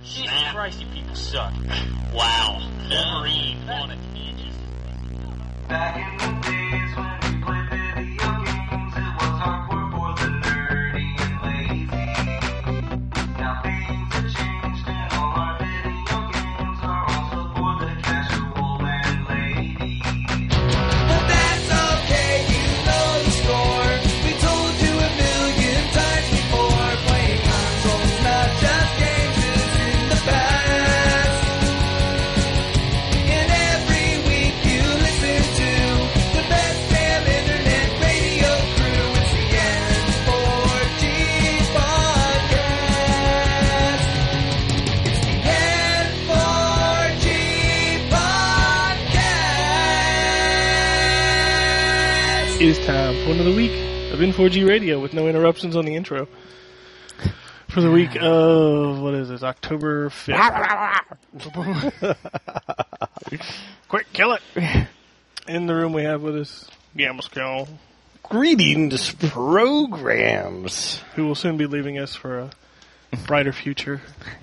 Jesus Christ, you people suck. Wow. Wolverine on a tangent. Back in the days when we played video games, it was hardcore for the nerdy and lazy. Now things have changed and all our video games are also for the casual and lady. But that's okay, you know the score. We told you a million times before. Playing consoles, not just games, is in the past. And every week you listen to the best damn internet radio crew. It's the N4G podcast. It's the N4G podcast. It is time for another week of N4G Radio with no interruptions on the intro. For the week of, what is this, October 5th. Quick, kill it! In the room we have with us, Gamble Greetings, programs. who will soon be leaving us for a brighter future.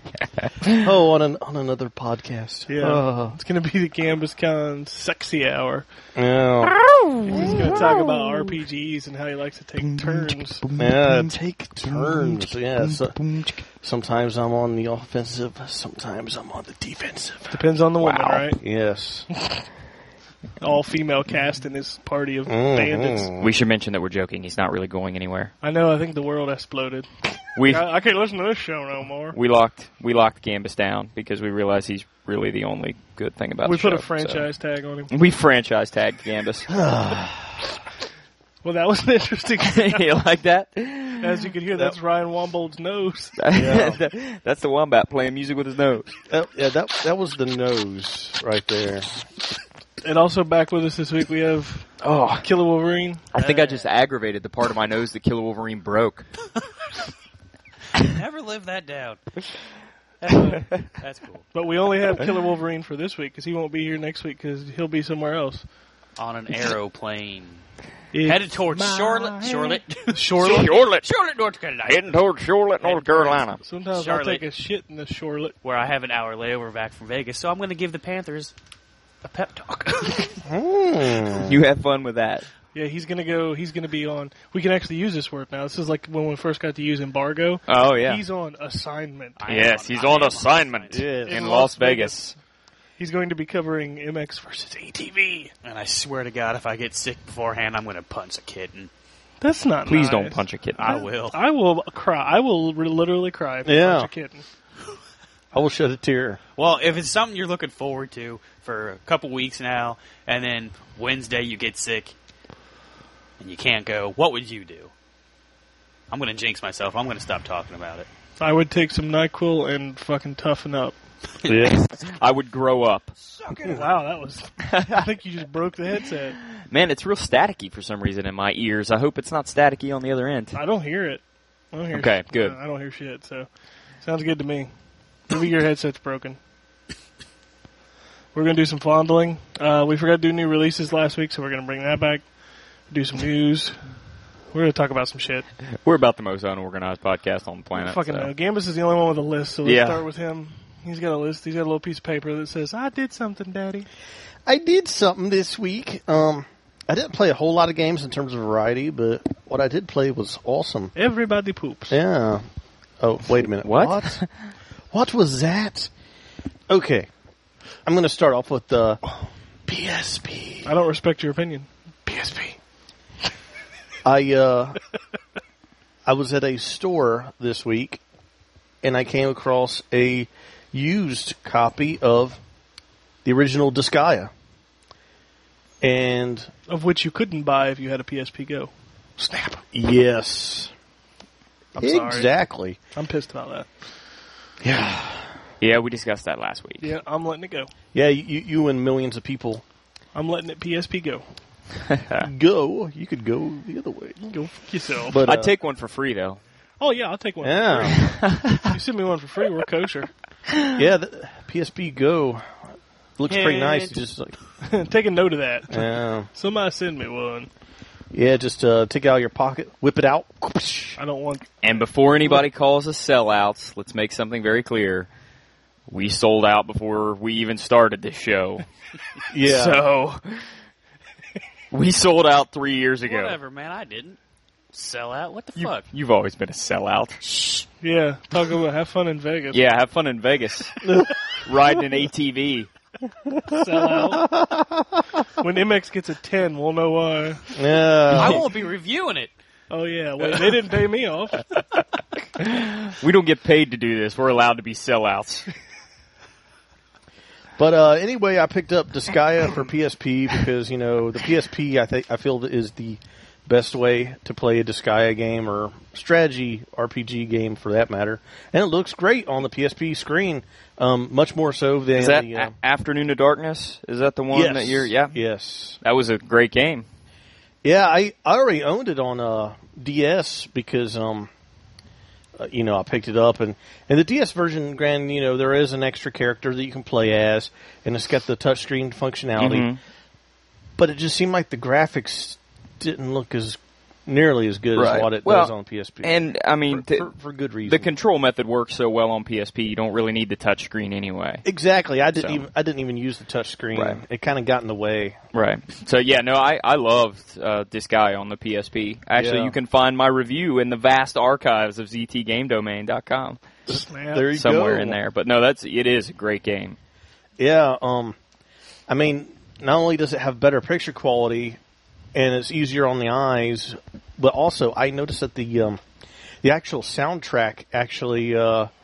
Oh, on another podcast. Yeah, it's going to be the GambusCon Sexy Hour. Yeah. He's going to talk about RPGs and how he likes to take turns. Yeah, take turns. Yeah, sometimes I'm on the offensive, sometimes I'm on the defensive. Depends on the woman, right? Yes. All-female cast in his party of bandits. We should mention that we're joking. He's not really going anywhere. I know, I think the world exploded. I can't listen to this show no more. We locked Gambus down because we realized he's really the only good thing about We the show. put a franchise tag on him. We franchise tagged Gambus. Well, that was an interesting. You like that? As you can hear, that's Ryan Wombold's nose. That's the wombat playing music with his nose. That was the nose right there. And also back with us this week, we have Killer Wolverine. I think I just aggravated the part of my nose that Killer Wolverine broke. Never live that down. That's cool. But we only have Killer Wolverine for this week because he won't be here next week because he'll be somewhere else. On an aeroplane. It's Headed towards Charlotte, Charlotte? North Carolina. Heading towards Charlotte, North Carolina. Sometimes Charlotte. I'll take a shit in the Charlotte. Where I have an hour layover back from Vegas, so I'm going to give the Panthers a pep talk. You have fun with that. Yeah, he's going to be on. We can actually use this word now. This is like when we first got to use embargo. Oh, yeah. He's on assignment. Yes, he's on assignment Yes. in Las Vegas. He's going to be covering MX versus ATV. And I swear to God, if I get sick beforehand, I'm going to punch a kitten. That's not Please nice. don't punch a kitten. I will. I will cry. I will literally cry if I Yeah. punch a kitten. I will shed a tear. Well, if it's something you're looking forward to for a couple weeks now, and then Wednesday you get sick and you can't go, what would you do? I'm going to jinx myself. I'm going to stop talking about it. I would take some NyQuil and fucking toughen up. Yeah. I would grow up. Wow, that was... I think you just broke the headset. Man, it's real staticky for some reason in my ears. I hope it's not staticky on the other end. I don't hear it. I don't hear Okay, shit. good. I don't hear shit, so... Sounds good to me. Maybe your headset's broken. We're going to do some fondling. We forgot to do new releases last week, so we're going to bring that back. Do some news. We're going to talk about some shit. We're about the most unorganized podcast on the planet. Fucking so. no. Gambus is the only one with a list, so let's Yeah. start with him. He's got a list. He's got a little piece of paper that says, I did something, Daddy. I did something this week. I didn't play a whole lot of games in terms of variety, but what I did play was awesome. Everybody poops. Yeah. Oh, wait a minute. What? What was that? Okay. I'm going to start off with the PSP. I don't respect your opinion. PSP. I was at a store this week, and I came across a used copy of the original Disgaea. And Of which you couldn't buy if you had a PSP Go. Snap. yes. I'm sorry. Exactly. I'm pissed about that. Yeah. Yeah, we discussed that last week. Yeah, I'm letting it go. Yeah, you and millions of people I'm letting it PSP go. go. You could go the other way. Go fuck yourself. But I'd take one for free, though. Oh, yeah, I'll take one. yeah. For free. You send me one for free, we're kosher. Yeah, the PSP Go looks pretty nice. Just like, Take a note of that. yeah. Somebody send me one. Yeah, just take it out of your pocket, whip it out. I don't want... And before anybody calls us sellouts, let's make something very clear. We sold out before we even started this show. Yeah. So, we sold out 3 years ago. Whatever, man. I didn't sell out. What the fuck? You've always been a sellout. Yeah, talk about have fun in Vegas. Yeah, have fun in Vegas. Riding an ATV. Sell out. When MX gets a 10, we'll know why. I won't be reviewing it. Oh yeah, wait, they didn't pay me off. We don't get paid to do this. We're allowed to be sellouts. But anyway, I picked up Disgaea for PSP because the PSP I feel is the best way to play a Disgaea game or strategy RPG game for that matter, and it looks great on the PSP screen, much more so than Is that the, Afternoon of Darkness? Is that the one yes, that you're? Yeah, yes, that was a great game. yeah. I already owned it on DS because I picked it up, and the DS version, granted, there is an extra character that you can play as, and it's got the touchscreen functionality. Mhm. But it just seemed like the graphics didn't look as nearly as good Right. as what it Well, does on PSP. And I mean, for good reason. the control method works so well on PSP. You don't really need the touchscreen anyway. Exactly. I didn't So. even even use the touchscreen. Right. It kind of got in the way. Right. So yeah, no, I loved Disgaea on the PSP. Actually, Yeah. you can find my review in the vast archives of ZTGameDomain.com Snap. There you somewhere go. in there. But no, it is a great game. Yeah. I mean, not only does it have better picture quality and it's easier on the eyes, but also I noticed that the actual soundtrack actually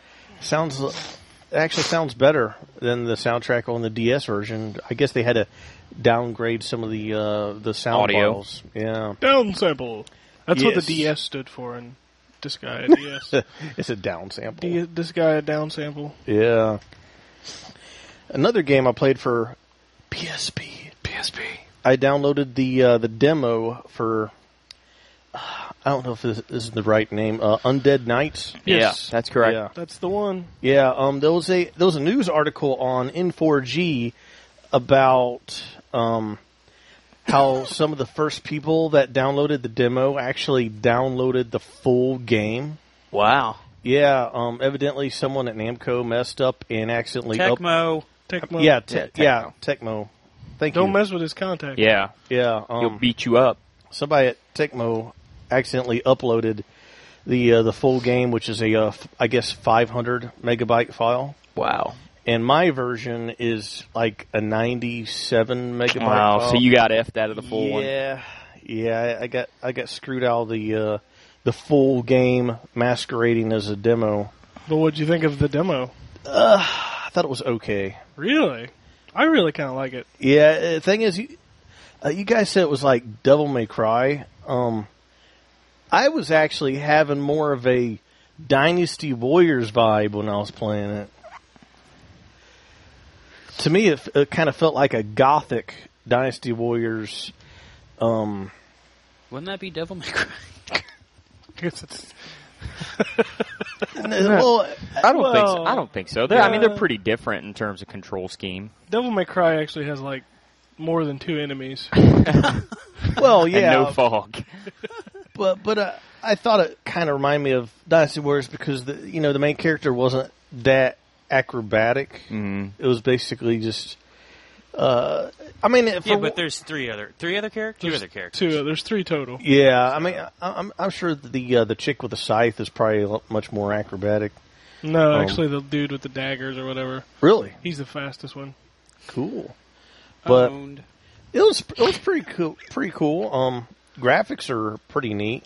sounds better than the soundtrack on the DS version. I guess they had to downgrade some of the sound Audio. files. Yeah. Downsample. That's what the Yes. DS stood for in Disgaea DS. It's a down sample. Disgaea downsample. Yeah. Another game I played for PSP. I downloaded the demo for. I don't know if this is the right name. Undead Nights. Yes. Yeah, that's correct. Yeah. That's the one. Yeah. There was a news article on N4G about how some of the first people that downloaded the demo actually downloaded the full game. Wow. Yeah. Evidently, someone at Namco messed up and accidentally Tecmo. Tecmo. Yeah, Tecmo. Tecmo. Thank Don't you. mess with his contact. Yeah, Yeah, he'll beat you up. somebody at Tecmo accidentally uploaded the full game, which is I guess 500 megabyte file, Wow. and my version is like a 97 megabyte. Wow. file. So you got effed out of the full one. Yeah. I got screwed out of the full game masquerading as a demo. But what'd you think of the demo? I thought it was okay. Really? I really kind of like it. Yeah, the thing is, you guys said it was like Devil May Cry. I was actually having more of a Dynasty Warriors vibe when I was playing it. To me, it kind of felt like a gothic Dynasty Warriors. Wouldn't that be Devil May Cry? I guess it's Well, I don't think so. Well, I don't think so. I mean, they're yeah. pretty different in terms of control scheme. Devil May Cry actually has like more than 2 enemies. well, yeah, And no fog. but I thought it kind of reminded me of Dynasty Warriors because the main character wasn't that acrobatic. Mhm. It was basically just. I mean, Yeah, but there's three other characters. Two other characters. There's 3 total. yeah. I mean, I'm sure that the chick with the scythe is probably much more acrobatic. No, actually, the dude with the daggers or whatever. Really He's the fastest one. cool, but Owned. it was pretty cool. Pretty cool. Graphics are pretty neat.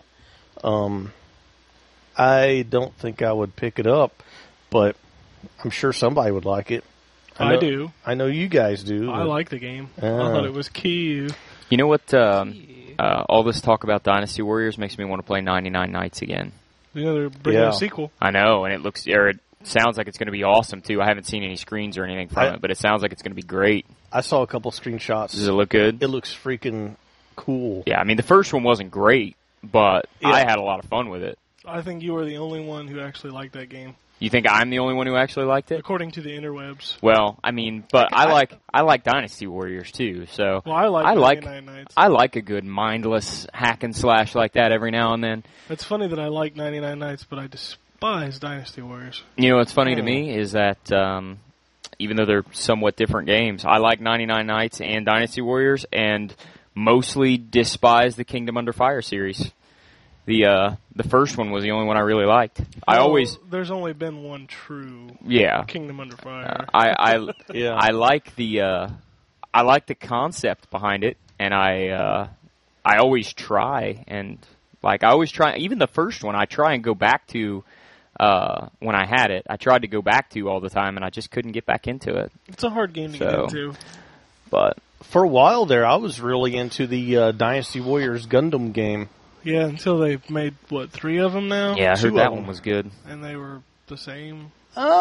I don't think I would pick it up, but I'm sure somebody would like it. I know- do. I know you guys do. I but- like the game. I Ah. thought it was key. You know what? All this talk about Dynasty Warriors makes me want to play 99 Nights again. They're bringing Yeah. a sequel. I know, and it sounds like it's going to be awesome too. I haven't seen any screens or anything from I- it, but it sounds like it's going to be great. I saw a couple screenshots. Does it look good? It looks freaking cool. Yeah, I mean the first one wasn't great, but Yeah. I had a lot of fun with it. I think you are the only one who actually liked that game, You think I'm the only one who actually liked it? according to the interwebs. Well, I mean, but I like Dynasty Warriors too. So Well, I like I like 99 Nights. I like a good mindless hack and slash like that every now and then. It's funny that I like 99 Nights, but I despise Dynasty Warriors. You know what's funny to me is that even though they're somewhat different games. I like 99 Nights and Dynasty Warriors, and mostly despise the Kingdom Under Fire series. The first one was the only one I really liked. There's only been one true Yeah. Kingdom Under Fire. Yeah. I like the concept behind it, and I always try even the first one I try and go back to when I had it. I tried to go back to all the time, and I just couldn't get back into it. It's a hard game to get into. But For a while there, I was really into the Dynasty Warriors Gundam game. Yeah, until they made, 3 of them now? yeah, I Two heard that of one them. was good. And they were the same.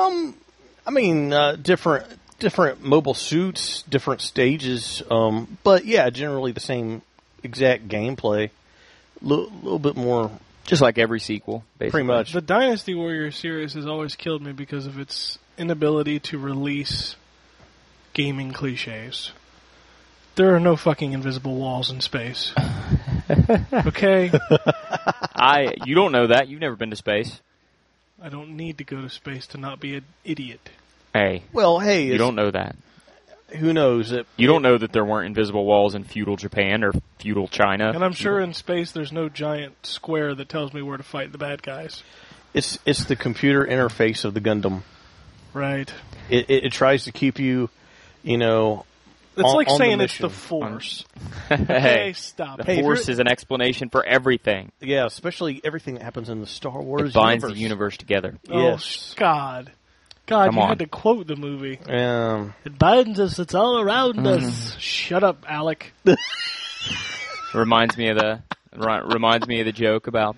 Different mobile suits, different stages, but yeah, generally the same exact gameplay. Little bit more, Just like every sequel, basically. pretty much. The Dynasty Warriors series has always killed me because of its inability to release gaming cliches. There are no fucking invisible walls in space. Okay? You don't know that. You've never been to space. I don't need to go to space to not be an idiot. Hey, Well, hey, you don't know that. who knows? You don't know that there weren't invisible walls in feudal Japan or feudal China. And I'm sure in space there's no giant square that tells me where to fight the bad guys. It's the computer interface of the Gundam. Right. It tries to keep you, It's on- like on the saying it's the mission. Force. Hey, Okay, stop the it. Hey, if Force you're- is an explanation for everything. Yeah, especially everything that happens in the Star Wars It binds universe. the universe together. Yes. Oh, God. God, Come you on. had to quote the movie. It binds us. It's all around us. Shut up, Alec. Reminds me of the joke about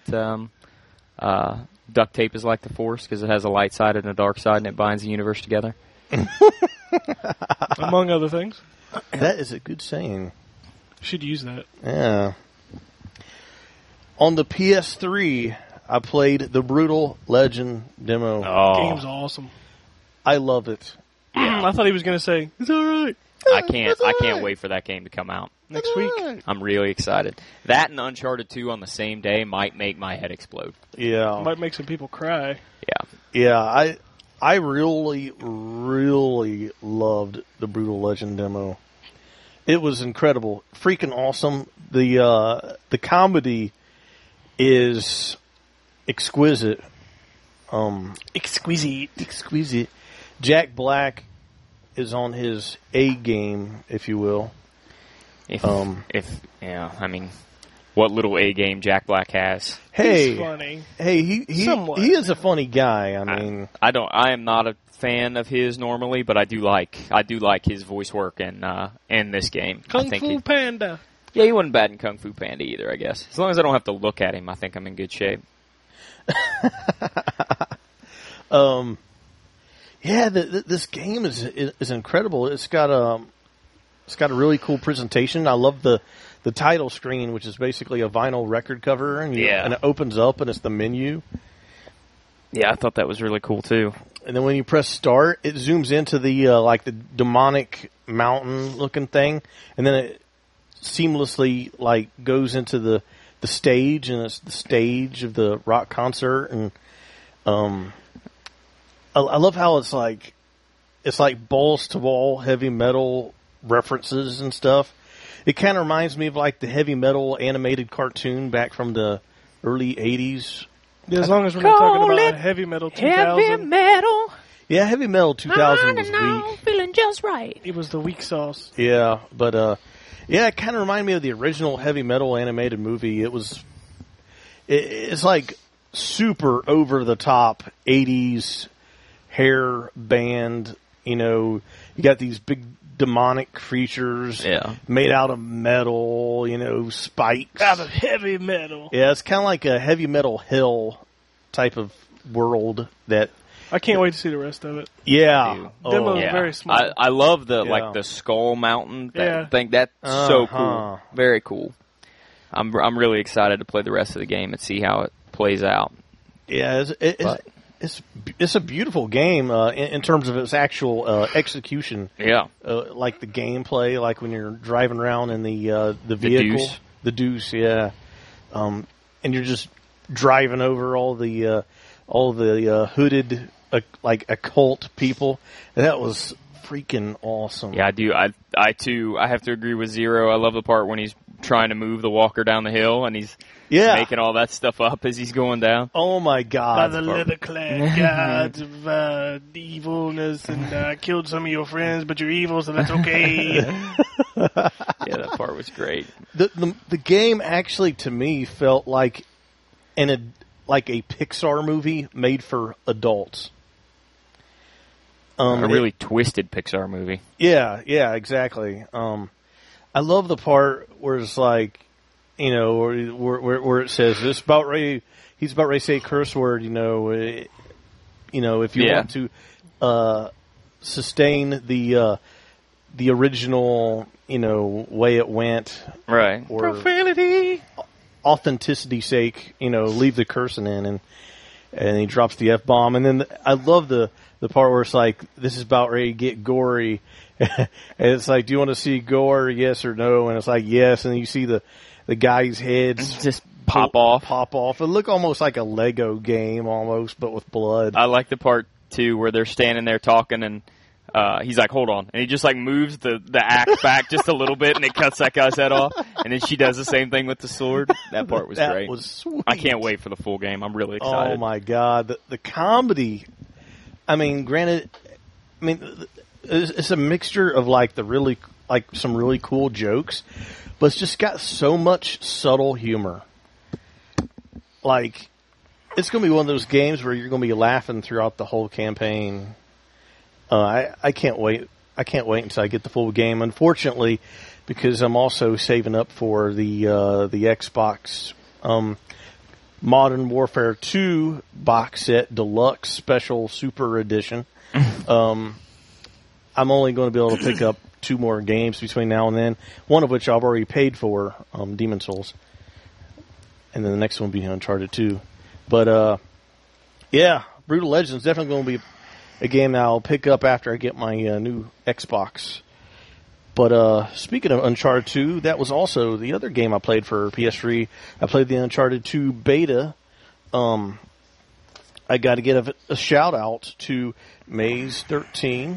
duct tape is like the Force because it has a light side and a dark side, and it binds the universe together. Among other things. That is a good saying. Should use that. Yeah. On the PS3, I played the Brutal Legend demo. Game's awesome. I love it. I thought he was going to say, it's alright. I can't wait for that game to come out. Next week. I'm really excited. That and Uncharted 2 on the same day might make my head explode. Yeah. Might make some people cry. Yeah. Yeah, I really, really loved the Brutal Legend demo. It was incredible. Freaking awesome. The comedy is exquisite. Exquisite. Jack Black is on his A game, if you will. What little A game Jack Black has. Hey, He's funny. hey, he Somewhat. he is a funny guy. I mean, I am not a fan of his normally, but I do like his voice work in this game. Kung I think Fu Panda. he wasn't bad in Kung Fu Panda either, I guess. As long as I don't have to look at him, I think I'm in good shape. yeah, this game is incredible. It's got a really cool presentation. I love the title screen, which is basically a vinyl record cover, and it opens up and it's the menu. Yeah, I thought that was really cool too. And then when you press start, it zooms into the the demonic mountain looking thing, and then it seamlessly goes into the stage, and it's the stage of the rock concert. And I love how it's like balls to wall heavy metal references and stuff. It kind of reminds me of the heavy metal animated cartoon back from the early 80s. Yeah, as long as we're not talking about heavy metal 2000. metal. Yeah, heavy metal 2000 was weak. Feeling just right. It was the weak sauce. Yeah, but it kind of reminded me of the original heavy metal animated movie. It's like super over the top 80s hair band. You got these big demonic creatures made out of metal. Spikes Out of heavy metal. Yeah, it's kind of like a heavy metal hell type of world that. I can't wait to see the rest of it. Yeah, Demo is Yeah. very small. I love the Yeah. the skull mountain Yeah. thing. That's so Uh-huh. cool. Very cool. I'm really excited to play the rest of the game and see how it plays out. Yeah, it's a beautiful game in terms of its actual execution. Yeah. Like the gameplay, like when you're driving around in the vehicle, Deuce. the Deuce, yeah, and you're just driving over all the hooded occult people. And that was freaking awesome. Yeah, I do. I too. I have to agree with Zero. I love the part when he's trying to move the walker down the hill and he's making all that stuff up as he's going down. Oh my By God. the leather-clad gods of evilness, and I killed some of your friends, but you're evil, so that's okay. Yeah, that part was great. The game actually to me felt like a Pixar movie made for adults. A really twisted Pixar movie. Yeah, exactly. I love the part where it's like, you know, where it says this about Ray. He's about ready to say a curse word. You know, if you want to sustain the original, you know, way it went, Right. or Profanity. authenticity's sake, you know, leave the cursing in, and he drops the F-bomb, and then I love the part where it's like, this is about ready to get gory, and it's like, do you want to see gore, yes or no? And it's like, yes, and you see the guy's heads Just pop off. It looked almost like a Lego game almost, but with blood. I like the part too where they're standing there talking and he's like, hold on. And he just like moves the axe back just a little bit and it cuts that guy's head off. And then she does the same thing with the sword. That part was That great. was sweet. I can't wait for the full game. I'm really excited. Oh my God. The comedy, I mean, granted, it's a mixture of like some really cool jokes, but it's just got so much subtle humor. Like, it's going to be one of those games where you're going to be laughing throughout the whole campaign. I can't wait. I can't wait until I get the full game. Unfortunately, because I'm also saving up for the Xbox Modern Warfare 2 box set deluxe special super edition. I'm only going to be able to pick up 2 more games between now and then. One of which I've already paid for, Demon's Souls, and then the next one will be Uncharted 2. But yeah, Brutal Legends definitely going to be a game that I'll pick up after I get my new Xbox. But speaking of Uncharted 2, that was also the other game I played for PS3. I played the Uncharted 2 beta. I got to get a shout out to Maze13,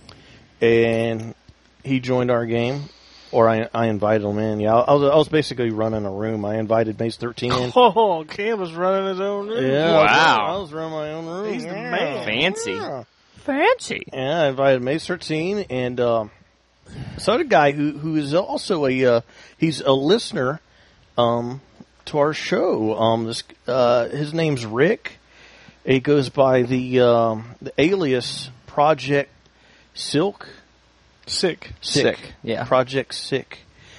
and he joined our game, or I invited him in. Yeah, I was basically running a room. I invited Maze13 in. Oh, Cam was running his own room. Yeah, Wow. I was running my own room. He's the Yeah. man. Fancy. Yeah. Fancy. Yeah, I invited Maze13 and this other guy who is also he's a listener to our show. His name's Rick. He goes by the alias Project Silk. Sick. Yeah. Project Sick.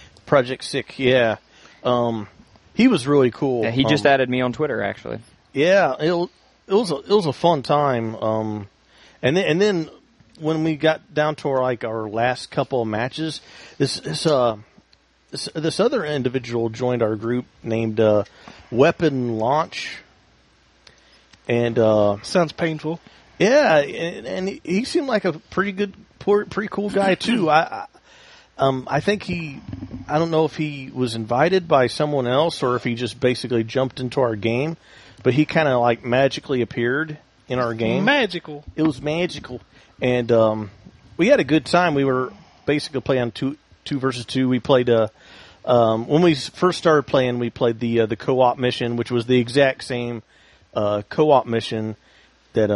Yeah. He was really cool. Yeah, he just added me on Twitter, actually. Yeah, it was a fun time. And then when we got down to our last couple of matches, this other individual joined our group named Weapon Launch, and Sounds painful. yeah, and he seemed like a pretty cool guy too. I think I don't know if he was invited by someone else or if he just basically jumped into our game, but he kind of like magically appeared in our game. Magical. It was magical, and we had a good time. We were basically playing two versus two. We played when we first started playing, we played the co-op mission, which was the exact same co-op mission that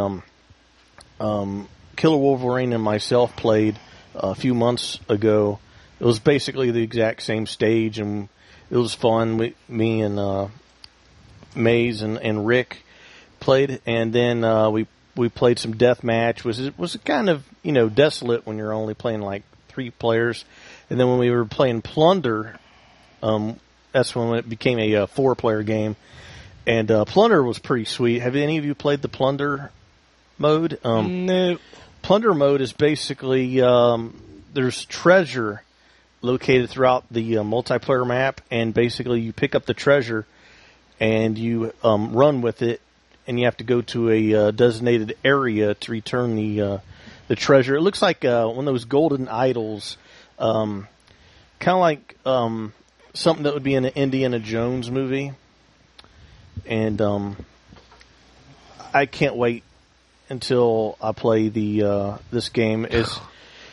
Killer Wolverine and myself played a few months ago. It was basically the exact same stage, and it was fun. Me and Maze and Rick played, and then we played some deathmatch. Was kind of desolate when you're only playing like 3 players, and then when we were playing Plunder, that's when it became a 4-player game, and Plunder was pretty sweet. Have any of you played the Plunder mode? No. Plunder mode is basically there's treasure located throughout the multiplayer map, and basically you pick up the treasure and you run with it, and you have to go to a designated area to return the treasure. It looks like one of those golden idols, kind of like something that would be in an Indiana Jones movie. And I can't wait until I play this game.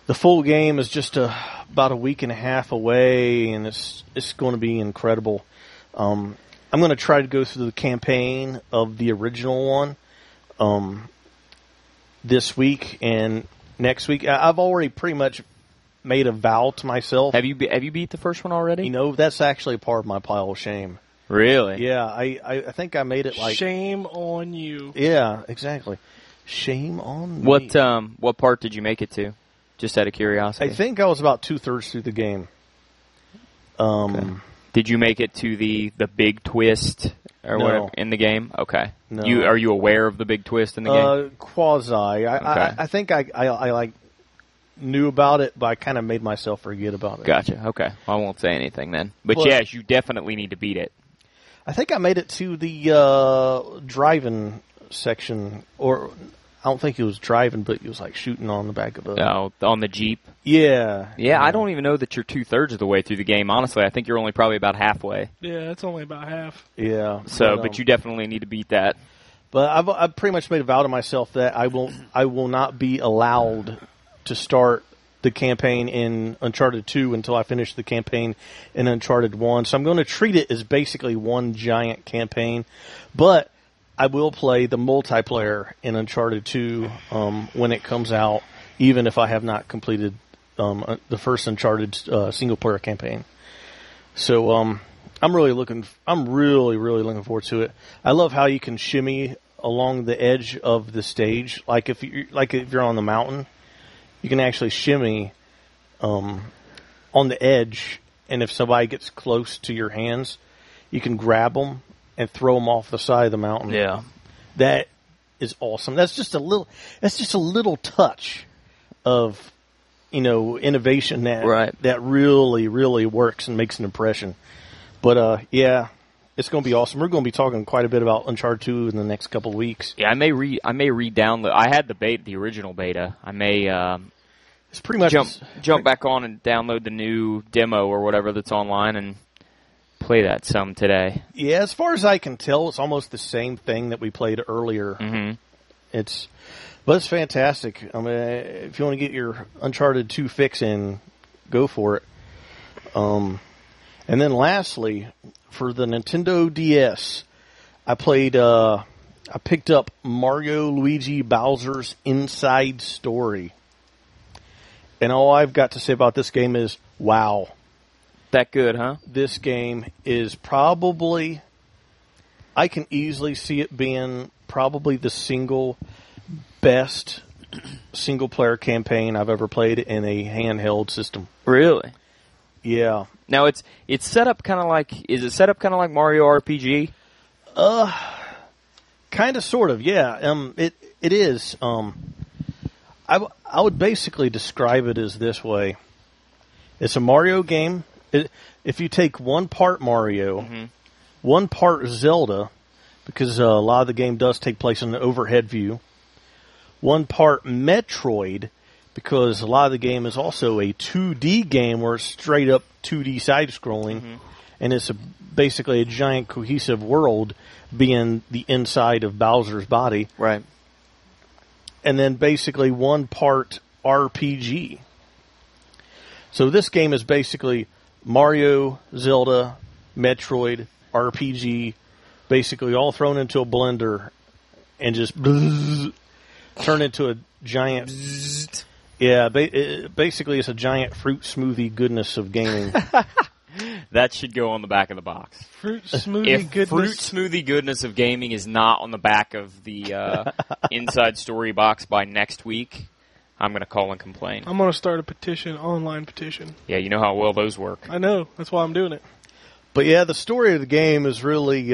the full game is just about a week and a half away, and it's going to be incredible. I'm going to try to go through the campaign of the original one this week and next week. I've already pretty much made a vow to myself. Have you beat the first one already? You know, that's actually part of my pile of shame. Really? Yeah, I think I made it like... Shame on you. Yeah, exactly. Shame on me. What part did you make it to? Just out of curiosity. I think I was about 2/3 through the game. Okay. Did you make it to the big twist or No. whatever in the game? Okay. No. Are you aware of the big twist in the game? Quasi. Okay. I think I like knew about it, but I kind of made myself forget about it. Gotcha. Okay. Well, I won't say anything then. But Well- yes, you definitely need to beat it. I think I made it to the driving section, or I don't think he was driving, but he was like shooting on the back of a... On the Jeep. Yeah. Yeah, I don't even know that you're 2/3 of the way through the game. Honestly, I think you're only probably about halfway. Yeah, it's only about half. Yeah. But you definitely need to beat that. But I've pretty much made a vow to myself that I will not be allowed to start the campaign in Uncharted 2 until I finish the campaign in Uncharted 1. So I'm going to treat it as basically one giant campaign. But I will play the multiplayer in Uncharted 2 when it comes out, even if I have not completed the first Uncharted single-player campaign. So I'm really looking forward to it. I love how you can shimmy along the edge of the stage, like if you're on the mountain, you can actually shimmy on the edge, and if somebody gets close to your hands, you can grab them and throw them off the side of the mountain. Yeah. That is awesome. That's just a little touch of innovation that really, really works and makes an impression. But yeah, it's going to be awesome. We're going to be talking quite a bit about Uncharted 2 in the next couple of weeks. Yeah, I may re-download. I had the original beta. I may It's pretty much jump back on and download the new demo or whatever that's online and play that some today. Yeah, as far as I can tell, it's almost the same thing that we played earlier. Mm-hmm. But it's fantastic. I mean, if you want to get your Uncharted 2 fix in, go for it. And then lastly, for the Nintendo DS, I picked up Mario Luigi Bowser's Inside Story. And all I've got to say about this game is, wow. That good, huh? This game is probably, I can easily see it being probably the single best single-player campaign I've ever played in a handheld system. Really? Yeah. Now it's set up kind of like. Is it set up kind of like Mario RPG? Kind of, sort of, yeah. It is. I would basically describe it as this way. It's a Mario game. If you take one part Mario, one part Zelda, because a lot of the game does take place in an overhead view, one part Metroid, because a lot of the game is also a 2D game where it's straight up 2D side-scrolling, and it's basically a giant cohesive world being the inside of Bowser's body. Right. And then basically one part RPG. So this game is basically Mario, Zelda, Metroid, RPG, basically all thrown into a blender and just turn into a giant... Yeah, basically it's a giant fruit smoothie goodness of gaming. That should go on the back of the box. Fruit smoothie If goodness. fruit smoothie goodness of gaming is not on the back of the Inside Story box by next week, I'm going to call and complain. I'm going to start a petition, online petition. Yeah, you know how well those work. I know. That's why I'm doing it. But yeah, the story of the game is really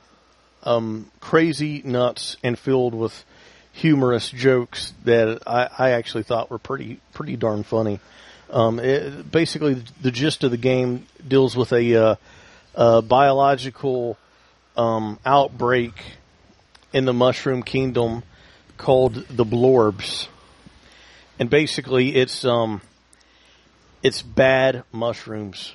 crazy, nuts, and filled with humorous jokes that I actually thought were pretty darn funny. Basically, the gist of the game deals with a biological outbreak in the Mushroom Kingdom called the Blorbs, and basically it's bad mushrooms.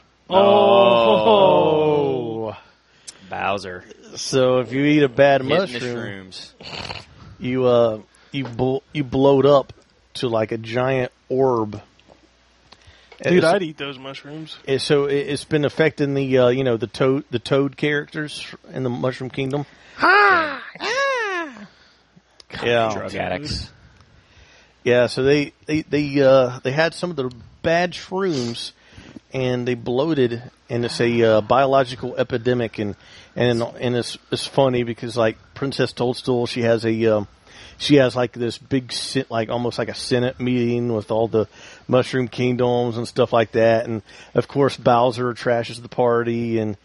Oh. Bowser. So if you eat a bad Hitting the mushroom, shrooms. you bloat up to like a giant orb Dude, It's- I'd eat those mushrooms. So it's been affecting the the toad characters in the Mushroom Kingdom. Yeah, Drug addicts. yeah. So they had some of the bad shrooms, and they bloated, and it's a biological epidemic, and it's funny because like Princess Toadstool, she has like this big like almost like a Senate meeting with all the Mushroom Kingdoms and stuff like that, and of course Bowser trashes the party, and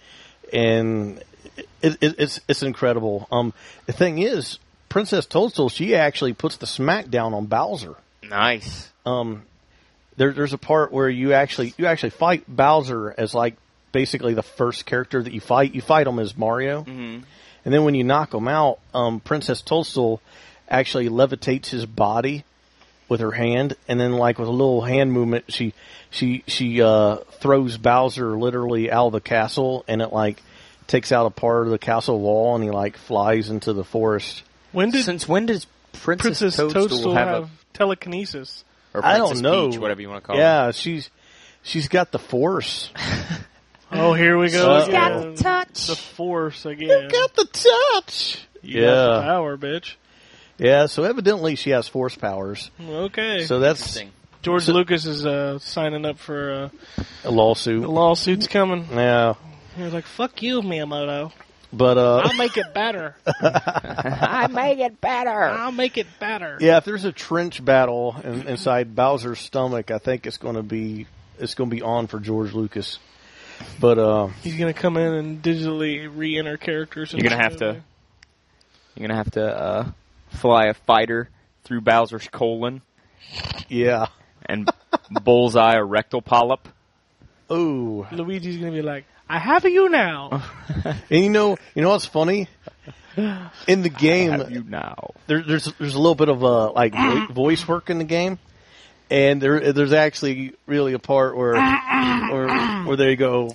it's incredible. The thing is, Princess Toadstool, she actually puts the smack down on Bowser. Nice. There's a part where you actually fight Bowser as like basically the first character that you fight. You fight him as Mario, and then when you knock him out, Princess Toadstool actually levitates his body with her hand, and then like with a little hand movement, she throws Bowser literally out of the castle, and it like takes out a part of the castle wall, and he like flies into the forest. Since when does Princess Toadstool have telekinesis? or I Princess don't know. Peach, whatever you want to call it? Yeah, she's got the force. Oh, here we go. She's got again. the touch. The force again. Got the touch. You got the power, bitch. Yeah, so evidently she has force powers. Okay. So that's Interesting. George Lucas is signing up for a lawsuit. the lawsuit's coming. Yeah, He was like, "Fuck you, Miyamoto. but I'll make it better. I make it better. I'll make it better." yeah, if there's a trench battle inside Bowser's stomach, I think it's going to be on for George Lucas. But He's gonna come in and digitally re-enter characters. You're gonna have to fly a fighter through Bowser's colon yeah, and bullseye a rectal polyp. oh, Luigi's gonna be like, "I have you now." and you know what's funny? In the game, Have you now? there's a little bit of like voice work in the game, and there's actually really a part where they go,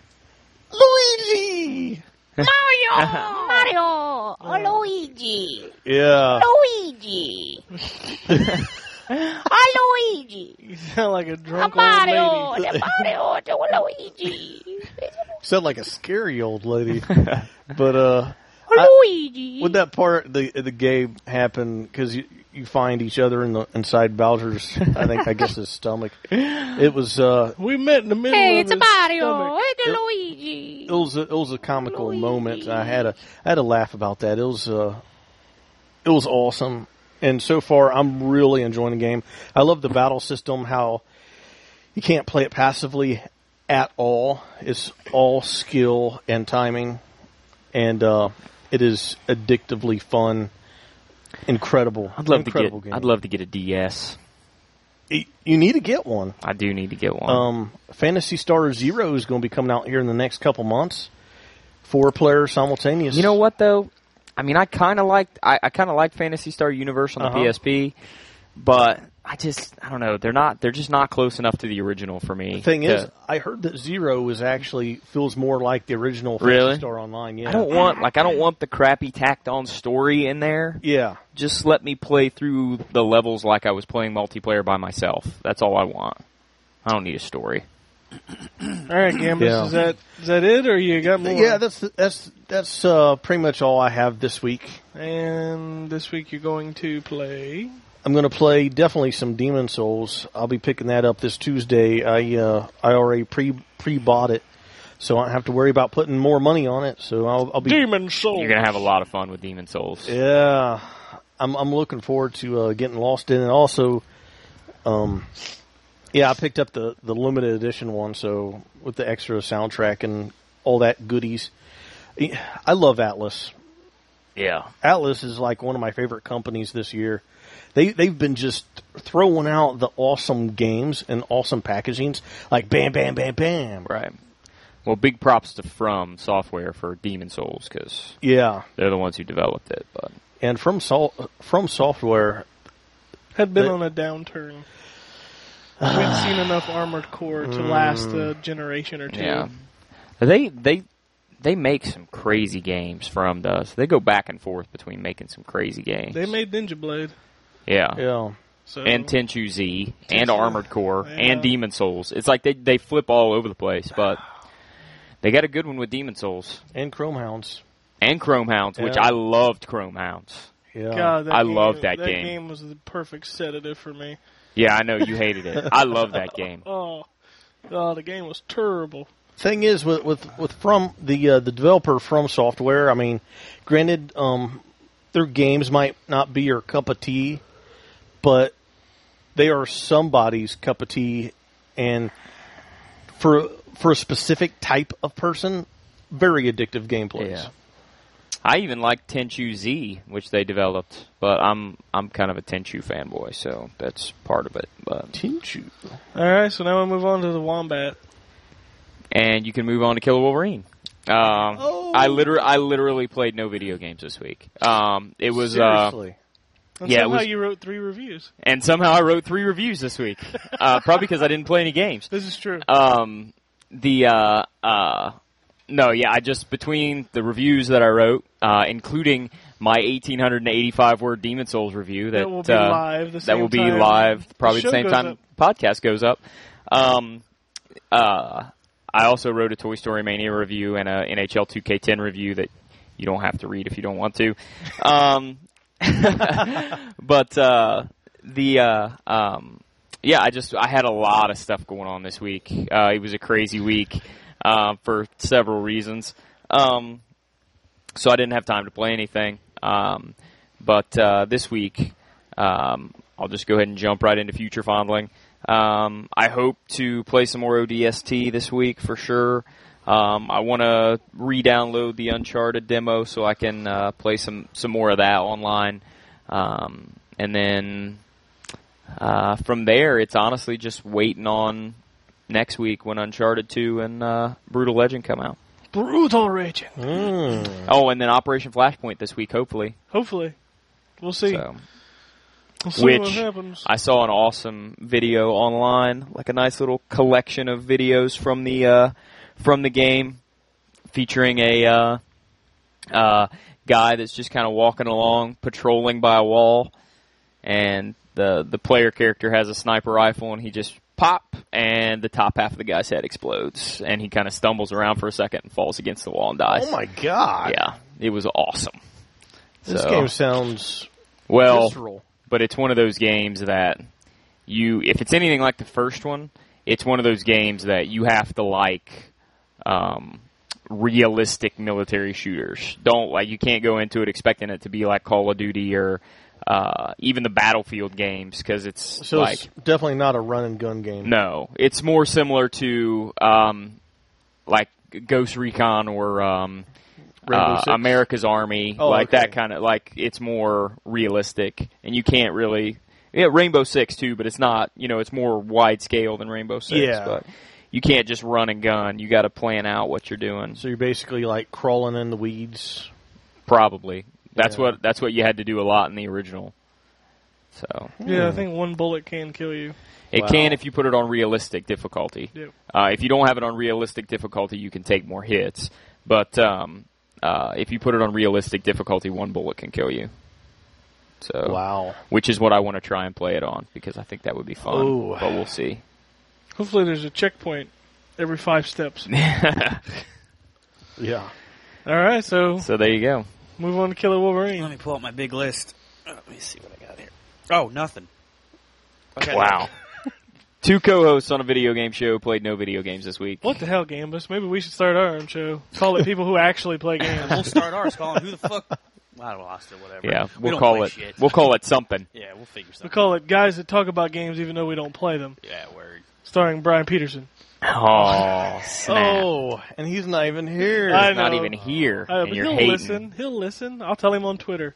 Luigi. Mario, Luigi, Yeah, Luigi, Luigi, You sound like a drunk old Mario, lady. Mario to Luigi, sound like a scary old lady. But Luigi. would that part of the game happen because you find each other inside Bowser's? I guess his stomach. It was We met in the middle Hey, of it's his Mario, stomach. it's Luigi. it was a comical Luigi. moment. I had a laugh about that. It was awesome. And so far, I'm really enjoying the game. I love the battle system, how you can't play it passively at all. It's all skill and timing. And it is addictively fun. Incredible. I'd love to get a DS. You need to get one. I do need to get one. Phantasy Star Zero is going to be coming out here in the next couple months. 4-player simultaneous. You know what though? I mean, I kind of liked Phantasy Star Universe on the PSP, but I don't know. They're just not close enough to the original for me. The thing is, I heard that Zero feels more like the original Phantasy Really? Star Online. Yeah. I don't want the crappy tacked on story in there. Yeah. Just let me play through the levels like I was playing multiplayer by myself. That's all I want. I don't need a story. All right, Gambus, Yeah. is that it, or you got more? Yeah, that's pretty much all I have this week. And this week you're going to play. I'm going to play definitely some Demon Souls. I'll be picking that up this Tuesday. I already pre-bought it, so I don't have to worry about putting more money on it. So I'll be Demon Souls. You're gonna have a lot of fun with Demon Souls. Yeah, I'm looking forward to getting lost in it. Also, yeah, I picked up the limited edition one, so with the extra soundtrack and all that goodies. I love Atlas. Yeah. Atlas is like one of my favorite companies this year. They've been just throwing out the awesome games and awesome packagings, like bam, bam, bam, bam. Right. Well, big props to From Software for Demon Souls because Yeah, they're the ones who developed it. But and from Software, Had been They- on a downturn. We hadn't seen enough Armored Core to last a generation or two. yeah, they make some crazy games. From does they go back and forth between making some crazy games. They made Ninja Blade. yeah. yeah. So and Tenchu Z and Tenchu, Armored Core yeah. and Demon Souls. It's like they flip all over the place, but they got a good one with Demon Souls And Chrome Hounds. and Chrome Hounds, which Yeah. I loved Chrome Hounds. Yeah. God, I love that That game. game was the perfect sedative for me. Yeah, I know you hated it. I love that game. Oh, the game was terrible. Thing is, with From the developer From Software, I mean, granted, their games might not be your cup of tea, but they are somebody's cup of tea, and for a specific type of person, very addictive gameplays. Yeah. I even like Tenchu Z, which they developed, but I'm kind of a Tenchu fanboy, so that's part of it. But Tenchu. All right, so now we move on to the Wombat. and you can move on to Killer Wolverine. I literally played no video games this week. It was Seriously. And Yeah, it somehow was- you wrote 3 reviews. and somehow I wrote 3 reviews this week. Probably because I didn't play any games. This is true. No, yeah, I just, between the reviews that I wrote, including my 1,885 word Demon Souls review that will be live the that same will be time live probably the the show same goes time up. the podcast goes up. I also wrote a Toy Story Mania review and a NHL 2K10 review that you don't have to read if you don't want to. But yeah, I had a lot of stuff going on this week. It was a crazy week for several reasons. So I didn't have time to play anything. But this week, I'll just go ahead and jump right into future fondling. I hope to play some more ODST this week for sure. I want to re-download the Uncharted demo so I can play some more of that online. And then from there, it's honestly just waiting on next week when Uncharted 2 and Brutal Legend come out. Brutal Raging. Oh, and then Operation Flashpoint this week, hopefully. Hopefully. We'll see. So, We'll see which what happens. I saw an awesome video online, like a nice little collection of videos from the game, featuring a guy that's just kind of walking along, patrolling by a wall, and the player character has a sniper rifle, and he just pop, and the top half of the guy's head explodes, and he kind of stumbles around for a second and falls against the wall and dies. Oh my god. Yeah, it was awesome. This So- game sounds well, visceral. but it's one of those games that if it's anything like the first one, it's one of those games that you have to like realistic military shooters. You can't go into it expecting it to be like Call of Duty or even the Battlefield games, because it's So like, it's definitely not a run and gun game. no, it's more similar to like Ghost Recon or Rainbow Six? America's Army, Oh, like okay. that kind of, like, it's more realistic, and you can't really, Rainbow Six too, but it's not, it's more wide scale than Rainbow Six, Yeah. but you can't just run and gun, you gotta plan out what you're doing, So you're basically like crawling in the weeds. probably. That's Yeah. what you had to do a lot in the original, so. Yeah, I think one bullet can kill you. It Wow. can if you put it on realistic difficulty. Yep. If you don't have it on realistic difficulty, you can take more hits. But if you put it on realistic difficulty, one bullet can kill you. So, Wow. which is what I want to try and play it on, because I think that would be fun. Oh. But we'll see. Hopefully there's a checkpoint every 5 steps. Yeah. All right, so So there you go. move on to Killer Let Wolverine. me pull up my big list. Let me see what I got here. Oh, nothing. Okay. Wow. 2 co-hosts on a video game show played no video games this week. What the hell, Gambus? Maybe we should start our own show. Call it people who actually play games. We'll start ours calling who the fuck. I lost it. Whatever. Yeah, We we'll don't call play it. shit. We'll call it something. Yeah, we'll figure We something. call it Guys That Talk About Games Even Though We Don't Play Them. Yeah, word. Starring Brian Peterson. Oh, snap! Oh, and he's not even here. I He's not know. even here, But and you're he'll hating. listen. He'll listen. I'll tell him on Twitter.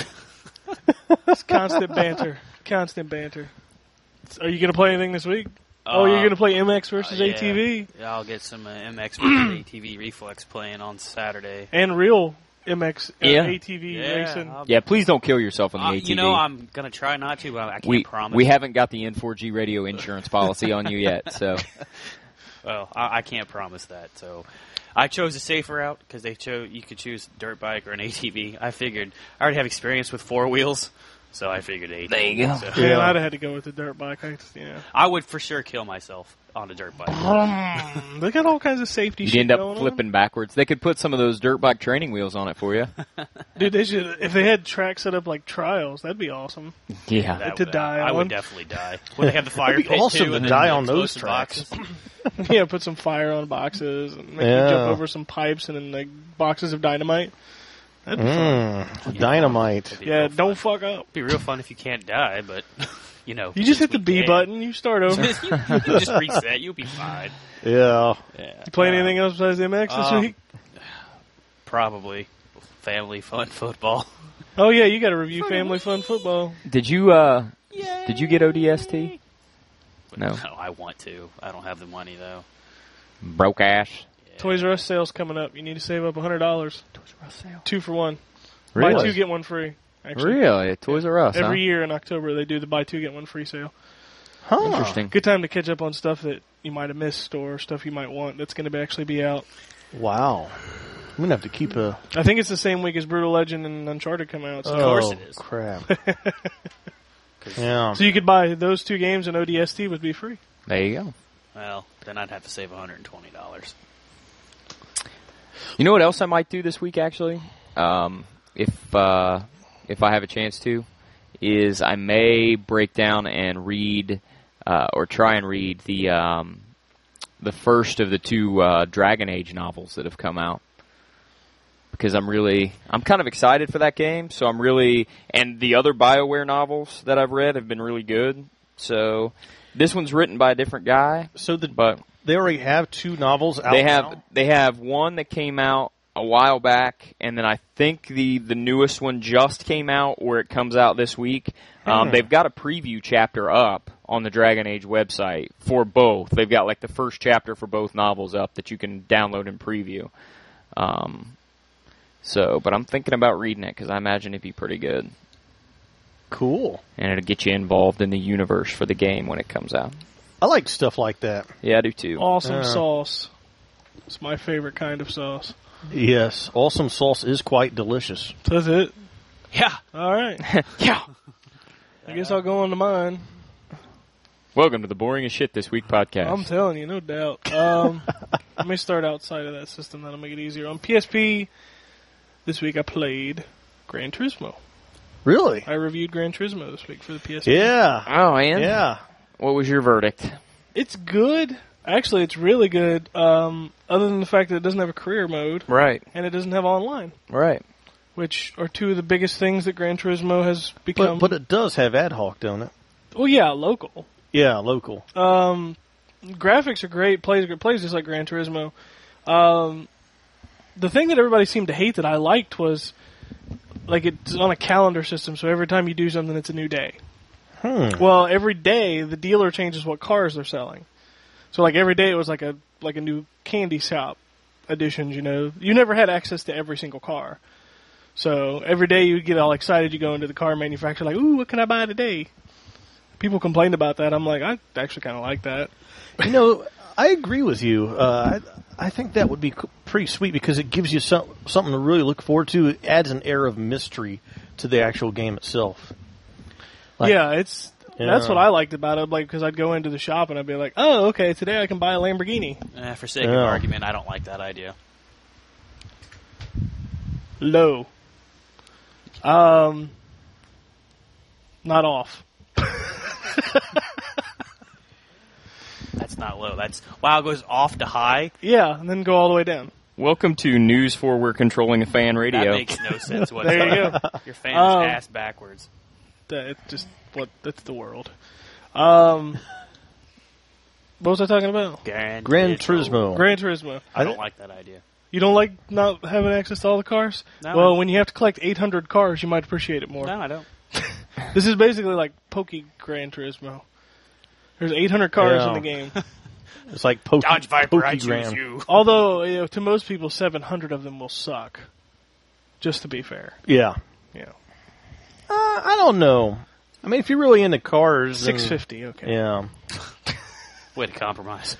It's constant banter. Constant banter. Are you going to play anything this week? You're going to play MX versus yeah. ATV? Yeah, I'll get some MX versus ATV Reflex playing on Saturday. And real MX Yeah. ATV racing. I'll- Yeah, please don't kill yourself on the ATV. you know, I'm gonna try not to, but I can't promise. We haven't got the N4G radio insurance policy on you yet, so Well, I can't promise that. So, I chose a safer route because you could choose a dirt bike or an ATV. I figured I already have experience with 4 wheels, So I figured 8. There you go. So Man, I'd have had to go with the dirt bike. I would for sure kill myself on a dirt bike. They got all kinds of safety You'd shit end up going flipping backwards. They could put some of those dirt bike training wheels on it for you. on. Dude, they should, if they had tracks set up like trials, that'd be awesome. Yeah. That To would- die I on. would definitely die. Would they have the fire That'd be pit awesome too, to and then die the on those explosive tracks. boxes? Yeah, put some fire on boxes and make you Yeah. jump over some pipes and then like boxes of dynamite. That'd be fun. Dynamite. Be Yeah, real don't fun. fuck up. It'd be real fun if you can't die, but you know. You just hit since the we B can. button, you start over. you can just reset. You'll be fine. Yeah. Yeah. You playing anything else besides MX this week? Probably family fun football. Oh yeah, you got to review Family Fun Football. Did you get ODST? No. No, I want to. I don't have the money though. Broke ass. Toys R Us sales coming up. You need to save up $100. 2 for 1. Buy Really? 2 get 1 free. Actually, Really? Toys R Us, every year in October they do the buy 2 get 1 free sale. Huh. Interesting. Good time to catch up on stuff that you might have missed or stuff you might want that's going to actually be out. Wow. I'm going to have to keep a... I think it's the same week as Brutal Legend and Uncharted come out. So, course it is. Crap. Yeah. so you could buy those 2 games and ODST would be free. There you go. Well, then I'd have to save $120. You know what else I might do this week, actually? If I have a chance to, is I may break down and read, or try and read the first of the 2 Dragon Age novels that have come out. Because I'm kind of excited for that game, so and the other BioWare novels that I've read have been really good. So this one's written by a different guy, So but they already have 2 novels out now? they have one that came out a while back, and then I think the newest one just came out, where it comes out this week. They've got a preview chapter up on the Dragon Age website for both. They've got like the first chapter for both novels up that you can download and preview. But I'm thinking about reading it because I imagine it'd be pretty good, Cool. and it'll get you involved in the universe for the game when it comes out. I like stuff like that. Yeah, I do too. Awesome Yeah. sauce. It's my favorite kind of sauce. Yes. Awesome sauce is quite delicious. So that's it. Yeah. All right. Yeah. I guess I'll go on to mine. Welcome to the Boring as Shit This Week podcast. I'm telling you, no doubt. Let me start outside of that system. That'll make it easier. On PSP, this week I played Gran Turismo. Really? I reviewed Gran Turismo this week for the PSP. Yeah. Oh, and Yeah. what was your verdict? It's good. Actually, it's really good. Other than the fact that it doesn't have a career mode Right, and it doesn't have online, right. which are 2 of the biggest things that Gran Turismo has become. But it does have ad hoc, don't it? well, yeah, local. Yeah, local. Graphics are great. Plays just like Gran Turismo. The thing that everybody seemed to hate that I liked was like it's on a calendar system, so every time you do something, it's a new day. Well, every day the dealer changes what cars they're selling. So like every day it was like a new candy shop editions. You know, you never had access to every single car. So every day you get all excited, you go into the car manufacturer like, ooh, what can I buy today? People complained about that. I'm like, I actually kind of like that. You know, I agree with you. I think that would be pretty sweet because it gives you something to really look forward to. It adds an air of mystery to the actual game itself. Like- Yeah, that's Yeah. what I liked about it. Like, because I'd go into the shop and I'd be like, oh, okay, today I can buy a Lamborghini. For sake of Yeah. argument, I don't like that idea. Low. Not off. That's not low. That's WoW goes off to high. Yeah, and then go all the way down. Welcome to News for We're Controlling a Fan That Radio. makes no sense There whatsoever. you go. Your fan's Um, ass backwards. It's just that's the world. What was I talking about? Gran Turismo. Gran Turismo. I don't like that idea. You don't like not having access to all the cars? No. Well, when you have to collect 800 cars, you might appreciate it more. No, I don't. This is basically like Poke Gran Turismo. There's 800 cars Yeah. in the game. It's like Dodge Viper, I Pokegram. choose you. Although, you know, to most people, 700 of them will suck. Just to be fair. Yeah. Yeah. I don't know. I mean, if you're really into cars, then- 650, okay. Yeah. Way to compromise.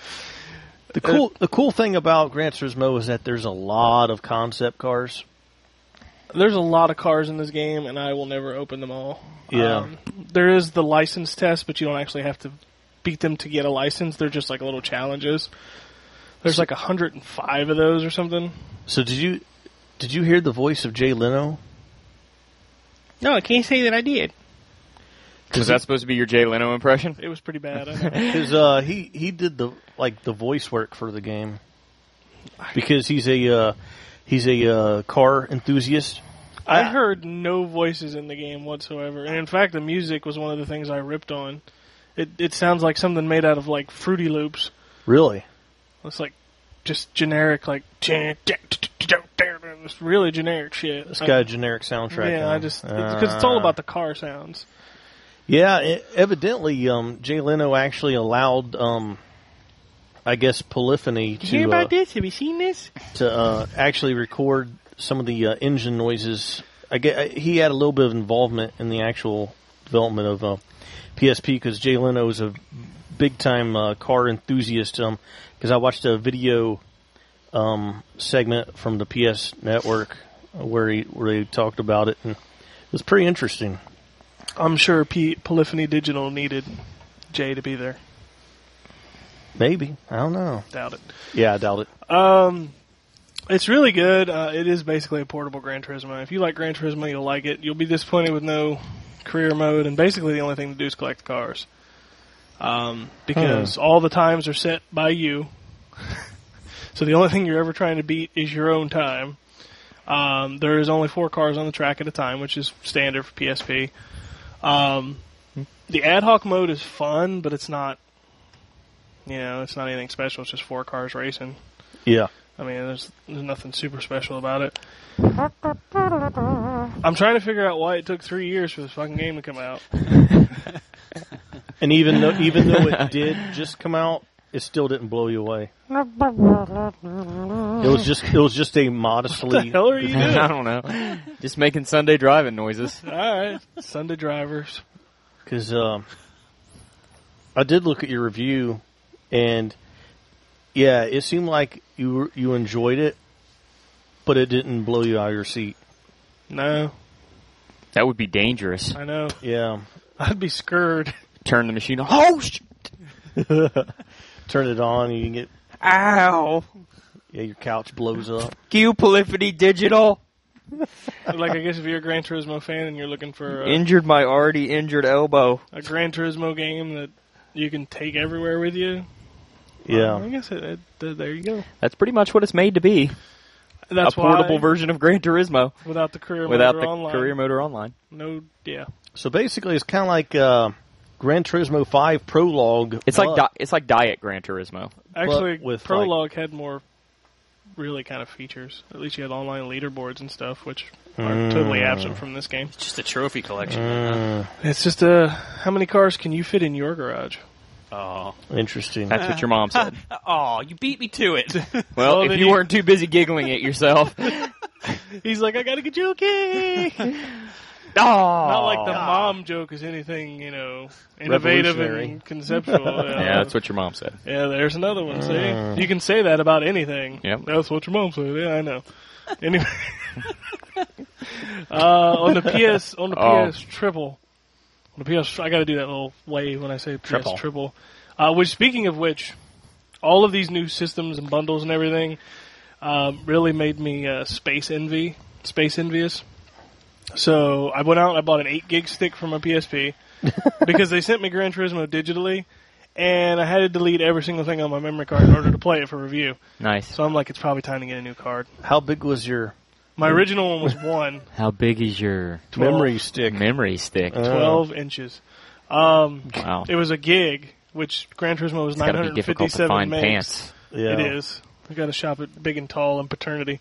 The cool thing about Gran Turismo is that there's a lot of concept cars. There's a lot of cars in this game, and I will never open them all. Yeah. There is the license test, but you don't actually have to beat them to get a license. They're just like little challenges. There's like 105 of those or something. So did you hear the voice of Jay Leno? No, I can't say that I did. Was that supposed to be your Jay Leno impression? It was pretty bad. I know. Because he did the voice work for the game because he's a car enthusiast. I heard no voices in the game whatsoever, and in fact, the music was one of the things I ripped on. It sounds like something made out of like Fruity Loops. Really? It's like just generic, like it's really generic shit. It's got a generic soundtrack. Yeah, on. I just because it's all about the car sounds. Yeah, evidently, Jay Leno actually allowed, I guess, Polyphony Did you hear about this? Have you seen this? to actually record some of the engine noises. I get he had a little bit of involvement in the actual development of PSP because Jay Leno is a big time car enthusiast. Because I watched a video segment from the PS Network where he talked about it, and it was pretty interesting. I'm sure Polyphony Digital needed Jay to be there. Maybe, I don't know. Doubt it. Yeah, I doubt it. It's really good. It is basically a portable Gran Turismo. If you like Gran Turismo, you'll like it. You'll be disappointed with no career mode, and basically the only thing to do is collect the cars. Because all the times are set by you. So the only thing you're ever trying to beat is your own time. There is only 4 cars on the track at a time, which is standard for PSP. The ad hoc mode is fun, but it's not, it's not anything special. It's just 4 cars racing. Yeah. I mean, there's nothing super special about it. I'm trying to figure out why it took 3 years for this fucking game to come out. And even though it did just come out, it still didn't blow you away. It was just a modestly. What the hell are you doing? I don't know. Just making Sunday driving noises. All right, Sunday drivers. Because I did look at your review, and yeah, it seemed like you enjoyed it, but it didn't blow you out of your seat. No, That would be dangerous. I know. Yeah. I'd be scared. Turn the machine on. Oh, Turn it on, and you can get ow. yeah, your couch blows up. You Polyphony Digital. Like, I guess if you're a Gran Turismo fan and you're looking for Injured my already injured elbow. a Gran Turismo game that you can take everywhere with you, Yeah. I guess there you go. That's pretty much what it's made to be. That's a portable why, version of Gran Turismo without the career without mode the or online. career mode or online. No, yeah. So basically, it's kind of like Gran Turismo 5 Prologue. It's like it's like Diet Gran Turismo. Actually, with, Prologue had more really kind of features. At least you had online leaderboards and stuff, which are totally absent from this game. Just a trophy collection. It's just how many cars can you fit in your garage? Oh, Interesting. That's what your mom said. oh, you beat me to it. Well, then if you weren't too busy giggling at yourself. He's like, I gotta get you a cake. Oh, Not like the mom joke is anything, innovative Revolutionary. and conceptual. Yeah, that's what your mom said. Yeah, there's another one. See, you can say that about anything. Yep. That's what your mom said. Yeah, I know. Anyway, on the PS Triple, on the PS, I got to do that little wave when I say PS Triple. Which, speaking of which, all of these new systems and bundles and everything really made me space envious. So I went out and I bought an 8 gig stick for my PSP because they sent me Gran Turismo digitally, and I had to delete every single thing on my memory card in order to play it for review. Nice. So I'm like, it's probably time to get a new card. How big was your My original one was 1, How big is your 12, memory stick? memory stick? 12 inches. Wow. It was a gig, which Gran Turismo was It's gotta be difficult to 957 find megs. pants. Yeah. It is. I got to shop it big and tall and paternity.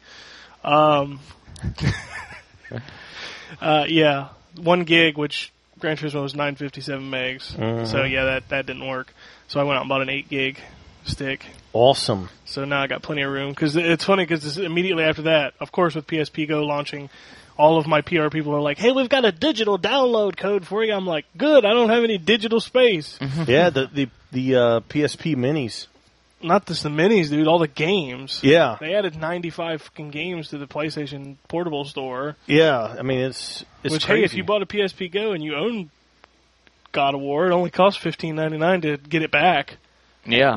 Yeah, 1 gig, which Gran Turismo was 957 megs. So yeah, that didn't work. So I went out and bought an 8 gig stick. Awesome. So now I got plenty of room. Because it's funny, because immediately after that, of course, with PSP Go launching, all of my PR people are like, "Hey, we've got a digital download code for you." I'm like, "Good, I don't have any digital space." Yeah, the PSP minis not just the minis, dude. All the games. Yeah, They added 95 fucking games to the PlayStation Portable store. yeah. I mean, it's Which, crazy. hey, if you bought a PSP Go and you own God of War, it only costs $15.99 to get it back. Yeah.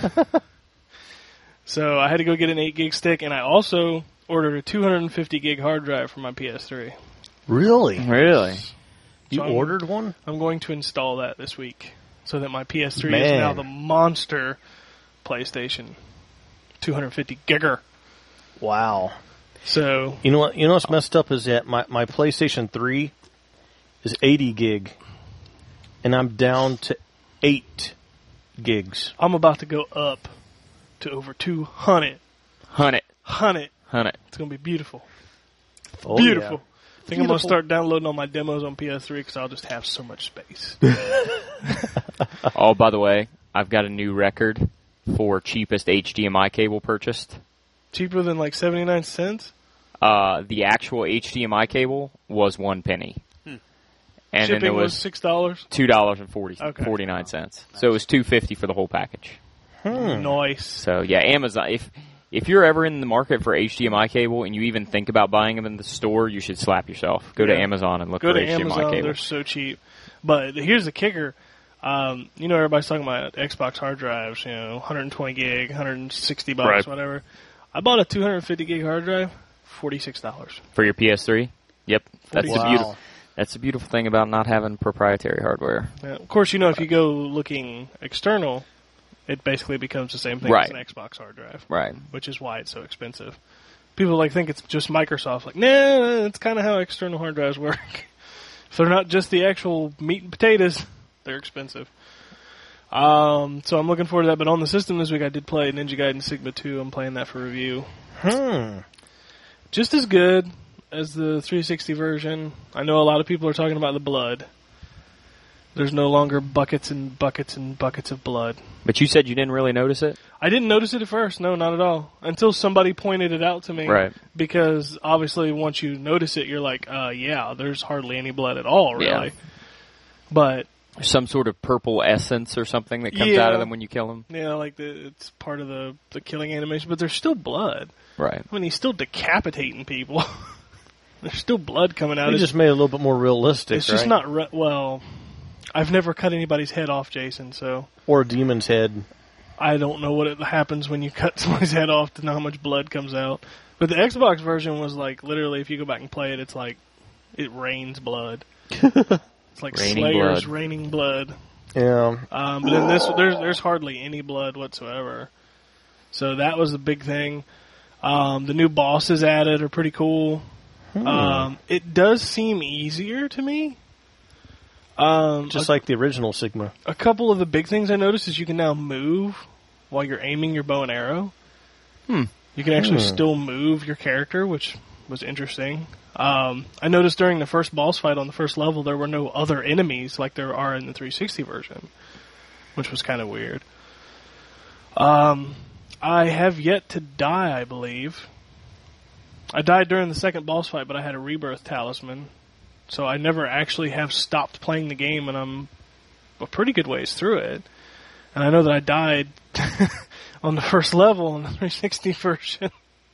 So I had to go get an 8 gig stick, and I also ordered a 250 gig hard drive for my PS3. Really, Really? you So I'm- ordered one? I'm going to install that this week so that my PS3 is Man. now the monster PlayStation 250 gigger. Wow. So You know what? You know what's messed up is that my PlayStation 3 is 80 gig, and I'm down to 8 gigs. I'm about to go up to over 200. Hunt it. Hunt it. Hunt it. It's going to be beautiful. Oh, Beautiful. I think I'm going to Beautiful. start downloading all my demos on PS3 because I'll just have so much space. Oh, by the way, I've got a new record for cheapest HDMI cable purchased. Cheaper than like 79 cents? The actual HDMI cable was 1 penny. And then Shipping there was was $6? $2.49. 49 cents. So it was $2.50 for the whole package. Nice. So yeah, Amazon. If you're ever in the market for HDMI cable and you even think about buying them in the store, you should slap yourself. Go to Yeah. Amazon and look Go for to HDMI Amazon. cable. They're so cheap. But here's the kicker. You know, everybody's talking about Xbox hard drives, 120 gig, 160 bucks, Right. whatever. I bought a 250 gig hard drive, $46. For your PS3? Yep. That's the Wow. beautiful. That's the beautiful thing about not having proprietary hardware. Yeah, of course, if you go looking external, it basically becomes the same thing Right. as an Xbox hard drive, Right. which is why it's so expensive. People think it's just Microsoft. Like, nah, it's kind of how external hard drives work. If they're not just the actual meat and potatoes, they're expensive. So I'm looking forward to that. But on the system this week, I did play Ninja Gaiden Sigma 2. I'm playing that for review. Just as good as the 360 version. I know a lot of people are talking about the blood. There's no longer buckets and buckets and buckets of blood. But you said you didn't really notice it? I didn't notice it at first. No, not at all. Until somebody pointed it out to me. Right. Because obviously once you notice it, you're like, yeah, there's hardly any blood at all, really. Yeah. But, Some sort of purple essence or something that comes Yeah. out of them when you kill them? like it's part of the killing animation. But there's still blood. Right. I mean, he's still decapitating people. There's still blood coming out. They just made it a little bit more realistic, It's just right? not, well, I've never cut anybody's head off, Jason, so Or a demon's head. I don't know what happens when you cut somebody's head off to know how much blood comes out. But the Xbox version was like, literally, if you go back and play it, it's like, it rains blood. It's like Raining Slayer's blood. raining blood. Yeah. But in this, there's hardly any blood whatsoever. So that was the big thing. The new bosses added are pretty cool. It does seem easier to me. Just like the original Sigma. A couple of the big things I noticed is you can now move while you're aiming your bow and arrow. You can actually still move your character, which was interesting. I noticed during the first boss fight on the first level, there were no other enemies like there are in the 360 version, which was kind of weird. I have yet to die, I believe. I died during the second boss fight, but I had a rebirth talisman. So I never actually have stopped playing the game, and I'm a pretty good ways through it. And I know that I died on the first level in the 360 version.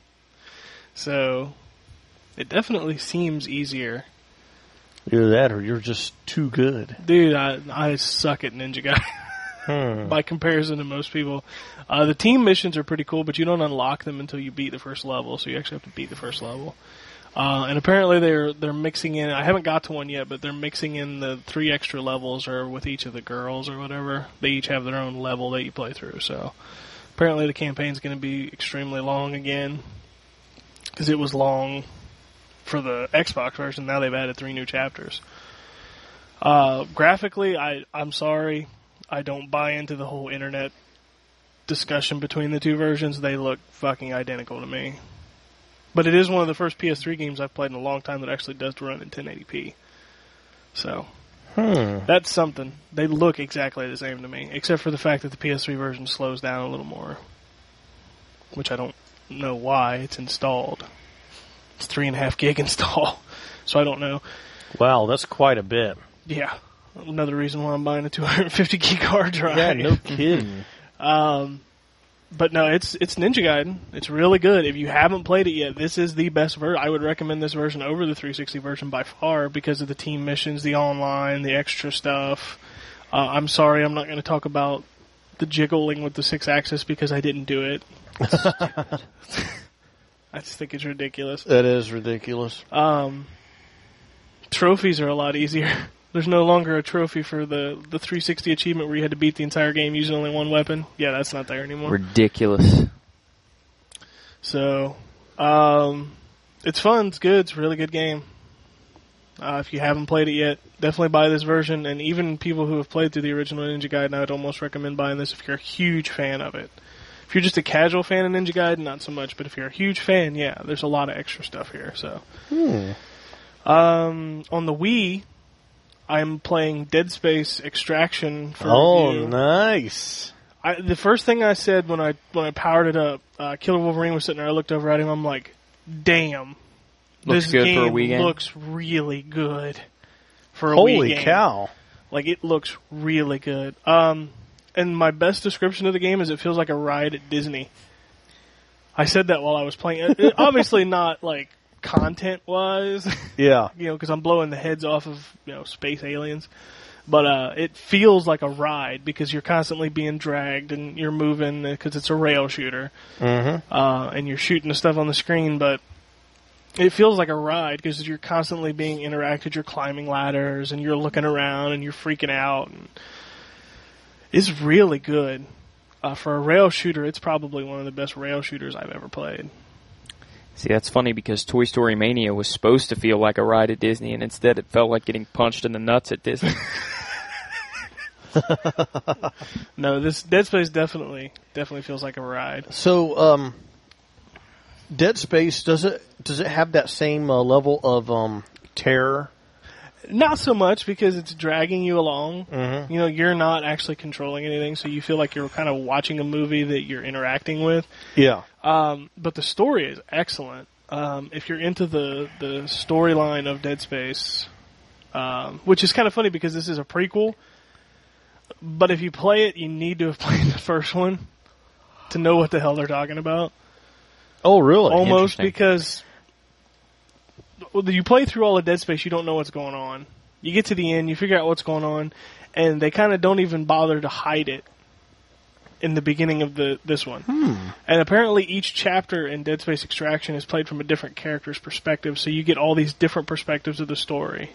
So it definitely seems easier. Either that or you're just too good. Dude, I suck at Ninja Gaiden by comparison to most people. The team missions are pretty cool, but you don't unlock them until you beat the first level, so you actually have to beat the first level. And apparently they're mixing in, I haven't got to one yet, but they're mixing in the 3 extra levels or with each of the girls or whatever. They each have their own level that you play through, so apparently the campaign's going to be extremely long again, because it was long for the Xbox version. Now they've added 3 new chapters. Graphically, I'm sorry, I don't buy into the whole internet discussion between the two versions. They look fucking identical to me. But it is one of the first PS3 games I've played in a long time that actually does run in 1080p. So, that's something. They look exactly the same to me, except for the fact that the PS3 version slows down a little more. Which I don't know why. It's installed. It's 3.5 gig install. So I don't know. Wow, that's quite a bit. Yeah. Another reason why I'm buying a 250 gig hard drive. Yeah, no kidding. But no, it's Ninja Gaiden. It's really good. If you haven't played it yet, this is the best version. I would recommend this version over the 360 version by far because of the team missions, the online, the extra stuff. I'm sorry, I'm not going to talk about the jiggling with the 6-axis because I didn't do it. I just think it's ridiculous. That is ridiculous. Trophies are a lot easier. There's no longer a trophy for the 360 achievement where you had to beat the entire game using only one weapon. Yeah, that's not there anymore. Ridiculous. So, it's fun. It's good. It's a really good game. If you haven't played it yet, definitely buy this version. And even people who have played through the original Ninja Gaiden, I would almost recommend buying this if you're a huge fan of it. If you're just a casual fan of Ninja Gaiden, not so much. But if you're a huge fan, yeah, there's a lot of extra stuff here. So, on the Wii, I'm playing Dead Space Extraction for review. Nice. The first thing I said when I powered it up, Killer Wolverine was sitting there. I looked over at him. I'm like, "Damn, Looks this good game for a Wii game. looks really good for a Wii Holy game. cow. Like, it looks really good." And my best description of the game is it feels like a ride at Disney. I said that while I was playing it. Obviously not like content-wise. Yeah. Because I'm blowing the heads off of, space aliens. But it feels like a ride because you're constantly being dragged and you're moving because it's a rail shooter. Mm-hmm. And you're shooting the stuff on the screen, but it feels like a ride because you're constantly being interacted. You're climbing ladders and you're looking around and you're freaking out. And it's really good. For a rail shooter, it's probably one of the best rail shooters I've ever played. See, that's funny because Toy Story Mania was supposed to feel like a ride at Disney, and instead it felt like getting punched in the nuts at Disney. No, this Dead Space definitely feels like a ride. So, Dead Space, does it have that same level of terror? Not so much because it's dragging you along. Mm-hmm. You're not actually controlling anything, so you feel like you're kind of watching a movie that you're interacting with. Yeah. But the story is excellent. If you're into the storyline of Dead Space, which is kind of funny because this is a prequel, but if you play it, you need to have played the first one to know what the hell they're talking about. Oh, really? Almost, Interesting. because you play through all of Dead Space, you don't know what's going on. You get to the end, you figure out what's going on, and they kind of don't even bother to hide it in the beginning of this one. And apparently each chapter in Dead Space Extraction is played from a different character's perspective, so you get all these different perspectives of the story.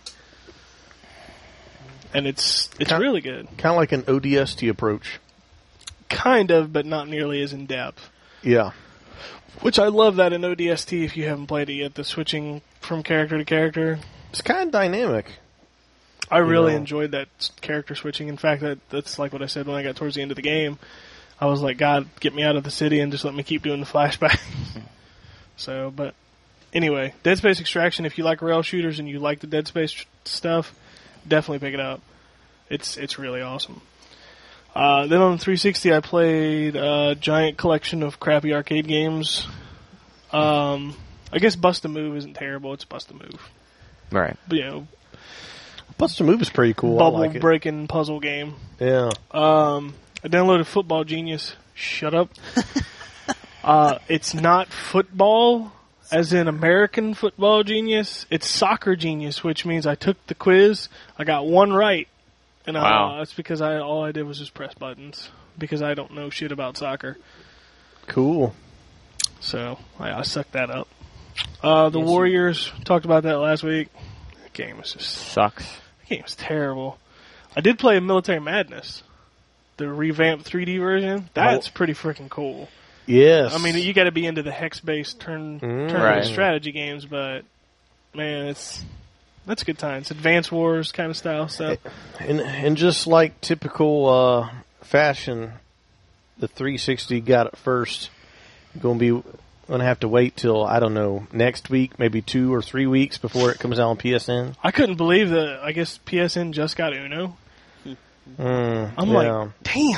And it's really good. Kind of like an ODST approach. Kind of, but not nearly as in-depth. Yeah. Which I love that in ODST, if you haven't played it yet, the switching from character to character. It's kind of dynamic. I really know. enjoyed that character switching. In fact, that's like what I said when I got towards the end of the game. I was like, God, get me out of the city and just let me keep doing the flashback. So, but anyway, Dead Space Extraction, if you like rail shooters and you like the Dead Space stuff, definitely pick it up. It's really awesome. Then on the 360, I played a giant collection of crappy arcade games. I guess Bust a Move isn't terrible. It's Bust a Move. Right. But, Bust a Move is pretty cool. I bubble like it. breaking puzzle game. Yeah. I downloaded Football Genius. Shut up. It's not football, as in American Football Genius. It's Soccer Genius, which means I took the quiz. I got one right. And Wow. that's because all I did was just press buttons. Because I don't know shit about soccer. Cool. So, I sucked that up. The Warriors, talked about that last week. That game was just... Sucks. That game was terrible. I did play Military Madness. The revamped 3D version. That's pretty freaking cool. Yes. I mean, you got to be into the hex-based turn-based Right. strategy games, but man, that's a good time. It's Advance Wars kind of style stuff. And just like typical fashion, the 360 got it first. Going to have to wait till, I don't know, next week, maybe 2 or 3 weeks before it comes out on PSN. I couldn't believe that. I guess PSN just got Uno. I'm like, damn.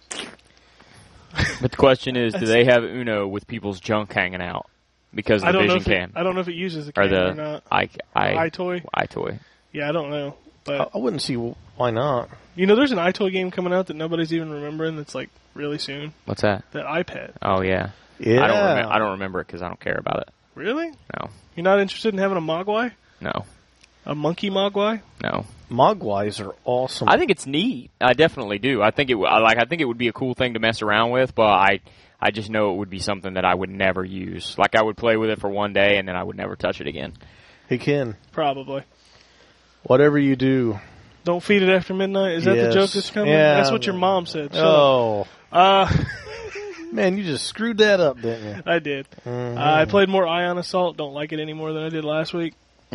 But the question is, do they have Uno with people's junk hanging out because of the Vision Cam? I don't know if it uses the Or camera or the not. iToy? iToy? iToy. Yeah, I don't know. But I wouldn't see why not. there's an iToy game coming out that nobody's even remembering. That's like really soon. What's that? That iPad. Oh yeah. Yeah. I don't remember it because I don't care about it. Really? No. You're not interested in having a Mogwai? No. A monkey Mogwai? No. Mogwais are awesome. I think it's neat. I definitely do. I think I think it would be a cool thing to mess around with, but I just know it would be something that I would never use. Like I would play with it for one day and then I would never touch it again. Hey, Ken, Probably. whatever you do. Don't feed it after midnight? Is that the Yes. joke that's coming? Yeah. That's what your mom said. Shut up. Oh, Uh, man, you just screwed that up, didn't you? I did. Mhm. I played more Ion Assault. Don't like it any more than I did last week.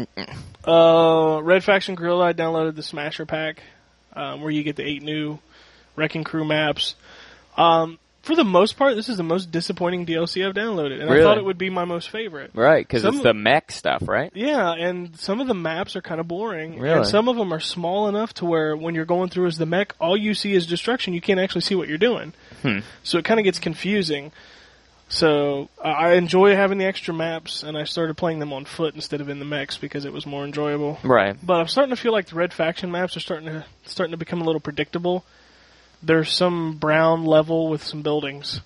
Red Faction Guerrilla, I downloaded the Smasher Pack, where you get the 8 new Wrecking Crew maps. For the most part, this is the most disappointing DLC I've downloaded, and Really? I thought it would be my most favorite. Right, because Some- it's the mech stuff, right? Yeah, and some of the maps are kind of boring. Really? And some of them are small enough to where when you're going through as the mech, all you see is destruction. You can't actually see what you're doing. So it kind of gets confusing. So I enjoy having the extra maps, and I started playing them on foot instead of in the mechs because it was more enjoyable. Right. But I'm starting to feel like the Red Faction maps are starting to become a little predictable. There's some brown level with some buildings.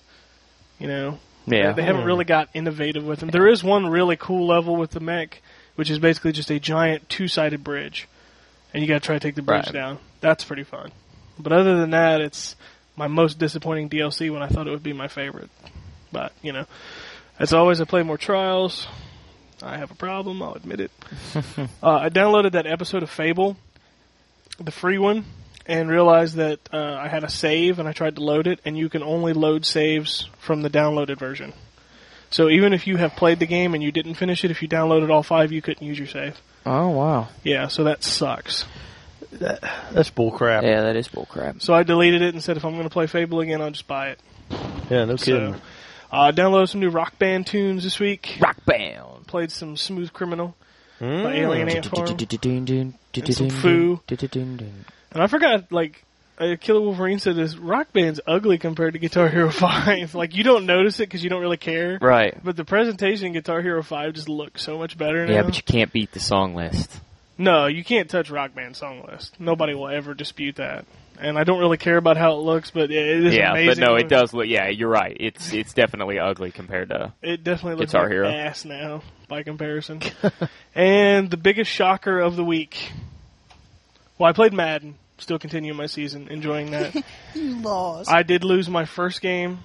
Yeah. They haven't really got innovative with them. There is one really cool level with the mech, which is basically just a giant 2-sided bridge, and you got to try to take the bridge Right. down. That's pretty fun. But other than that, it's my most disappointing DLC when I thought it would be my favorite. But as always, I play more Trials. I have a problem. I'll admit it. I downloaded that episode of Fable, the free one, and realized that I had a save, and I tried to load it, and you can only load saves from the downloaded version. So even if you have played the game and you didn't finish it, if you downloaded all 5, you couldn't use your save. Oh, wow. Yeah, so that sucks. That's bullcrap. Yeah, that is bullcrap. So I deleted it and said if I'm going to play Fable again, I'll just buy it. Yeah, no kidding. So, downloaded some new Rock Band tunes this week. Rock Band. Played some Smooth Criminal by Mm. Alien Ant Farm. And some Foo. And I forgot, Killer Wolverine said this, Rock Band's ugly compared to Guitar Hero 5. You don't notice it because you don't really care. Right. But the presentation in Guitar Hero 5 just looks so much better now. Yeah, but you can't beat the song list. No, you can't touch Rock Band's song list. Nobody will ever dispute that. And I don't really care about how it looks, but it is Yeah, amazing. but no, it does look. Yeah, you're right. It's definitely ugly compared to. It definitely looks Guitar like Hero. ass now, by comparison. And the biggest shocker of the week. Well, I played Madden. Still continuing my season. Enjoying that. You lost. I did lose my first game.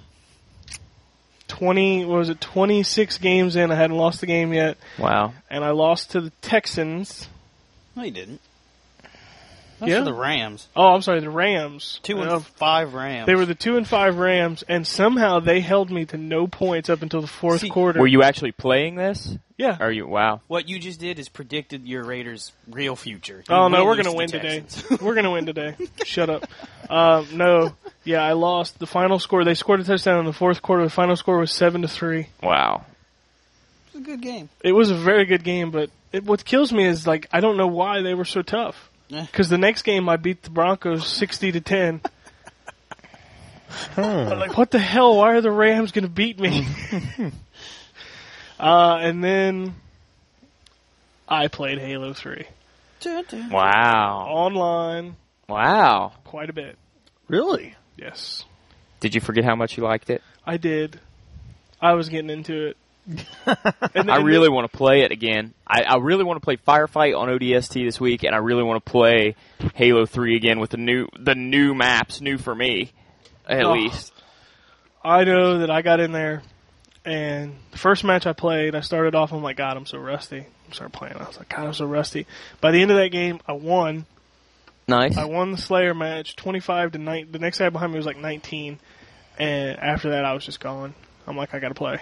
26 games in. I hadn't lost the game yet. Wow. And I lost to the Texans. No, you didn't. That's Yeah? for the Rams. Oh, I'm sorry, the Rams. 2-5 Rams. They were the 2-5 Rams, and somehow they held me to no points up until the fourth See, quarter. Were you actually playing this? Yeah. Are you? Wow. What you just did is predicted your Raiders' real future. You Oh no, will we're lose gonna to win the today. Texans. We're gonna win today. Shut up. No, yeah, I lost. The final score. They scored a touchdown in the fourth quarter. The final score was 7-3. Wow. It was a good game. It was a very good game, but what kills me is I don't know why they were so tough. Eh. Because the next game I beat the Broncos 60-10. I'm like, what the hell? Why are the Rams gonna beat me? And then I played Halo 3 Wow. online Wow. quite a bit. Really? Yes. Did you forget how much you liked it? I did. I was getting into it. I really want to play it again. I really want to play Firefight on ODST this week, and I really want to play Halo 3 again with the new maps, new for me, at least. I know that I got in there, and the first match I played, I started off, I'm like, God, I'm so rusty. I started playing, I was like, God, I'm so rusty. By the end of that game, I won. Nice. I won the Slayer match, 25-9. The next guy behind me was 19, and after that, I was just gone. I'm like, I gotta play.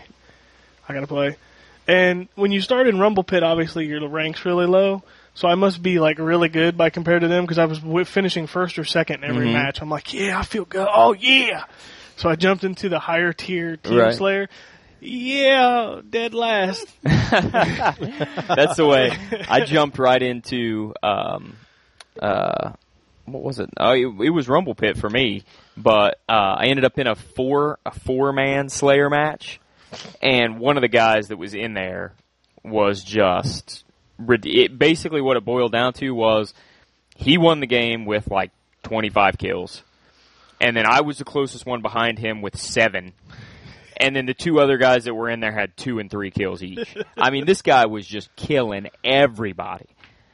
And when you start in Rumble Pit, obviously your rank's really low, so I must be really good by compared to them because I was finishing first or second in every match. I'm like, yeah, I feel good. Oh yeah! So I jumped into the higher tier Team Right. Slayer. Yeah, dead last. That's the way. I jumped right into what was it? Oh, it was Rumble Pit for me, but I ended up in a four-man Slayer match, and one of the guys that was in there was just basically what it boiled down to was He won the game with like 25 kills. And then I was the closest one behind him with 7. And then the 2 other guys that were in there had 2 and 3 kills each. I mean, this guy was just killing everybody.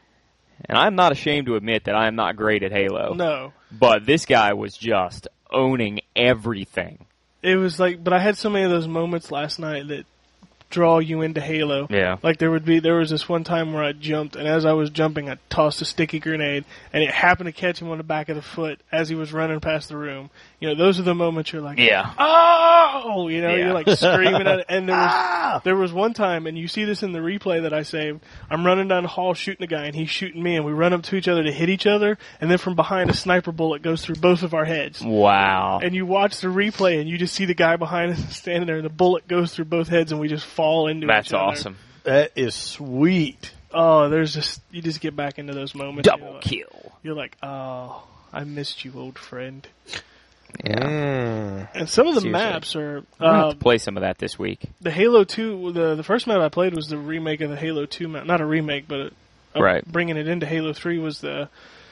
And I'm not ashamed to admit that I am not great at Halo. No. But this guy was just owning everything. It was like, but I had so many of those moments last night that draw you into Halo. Yeah. Like there was this one time where I jumped, and as I was jumping, I tossed a sticky grenade, and it happened to catch him on the back of the foot as he was running past the room. You know, those are the moments you're like, Yeah. oh, you know, Yeah. you're like screaming at it. And there was one time, and you see this in the replay that I saved. I'm running down the hall shooting a guy, and he's shooting me, and we run up to each other to hit each other, and then from behind a sniper bullet goes through both of our heads. Wow. And you watch the replay, and you just see the guy behind us standing there, and the bullet goes through both heads, and we just fall into That's each other. awesome. That is sweet. Oh, you just get back into those moments. Double kill. You're like, oh, I missed you, old friend. Yeah. Mm. And some of the Seriously. maps are I'm going to have to play some of that this week. the Halo 2. The first map I played was the remake of the Halo 2 map. Not a remake, but Right. bringing it into Halo 3 was the.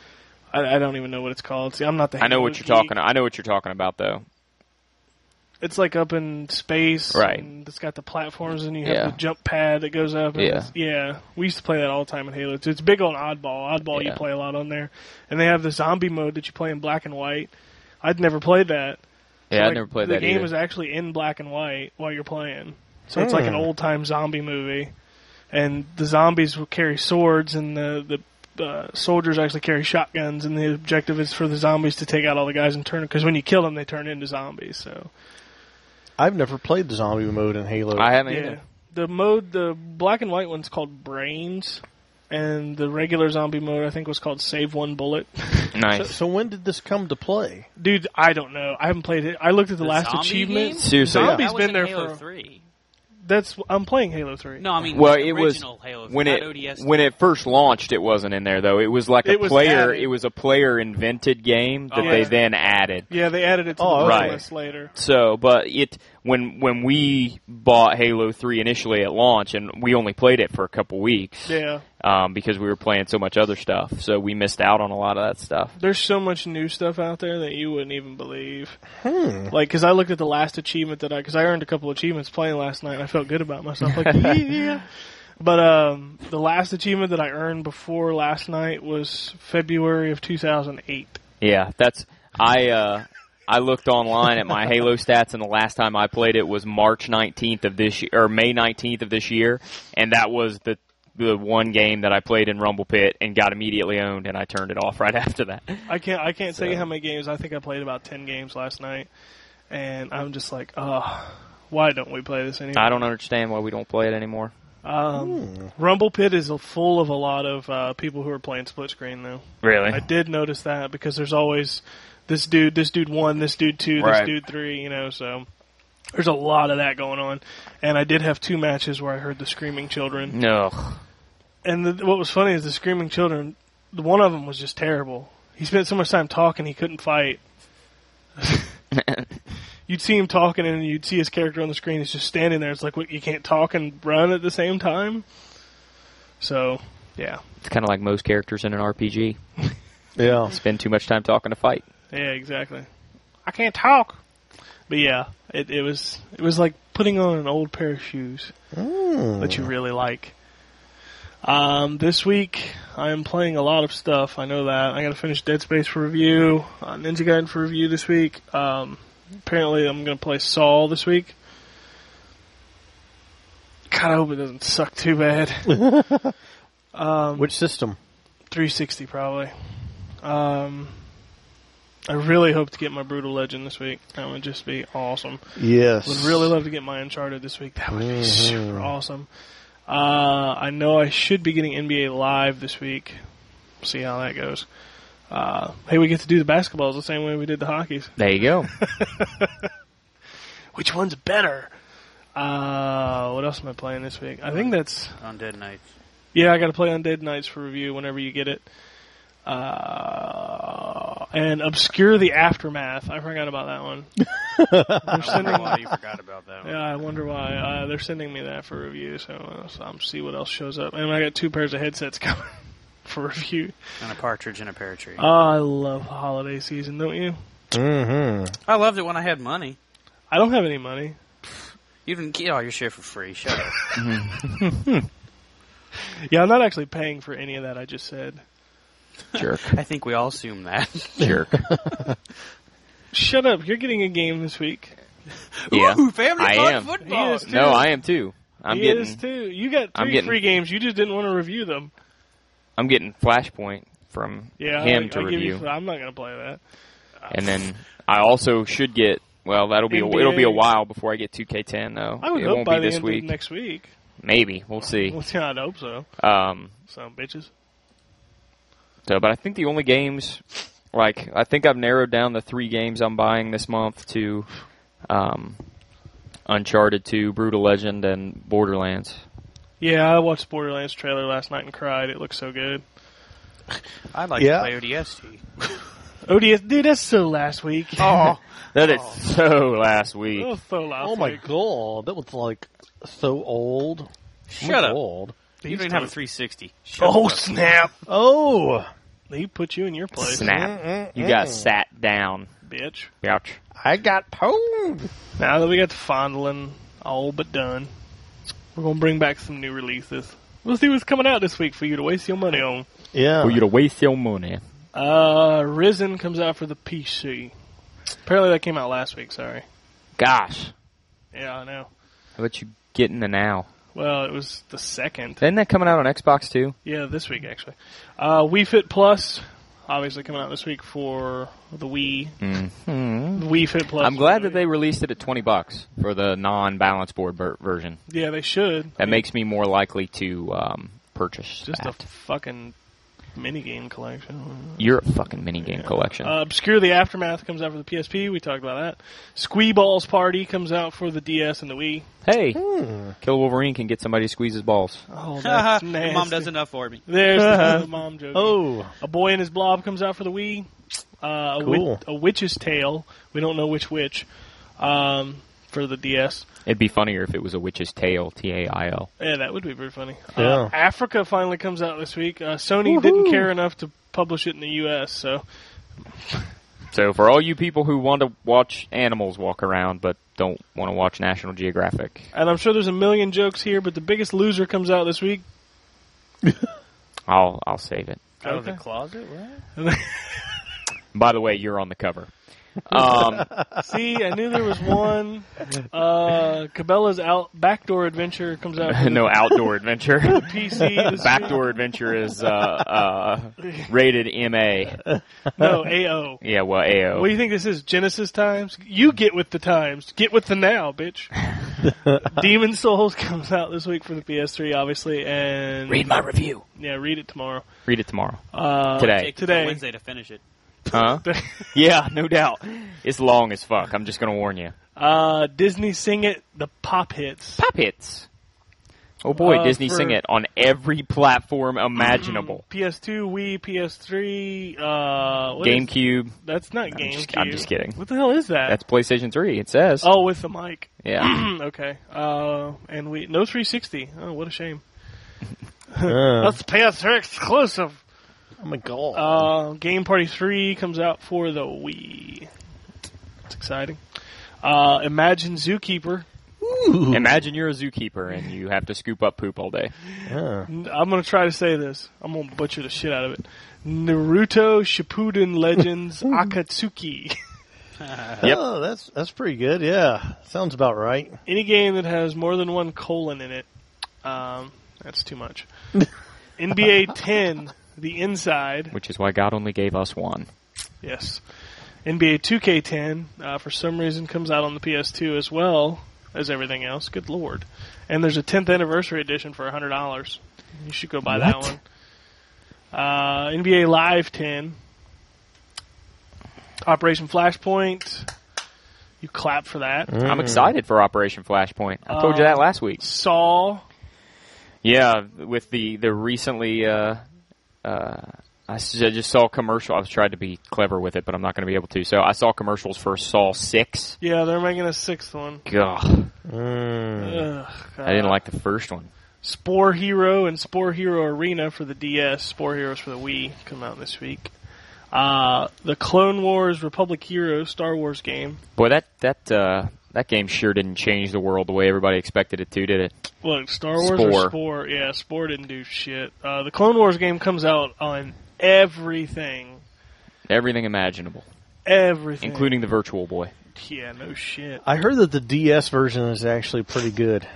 I don't even know what it's called. See, I'm not the. I know Halo what you're geek. talking. I know what you're talking about, though. It's like up in space, Right. And it's got the platforms, and you have Yeah. the jump pad that goes up. And Yeah. yeah. We used to play that all the time in Halo 2. It's big on Oddball. Oddball, you Yeah. play a lot on there, and they have the zombie mode that you play in black and white. I'd never played that. Yeah, I Like, never played the that game either. is actually in black and white while you're playing, so it's like an old time zombie movie. And the zombies will carry swords, and the soldiers actually carry shotguns. And the objective is for the zombies to take out all the guys and turn. Because when you kill them, they turn into zombies. So I've never played the zombie mode in Halo. I haven't yeah, either. the black and white one's called Brains, and the regular zombie mode I think was called Save One Bullet. Nice. So when did this come to play? Dude, I don't know. I haven't played it. I looked at the last zombie achievement. game? Seriously. Zombies That was been in there Halo for. 3. I'm playing Halo 3. No, I mean Well, the it was original Halo 3, when not it ODST. when it first launched. It wasn't in there though. It was like It was player. added. It was a player invented game that Oh, they yeah. then added. Yeah, they added it to Oh, the right. list later. So, but when we bought Halo 3 initially at launch, and we only played it for a couple weeks, Yeah. because we were playing so much other stuff, so we missed out on a lot of that stuff. There's so much new stuff out there that you wouldn't even believe. Like, because I looked at the last achievement because I earned a couple achievements playing last night, and I felt good about myself. Like, yeah. But the last achievement that I earned before last night was February of 2008. Yeah, I looked online at my Halo stats, and the last time I played it was March 19th of this year, or May 19th of this year, and that was the one game that I played in Rumble Pit and got immediately owned, and I turned it off right after that. I can't tell So- you how many games. I think I played about 10 games last night, and I'm just like, why don't we play this anymore? I don't understand why we don't play it anymore. Rumble Pit is full of a lot of people who are playing split screen, though. Really? I did notice that because there's always this dude 1, this dude 2, Right. this dude 3, so there's a lot of that going on. And I did have 2 matches where I heard the screaming children. No. And what was funny is the screaming children, one of them was just terrible. He spent so much time talking he couldn't fight. You'd see him talking and you'd see his character on the screen. He's just standing there. It's like, what, you can't talk and run at the same time? So, yeah. It's kind of like most characters in an RPG. Yeah. Spend too much time talking to fight. Yeah, exactly. I can't talk. But yeah, it was like putting on an old pair of shoes that you really like. This week I am playing a lot of stuff. I know that. I got to finish Dead Space for review, Ninja Gaiden for review this week. Apparently I'm going to play Saul this week. God, I hope it doesn't suck too bad. Which system? 360 probably. I really hope to get my Brutal Legend this week. That would just be awesome. Yes. Would really love to get my Uncharted this week. That would be super awesome. I know I should be getting NBA Live this week. See how that goes. Hey, we get to do the basketballs the same way we did the hockeys. There you go. Which one's better? What else am I playing this week? I think that's... Undead Nights. Yeah, I got to play Undead Nights for review whenever you get it. And Obscure the Aftermath. I forgot about that one. I wonder why you forgot about that one. Yeah, I wonder why. They're sending me that for review, so I'll see what else shows up. And I got 2 pairs of headsets coming. for review. And a partridge in a pear tree. Oh, I love holiday season, don't you? Mm-hmm. I loved it when I had money. I don't have any money. You didn't get all your shit for free. Shut up. Yeah, I'm not actually paying for any of that I just said. Jerk. I think we all assume that. Jerk. Shut up. You're getting a game this week. Yeah. Ooh, family I fun am. football. He is too. No, I am too. I'm He getting is too. You got I'm 3 getting- free games. You just didn't want to review them. I'm getting Flashpoint from Yeah, him to I give review. I'm not going to play that. And then I also should get. Well, it'll be NBA. a while before I get 2K10 though. I would it hope won't by be the this end week. of next week. Maybe we'll see. Well, yeah, I'd hope so. Some bitches. So, but I think the only games, like I think I've narrowed down the 3 games I'm buying this month to Uncharted 2, Brutal Legend, and Borderlands. Yeah, I watched Borderlands trailer last night and cried. It looks so good. I'd like Yeah. to play ODST. ODS, dude, that's so last week. Oh, That is so last week. That was so last Oh my week. god, that was like so old. shut up. Old. You don't even have a 360. Shut Oh, up. snap. Oh, He put you in your place, Snap. You got sat down. bitch. Ouch. I got pwned. Now that we got the fondling all but done, we're going to bring back some new releases. We'll see what's coming out this week for you to waste your money on. Yeah. For you to waste your money. Risen comes out for the PC. Apparently that came out last week, sorry. Gosh. Yeah, I know. How about you getting the now? Well, it was the 2nd. Isn't that coming out on Xbox too? Yeah, this week, actually. Wii Fit Plus, obviously coming out this week for the Wii. Mm-hmm. The Wii Fit Plus. I'm glad that they released it at $20 for the non-balance board version. Yeah, they should. That makes me more likely to purchase Just that. a fucking minigame collection. You're a fucking minigame collection. Obscure the Aftermath comes out for the PSP. We talked about that. Squeeballs Party comes out for the DS and the Wii. Hey, Kill Wolverine can get somebody to squeeze his balls. Oh, that's Your nasty. mom does enough for me. There's the mom joke. Oh, A Boy and His Blob comes out for the Wii. Cool. A Witch's Tale. We don't know which witch. For the DS. It'd be funnier if it was a witch's tail, Tail. Yeah, that would be pretty funny. Yeah. Africa finally comes out this week. Sony didn't care enough to publish it in the U.S., so So for all you people who want to watch animals walk around but don't want to watch National Geographic, and I'm sure there's a million jokes here, but The Biggest Loser comes out this week. I'll save it. Out of the Okay. closet? What? By the way, you're on the cover. See, I knew there was one. Cabela's Backdoor Adventure comes out. For No outdoor adventure. the PC. this Backdoor adventure is rated MA. No, AO. Yeah, well, AO. What do you think this is? Genesis times? You get with the times. Get with the now, bitch. Demon Souls comes out this week for the PS3, obviously, and Read my review. yeah, read it tomorrow. Read it tomorrow. Today. Take till Wednesday to finish it. Huh? Yeah, no doubt. It's long as fuck. I'm just going to warn you. Disney Sing It, the pop hits. Pop hits. Oh boy, Disney for- Sing It on every platform imaginable. PS2, Wii, PS3, what is- GameCube. that's not I'm GameCube. I'm just kidding. What the hell is that? That's PlayStation 3, it says. Oh, with the mic. Yeah. Okay. And we no 360. Oh, what a shame. oh That's PS3 exclusive. my god. Game Party 3 comes out for the Wii. It's exciting. Imagine Zookeeper. Imagine you're a zookeeper and you have to scoop up poop all day. Yeah. I'm going to try to say this. I'm going to butcher the shit out of it. Naruto Shippuden Legends Akatsuki. Yep. Oh, that's pretty good. Yeah, sounds about right. Any game that has more than one colon in it, that's too much. NBA 10, The Inside. Which is why God only gave us one. Yes. NBA 2K10, for some reason, comes out on the PS2 as well as everything else. Good lord. And there's a 10th anniversary edition for $100. You should go buy that What? one. NBA Live 10. Operation Flashpoint. You clap for that. I'm excited for Operation Flashpoint. I told you that last week. Saw. Yeah, with the recently, I just saw a commercial. I was trying to be clever with it, but I'm not going to be able to. So I saw commercials for Saw 6. Yeah, they're making a 6th one. Ugh, Ugh, I didn't like the first one. Spore Hero and Spore Hero Arena for the DS. Spore Heroes for the Wii come out this week. The Clone Wars Republic Heroes Star Wars game. Boy, that game sure didn't change the world the way everybody expected it to, did it? Look, Star Wars Spore. or Spore? Yeah, Spore didn't do shit. The Clone Wars game comes out on everything. Everything imaginable, Everything. including the Virtual Boy. Yeah, no shit. I heard that the DS version is actually pretty good.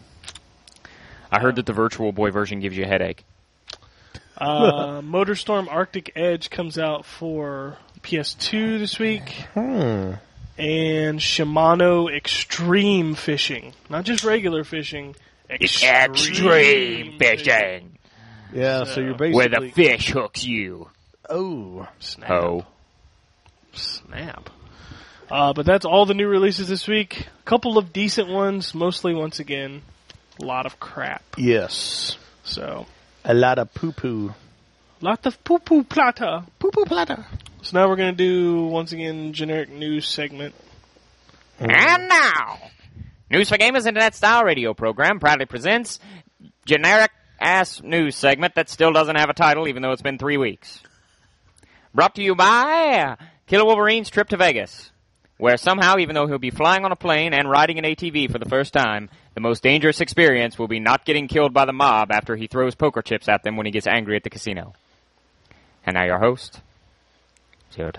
I heard that the Virtual Boy version gives you a headache. MotorStorm Arctic Edge comes out for PS2 this week. And Shimano Extreme Fishing. Not just regular fishing. Extreme fishing. Yeah, so you're Where basically... the fish hooks you. Oh. Snap. Oh. Snap. But that's all the new releases this week. A couple of decent ones. Mostly, once again, a lot of crap. Yes. So, A lot of poo-poo. lot of poo-poo plata. Poo-poo platter. So now we're going to do, once again, generic news segment. And now, News for Gamers Internet Style Radio Program proudly presents generic-ass news segment that still doesn't have a title, even though it's been 3 weeks. Brought to you by Killer Wolverine's Trip to Vegas, where somehow, even though he'll be flying on a plane and riding an ATV for the first time, the most dangerous experience will be not getting killed by the mob after he throws poker chips at them when he gets angry at the casino. And now your host, $0.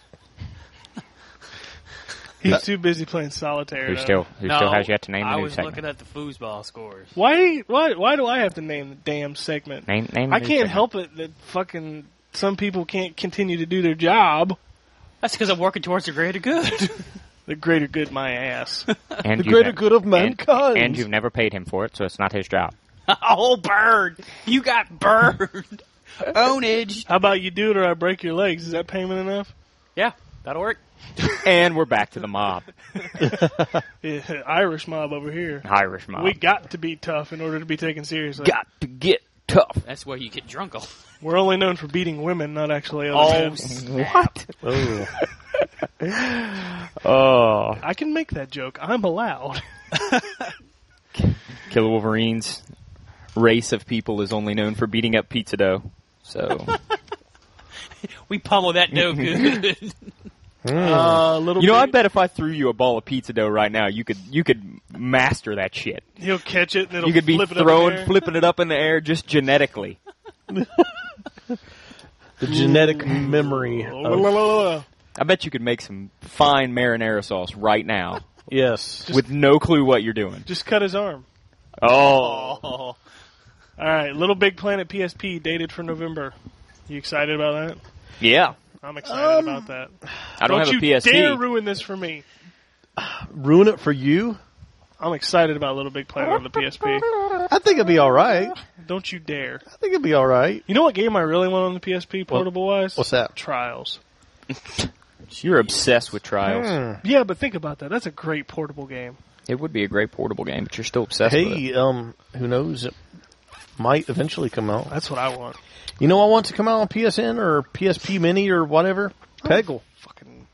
He's too busy playing solitaire. Who though. still has yet to name the I news was segment. looking at the foosball scores. Why do I have to name the damn segment? Name the I news can't segment. help it that fucking some people can't continue to do their job. That's because I'm working towards the greater good. The greater good, my ass. And The you've greater ne- good of mankind. And you've never paid him for it, so it's not his job. Oh, bird! You got burned. Ownage. How about you do it or I break your legs? Is that payment enough? Yeah, that'll work. And we're back to the mob. Yeah, Irish mob over here. Irish mob. We got to be tough in order to be taken seriously. got to get tough. That's where you get drunk. We're only known for beating women, not actually other men. What? Oh. Oh. I can make that joke. I'm allowed. Killer Wolverine's race of people is only known for beating up pizza dough. So, We pummel that dough good. Little you know, I Big- bet if I threw you a ball of pizza dough right now, you could master that shit. he'll catch it and it'll You could be flip it up in the air. flipping it up in the air just genetically. The genetic memory. Of, I bet you could make some fine marinara sauce right now yes. with no clue what you're doing. Just cut his arm. Oh. All right, Little Big Planet PSP dated for November. You excited about that? Yeah. I'm excited about that. I don't have you a PSP. dare ruin this for me. Ruin it for you? I'm excited about Little Big Planet on the PSP. I think it'd be alright. Don't you dare. I think it'd be alright. You know what game I really want on the PSP, portable-wise? What's that? Trials. You're obsessed with Trials. Yeah, but think about that. That's a great portable game. It would be a great portable game, but you're still obsessed with it. Hey, who knows? It might eventually come out. That's what I want. You know what wants to come out on PSN or PSP Mini or whatever? Peggle. Fucking.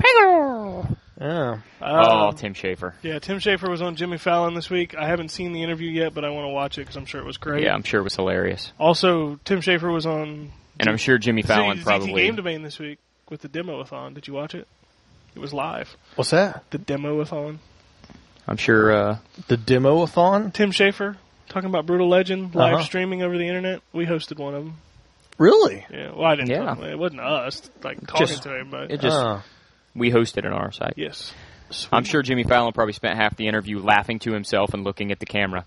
Yeah. Oh, Tim Schafer. Yeah, Tim Schafer was on Jimmy Fallon this week. I haven't seen the interview yet, but I want to watch it because I'm sure it was great. Yeah, I'm sure it was hilarious. Also, Tim Schafer was on And I'm sure Jimmy Fallon ZT probably... Game Domain this week with the Demo-a-thon. Did you watch it? It was live. What's that? The Demo-a-thon. I'm sure... The Demo-a-thon? Tim Schafer talking about Brutal Legend, live Uh-huh. streaming over the internet. We hosted one of them. Really? Yeah, well, I didn't. Yeah. It wasn't us like talking Just- to him, but It just... We hosted it on our site. yes. I'm sure Jimmy Fallon probably spent half the interview laughing to himself and looking at the camera.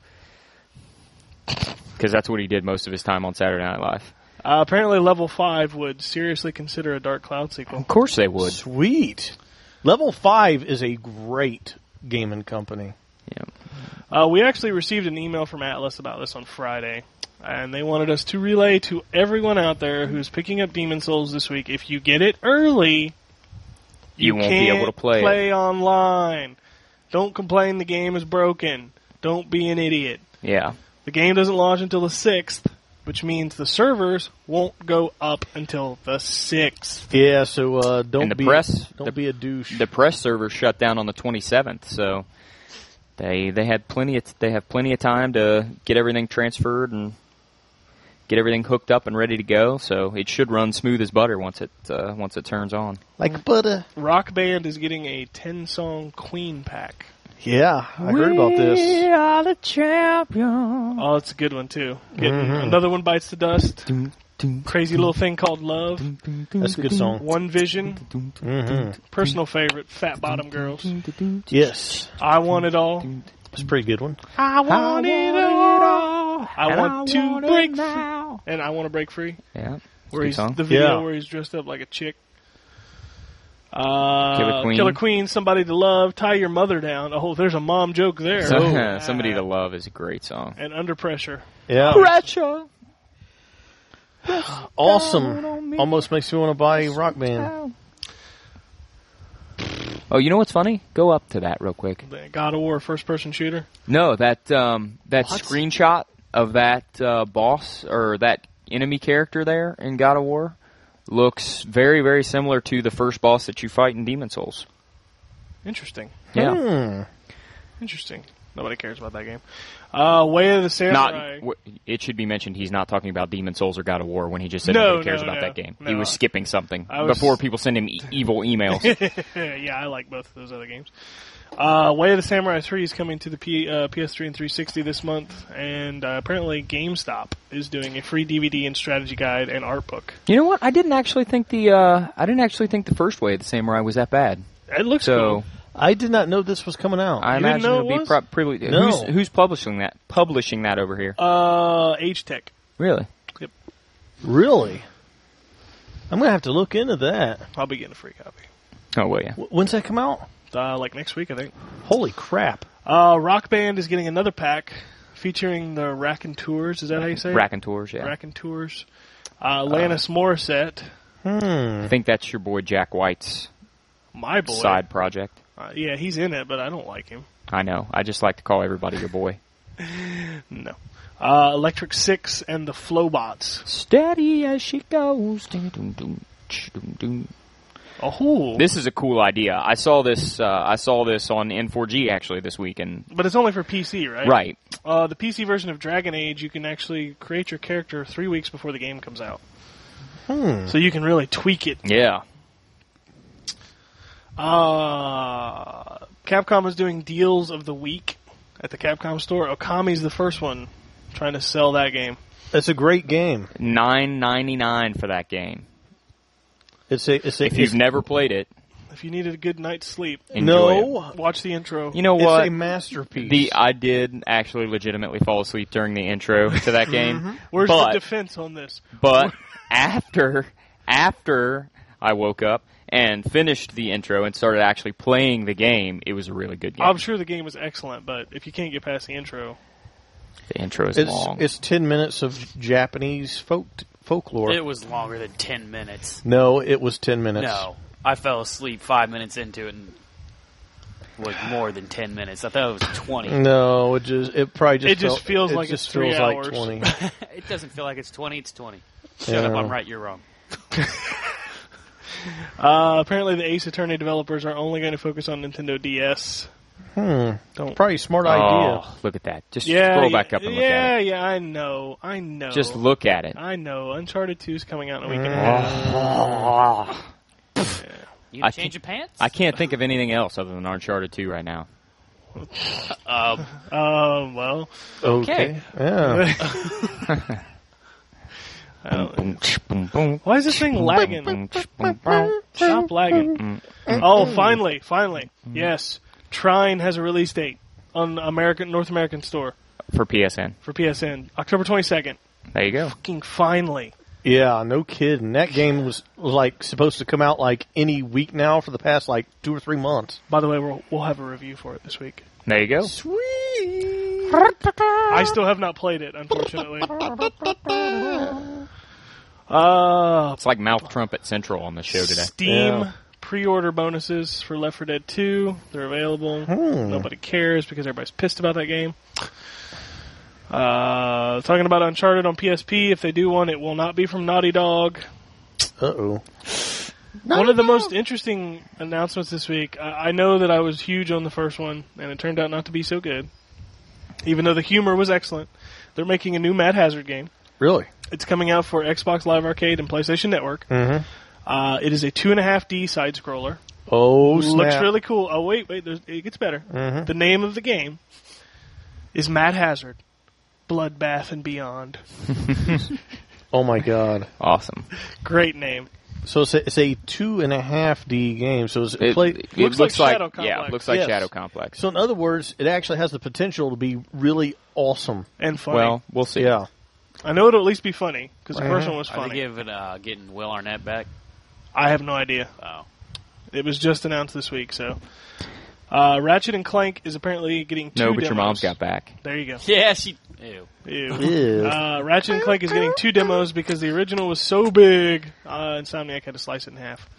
Because that's what he did most of his time on Saturday Night Live. Apparently, Level 5 would seriously consider a Dark Cloud sequel. Of course they would. Sweet. Level 5 is a great gaming company. Yeah. We actually received an email from Atlas about this on Friday, and they wanted us to relay to everyone out there who's picking up Demon's Souls this week, if you get it early, You won't be able to play it. play online. Don't complain the game is broken. Don't be an idiot. Yeah. The game doesn't launch until the 6th, which means the servers won't go up until the 6th. Yeah, so And don't the be press- don't be a douche. The press server shut down on the 27th, so They have plenty of time to get everything transferred and get everything hooked up and ready to go. So it should run smooth as butter once it turns on. Like butter. Rock Band is getting a 10-song Queen pack. Yeah, I heard about this. We are the champions. Oh, it's a good one, too. Another one bites the dust. Crazy little thing called Love. That's a good song. One Vision. Mm-hmm. Personal favorite, Fat Bottom Girls. Yes, I Want It All. it's a pretty good one. I want it all. I want to break free. And I Want to Break Free. Yeah. Where Good he's song. the video Yeah. where he's dressed up like a chick. Killer Queen. Somebody to Love, Tie Your Mother Down. Oh, there's a mom joke there. Somebody to Love is a great song. And Under Pressure. Yeah, Pressure. awesome. Almost makes me want to buy Rock Band. Oh, you know what's funny? Go up to that real quick. The God of War first-person shooter. No, that screenshot of that boss or that enemy character there in God of War looks very, very similar to the first boss that you fight in Demon Souls. Interesting. Yeah. Interesting. Nobody cares about that game. Way of the Samurai. It should be mentioned he's not talking about Demon Souls or God of War when he just said No, nobody cares no, about no. that game. No, He was skipping something I was- before people send him evil emails. Yeah, I like both of those other games. Way of the Samurai 3 is coming to the PS3 and 360 this month, and apparently GameStop is doing a free DVD and strategy guide and art book. You know what? I didn't actually think the first Way of the Samurai was that bad. It looks So cool. I did not know this was coming out. I You didn't imagine know it'll it be was? probably No. who's publishing that? Publishing that over here? Age Tech. Really? Really? I'm gonna have to look into that. I'll be getting a free copy. Oh well, yeah. When's that come out? Like next week, I think. Holy crap! Rock Band is getting another pack featuring the Raconteurs. Is that how you say it? Raconteurs, yeah. Raconteurs. Alanis Morissette. I think that's your boy Jack White's My boy. side project. Yeah, he's in it, but I don't like him. I know. I just like to call everybody your boy. No. Electric Six and the Flowbots. Steady as she goes. Dun, dun, dun, ch, dun, dun. Oh, This is a cool idea. I saw this on N4G actually this week, and but it's only for PC, right? right. The PC version of Dragon Age, you can actually create your character 3 weeks before the game comes out. So you can really tweak it. Yeah. Capcom is doing deals of the week at the Capcom store. Okami's the first one trying to sell that game. It's a great game. $9.99 for that game. If You've never played it, If you needed a good night's sleep, enjoy it. no, watch the intro. You know it's what? a masterpiece. I did actually legitimately fall asleep during the intro to that game. Where's but, the defense on this? But after I woke up and finished the intro and started actually playing the game, it was a really good game. I'm sure the game was excellent, but if you can't get past the intro, The intro is it's long. it's 10 minutes of Japanese folklore. It was longer than 10 minutes. No, it was 10 minutes. No. I fell asleep 5 minutes into it and was more than 10 minutes. I thought it was 20. No, it probably just It just feels like just it's 3 feels hours. like 20. It doesn't feel like it's 20, it's 20. Shut up, Yeah. I'm right, you're wrong. apparently the Ace Attorney developers are only going to focus on Nintendo DS. Don't. Probably a smart idea. Oh, look at that. Just Yeah, scroll back up and look at it. Yeah, I know. Just look at it. I know. Uncharted 2 is coming out in a week. You I change your pants? I can't think of anything else other than Uncharted 2 right now. Well, Okay. Yeah. why is this thing lagging? Stop lagging. Oh, finally. Yes. Trine has a release date on North American store For PSN. for PSN. October 22nd. There you go. Fucking finally. Yeah, no kidding. That game was like supposed to come out like any week now for the past like 2 or 3 months. By the way, we'll have a review for it this week. There you go. Sweet. I still have not played it, unfortunately. It's like Mouth Trumpet Central on the show today. Steam Yeah. pre-order bonuses for Left 4 Dead 2. They're available. Nobody cares because everybody's pissed about that game. Talking about Uncharted on PSP. If they do one, it will not be from Naughty Dog. Uh-oh. One of the most interesting announcements this week, I know that I was huge on the first one, and it turned out not to be so good. Even though the humor was excellent. They're making a new Mad Hazard game. Really? It's coming out for Xbox Live Arcade and PlayStation Network. Mm-hmm. It is a 2.5D side-scroller. Oh, snap. Looks really cool. Oh, wait, it gets better. Mhm. The name of the game is Mad Hazard, Bloodbath and Beyond. Oh, my God. Awesome. Great name. So it's a 2.5D game. So It Looks like Shadow Complex. Yeah, it looks like Yes. Shadow Complex. So in other words, it actually has the potential to be really awesome. And funny. Well, we'll see. Yeah. I know it'll at least be funny, because the Mhm. first one was Are they funny. getting Will Arnett back? I have no idea. Oh. It was just announced this week, so. Ratchet and Clank is apparently getting 2 No, but demos. your mom's got back. There you go. Yeah, she. Ew. Ew. Ew. Ratchet and Clank is getting 2 demos because the original was so big, Insomniac had to slice it in half.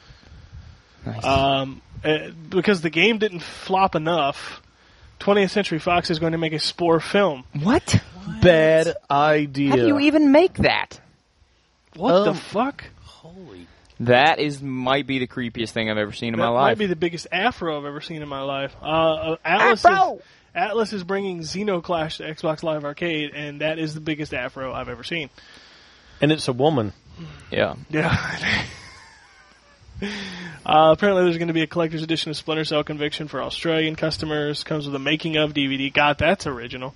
Nice. Because the game didn't flop enough, 20th Century Fox is going to make a Spore film. What? Bad idea. How do you even make that? What the fuck? Holy. That might be the creepiest thing I've ever seen in That my might life. be the biggest afro I've ever seen in my life. Atlas is bringing Xenoclash to Xbox Live Arcade, and that is the biggest afro I've ever seen. And it's a woman. Yeah. Yeah. Apparently there's going to be a collector's edition of Splinter Cell Conviction for Australian customers. Comes with a making of DVD. God, that's original.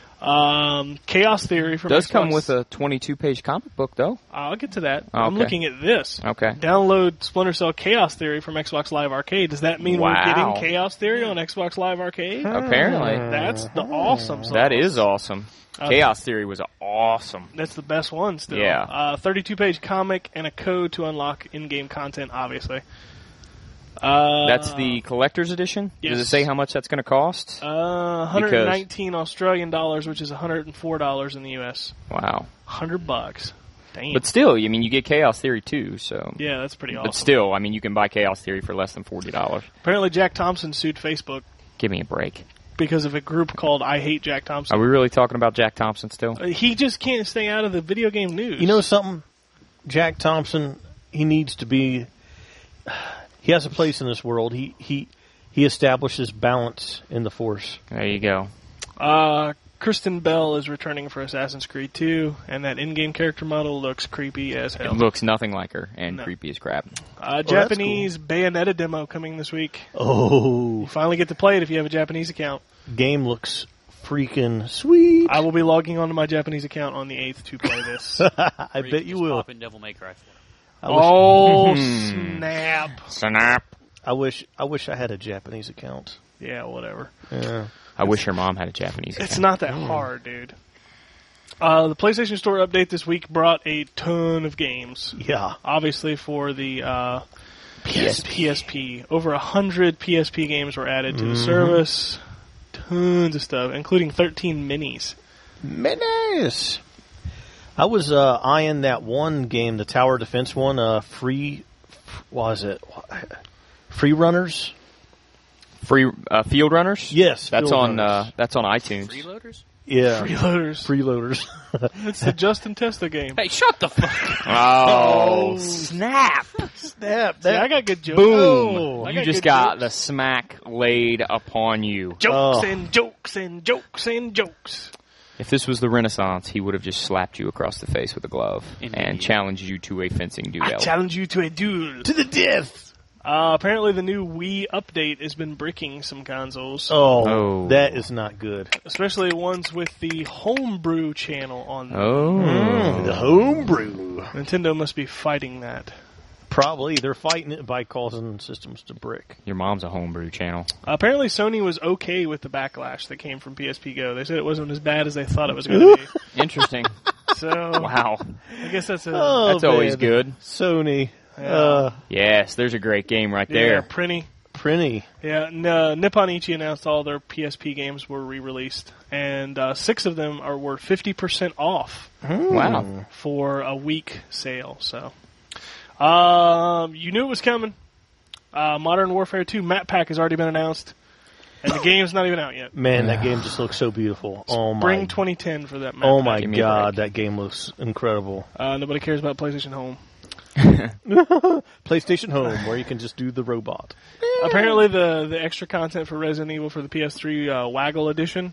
Chaos Theory from Does Xbox. come with a 22-page comic book, though. I'll get to that. Okay. I'm looking at this. Okay. Download Splinter Cell Chaos Theory from Xbox Live Arcade. Does that mean we're Wow. getting Chaos Theory on Xbox Live Arcade? Apparently. That's the awesome song. That is awesome. Chaos Theory was awesome. That's the best one still. Yeah. 32-page comic and a code to unlock in-game content, obviously. That's the collector's edition? yes. Does it say how much that's going to cost? 119 Australian dollars, which is $104 in the U.S. Wow. $100. Damn. But still, I mean, you get Chaos Theory too, so... yeah, that's pretty awesome. But still, I mean, you can buy Chaos Theory for less than $40. Apparently, Jack Thompson sued Facebook Give me a break. because of a group called I Hate Jack Thompson. Are we really talking about Jack Thompson still? He just can't stay out of the video game news. You know something? Jack Thompson, he needs to be... He has a place in this world. He establishes balance in the Force. There you go. Kristen Bell is returning for Assassin's Creed 2, and that in-game character model looks creepy as It hell. looks nothing like her, and No. creepy as crap. Japanese Bayonetta demo coming this week. Oh, You finally get to play it if you have a Japanese account. game looks freaking sweet. I will be logging onto my Japanese account on the 8th to play this. I Or bet you just will. Pop in Devil May Cry 4. Oh, snap. Snap. I wish I had a Japanese account. Yeah, whatever. Yeah. I wish her mom had a Japanese account. It's not that hard, dude. The PlayStation Store update this week brought a ton of games. Yeah. Obviously for the PSP. Over 100 PSP games were added to the service. Tons of stuff, including 13 minis. Menace. I was eyeing that one game, the tower defense one, Free Runners? Free Field Runners? Yes, That's Field on Runners. that's on iTunes. Freeloaders? Yeah. Freeloaders. Freeloaders. It's the Justin Testa game. Hey, shut the fuck up. Oh, snap! Snap. See, I got good jokes. Boom! Oh, I You got just good got jokes. the smack laid upon you. Jokes Oh. and jokes and jokes and jokes. If this was the Renaissance, he would have just slapped you across the face with a glove Indeed. and challenged you to a fencing I duel. challenge you to a duel. To the death. Apparently the new Wii update has been bricking some consoles. Oh. That is not good. Especially ones with the homebrew channel on them. Oh. The homebrew. Nintendo must be fighting that. Probably. They're fighting it by causing systems to brick. Your mom's a homebrew channel. Apparently Sony was okay with the backlash that came from PSP Go. They said it wasn't as bad as they thought it was going to be. Interesting. So Wow. I guess that's a Oh, That's always man. good. Sony. Yeah. Yes, there's a great game right yeah, there. Prinny. Prinny. Yeah, Nippon Ichi announced all their PSP games were re-released, and 6 of them were 50% off Wow. for a week sale. So, you knew it was coming. Modern Warfare 2 map pack has already been announced, and the game's not even out yet. Man, that game just looks so beautiful. Oh my. Spring 2010 for that map Oh pack. my Give me a God, break. that game looks incredible. Nobody cares about PlayStation Home. PlayStation Home, where you can just do the robot. Apparently, the extra content for Resident Evil for the PS3 Waggle Edition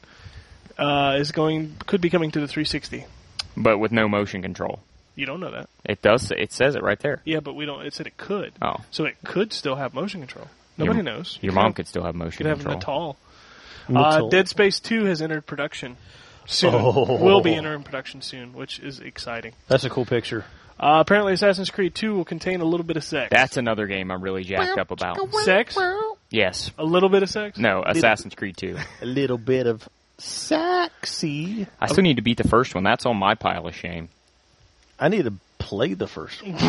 could be coming to the 360. But with no motion control. You don't know that. It does. It says it right there. Yeah, but we don't. It said it could. Oh. So it could still have motion control. Nobody Your- knows. Your mom could still have motion Could have control. Natal. Dead Space 2 has entered production soon. Oh. Will be entering production soon, which is exciting. That's a cool picture. Apparently, Assassin's Creed 2 will contain a little bit of sex. That's another game I'm really jacked up about. Sex? Yes. A little bit of sex? No, Assassin's Creed 2. A little bit of sexy. I still need to beat the first one. That's on my pile of shame. I need to play the first one.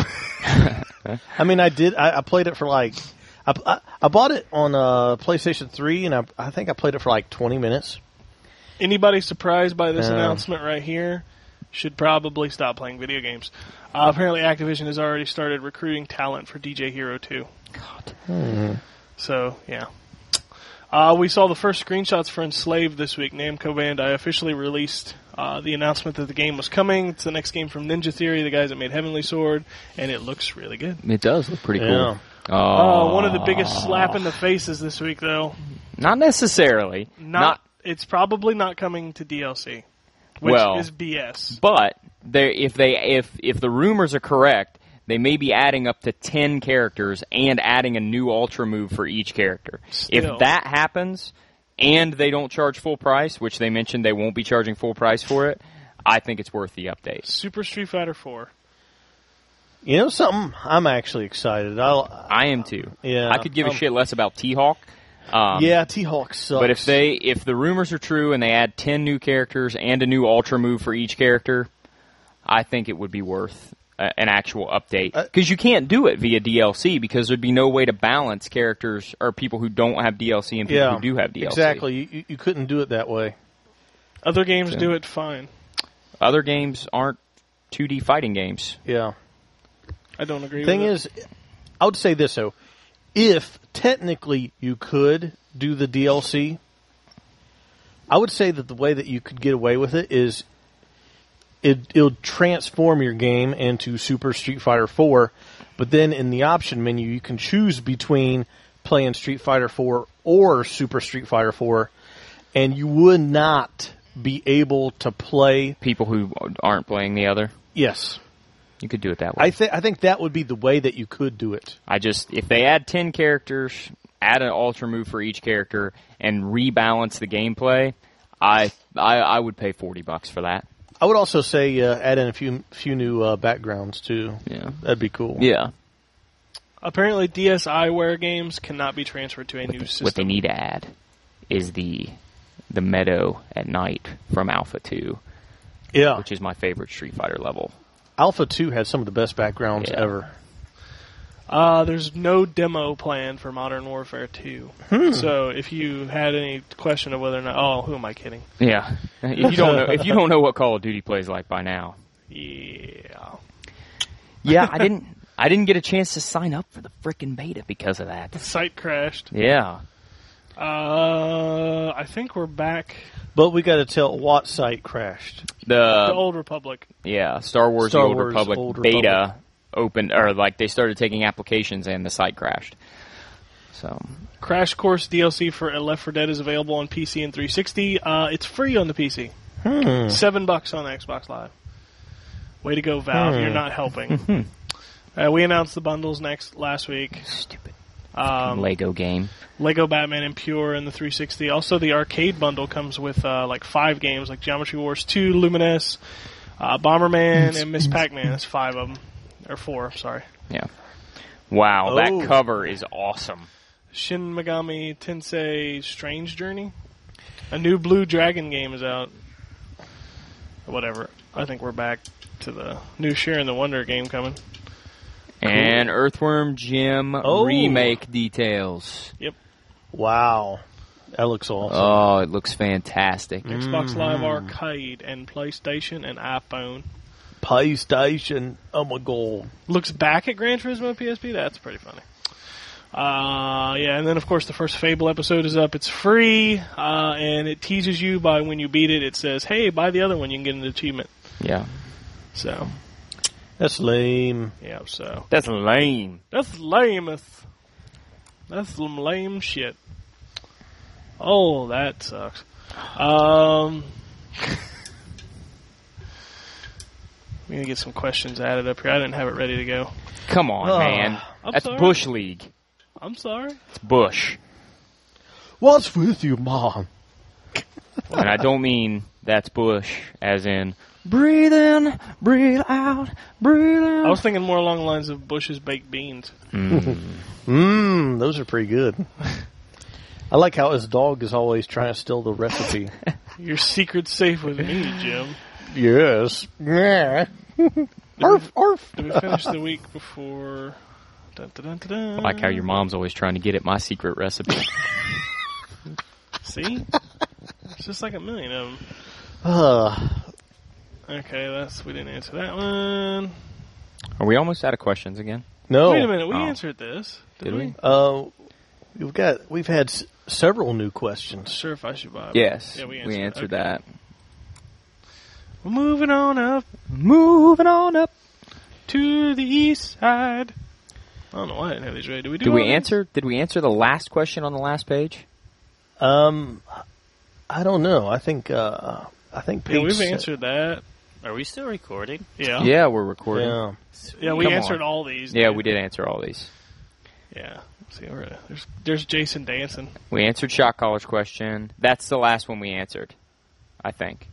I mean, I did. I played it for like. I bought it on PlayStation 3, and I think I played it for like 20 minutes. Anybody surprised by this Yeah. announcement right here should probably stop playing video games. Apparently, Activision has already started recruiting talent for DJ Hero 2. God. So, yeah. We saw the first screenshots for Enslaved this week. Namco Bandai officially released the announcement that the game was coming. It's the next game from Ninja Theory, the guys that made Heavenly Sword, and it looks really good. It does look pretty Yeah. cool. One of the biggest slap in the faces this week, though. Not necessarily. It's probably not coming to DLC, which Well, is BS. But if the rumors are correct, they may be adding up to 10 characters and adding a new Ultra move for each character. Still. If that happens, and they don't charge full price, which they mentioned they won't be charging full price for it, I think it's worth the update. Super Street Fighter 4. You know something? I'm actually excited. I am too. Yeah. I could give a shit less about T-Hawk. Yeah, T-Hawk sucks. But if the rumors are true and they add 10 new characters and a new Ultra move for each character, I think it would be worth an actual update. Because you can't do it via DLC because there'd be no way to balance characters or people who don't have DLC and people who do have DLC. Exactly. You couldn't do it that way. Other games do it fine. Other games aren't 2D fighting games. Yeah. I don't agree Thing with is, I would say this, though. If technically you could do the DLC, I would say that the way that you could get away with it is it'll transform your game into Super Street Fighter 4, but then in the option menu you can choose between playing Street Fighter 4 or Super Street Fighter 4, and you would not be able to play People who aren't playing the other. Yes. You could do it that way. I think that would be the way that you could do it. If they add 10 characters, add an Ultra move for each character, and rebalance the gameplay, I would pay $40 for that. I would also say add in a few new backgrounds too. Yeah. That'd be cool. Yeah. Apparently, DSiWare games cannot be transferred to a new system. What they need to add is the Meadow at night from Alpha 2, Yeah. which is my favorite Street Fighter level. Alpha 2 had some of the best backgrounds Yeah. ever. There's no demo planned for Modern Warfare 2. So if you had any question of whether or not, who am I kidding? Yeah. If you don't know what Call of Duty plays like by now. Yeah. Yeah, I didn't get a chance to sign up for the frickin' beta because of that. The site crashed. Yeah. I think we're back. But we got to tell what site crashed. The Old Republic. Yeah, Star Wars: Star The Old Wars, Republic Old beta Republic. opened, or like they started taking applications and the site crashed. So Crash Course DLC for Left 4 Dead is available on PC and 360. It's free on the PC. $7 on Xbox Live. Way to go, Valve. You're not helping. We announced the bundles last week. stupid Lego game. Lego Batman Impure and the 360. Also, the arcade bundle comes with like 5 games, like Geometry Wars 2, Lumines, Bomberman, and Miss Pac-Man. That's 5 of them. Or 4, sorry. Yeah. Wow, Oh. that cover is awesome. Shin Megami Tensei Strange Journey. A new Blue Dragon game is out. Whatever. I think we're back to the new Share in the Wonder game coming. And Earthworm Jim Oh. remake details. Wow. That looks awesome. Oh, it looks fantastic. Xbox Live Arcade and PlayStation and iPhone. PlayStation. Oh my god. Looks back at Gran Turismo PSP. That's pretty funny. Yeah, and then of course the first Fable episode is up. It's free, and it teases you by when you beat it. It says, "Hey, buy the other one. You can get an achievement." Yeah. So That's lame. Yeah, so That's lame. that's lamest. That's some lame shit. Oh, that sucks. We need to get some questions added up here. I didn't have it ready to go. Come on, Oh, man. I'm That's sorry. Bush League. I'm sorry. It's Bush. What's with you, Mom? And I don't mean that's Bush, as in breathe in, breathe out, breathe in. I was thinking more along the lines of Bush's baked beans. Those are pretty good. I like how his dog is always trying to steal the recipe. Your secret's safe with me, Jim. Yes. Yeah. Arf, arf. Did we finish the week before? Dun, dun, dun, dun, dun. I like how your mom's always trying to get at my secret recipe. See? It's just like a million of them. Uh, Okay, we didn't answer that one. Are we almost out of questions again? no. Wait a minute, we Oh. answered this. Did we? We've had several new questions. Sure, if I should buy it. Yes. Yeah, we we answered okay. that. We're moving on up Moving on up. to the east side. I don't know why I didn't have these ready. Did we do Did we all these? answer? Did we answer the last question on the last page? I don't know. I think Yeah, Paige we've said- answered that. Are we still recording? Yeah. Yeah, we're recording. Yeah. Yeah, we Come answered on. all these. Yeah, dude. we did answer all these. Yeah. See, there's Jason dancing. We answered Shot Caller's question. That's the last one we answered, I think.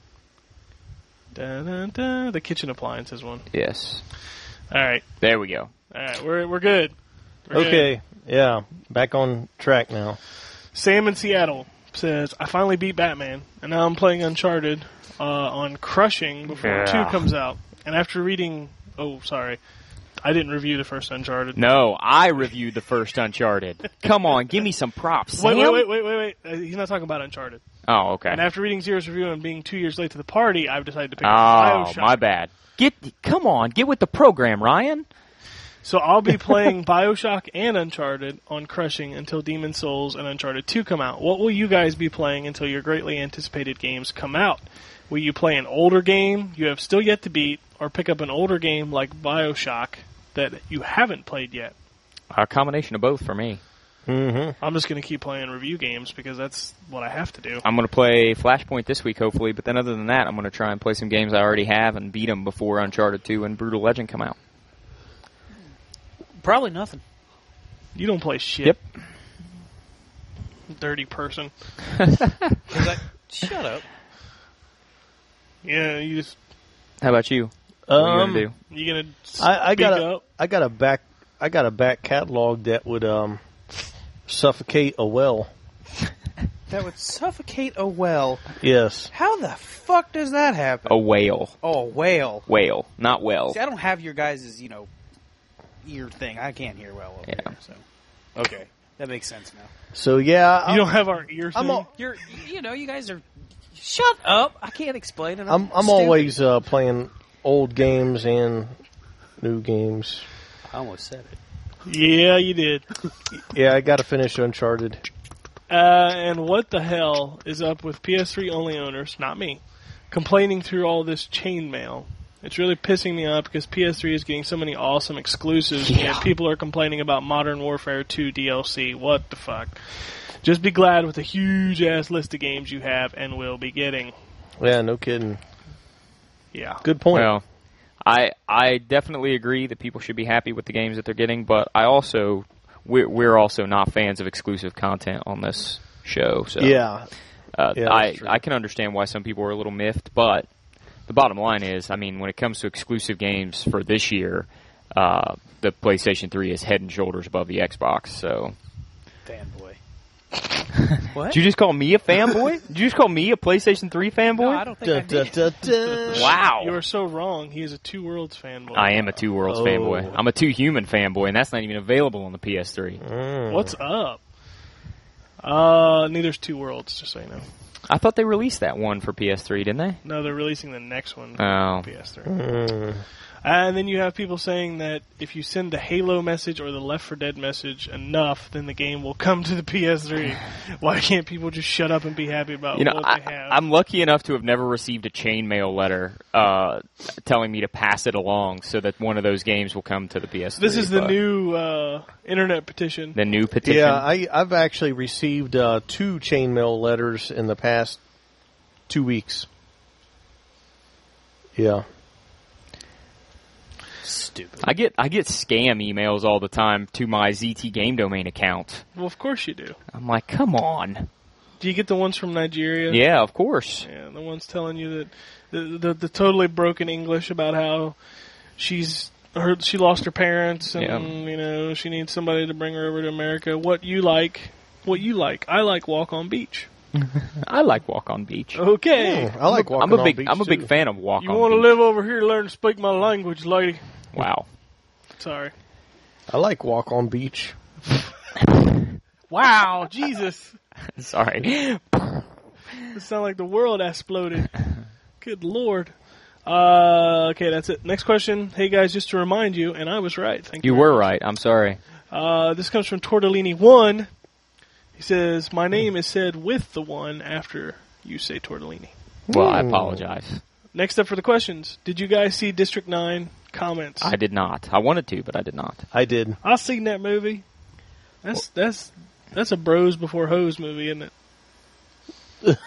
Dun, dun, dun, the kitchen appliances one. Yes. All right. There we go. All right. We're good. We're good. Okay. Yeah. Back on track now. Sam in Seattle says, I finally beat Batman, and now I'm playing Uncharted on Crushing before Yeah. 2 comes out. And after reading... Oh, sorry. I didn't review the first Uncharted. No, I reviewed the first Uncharted. Come on, give me some props. Wait. Sam. Wait. He's not talking about Uncharted. Oh, okay. And after reading Zero's review and being 2 years late to the party, I've decided to pick Oh, up BioShock. my bad. Come on, get with the program, Ryan. So I'll be playing BioShock and Uncharted on Crushing until Demon's Souls and Uncharted 2 come out. What will you guys be playing until your greatly anticipated games come out? Will you play an older game you have still yet to beat, or pick up an older game like BioShock that you haven't played yet? A combination of both for me. Mm-hmm. I'm just going to keep playing review games because that's what I have to do. I'm going to play Flashpoint this week, hopefully, but then other than that, I'm going to try and play some games I already have and beat them before Uncharted 2 and Brutal Legend come out. Probably nothing. You don't play shit. Yep. Dirty person. Shut up. Yeah, you just... How about you? What are you going to do? You going to I speak got up? a back catalog that would suffocate a well. That would suffocate a well. Yes. How the fuck does that happen? A whale. Oh, a whale. Whale, not well. See, I don't have your guys' ear thing. I can't hear well over Yeah. here. So, okay, that makes sense now. So yeah, You don't have our ear I'm thing? all- You guys are. Shut up! I can't explain it. I'm stupid. always playing old games and new games. I almost said it. Yeah, you did. Yeah, I got to finish Uncharted. And what the hell is up with PS3 only owners, not me, complaining through all this chain mail? It's really pissing me off because PS3 is getting so many awesome exclusives, Yeah. and people are complaining about Modern Warfare 2 DLC. What the fuck? Just be glad with the huge ass list of games you have and will be getting. Yeah, no kidding. Yeah. Good point. Well, I definitely agree that people should be happy with the games that they're getting, but we're also not fans of exclusive content on this show. So yeah, Yeah, that's true. I can understand why some people are a little miffed, but the bottom line is, I mean, when it comes to exclusive games for this year, the PlayStation 3 is head and shoulders above the Xbox. So, Fanboy. What? did you just call me a fanboy? Did you just call me a PlayStation 3 fanboy? No, I don't think I Da, did. da, da, da. Wow. You are so wrong. He is a Two Worlds fanboy. I am a Two Worlds Oh. fanboy. I'm a Two Human fanboy, and that's not even available on the PS3. Mm. What's up? Neither's Two Worlds, just so you know. I thought they released that one for PS3, didn't they? No, they're releasing the next one for Oh. PS3. Mm. And then you have people saying that if you send the Halo message or the Left 4 Dead message enough, then the game will come to the PS3. Why can't people just shut up and be happy about You know, what they have? I'm lucky enough to have never received a chainmail letter telling me to pass it along so that one of those games will come to the PS3. This is the but new internet petition. the new petition. Yeah, I've actually received 2 chainmail letters in the past 2 weeks. Yeah. Stupid. I get scam emails all the time to my ZT Game Domain account. Well, of course you do. I'm like, come on. Do you get the ones from Nigeria? Yeah, of course. Yeah, the ones telling you that the totally broken English about how she lost her parents and Yeah. you know she needs somebody to bring her over to America. What you like? I like Walk on Beach. I like Walk on Beach. Okay, I like walking I'm a on big beach, I'm a big too. fan of Walk you on want to Beach. live over here, learn to speak my language, lady. Wow. Sorry. I like walk on beach. Wow, Jesus. Sorry. It sounds like the world exploded. Good Lord. Okay, that's it. Next question. Hey guys, just to remind you, and I was right. Thank you. You were right. I'm sorry. This comes from Tortellini1. He says, my name is said with the one after you say Tortellini. Well, I Ooh. apologize. Next up for the questions. Did you guys see District 9? Comments. I did not. I wanted to, but I did not. I did. I seen that movie. That's a bros before hoes movie, isn't it?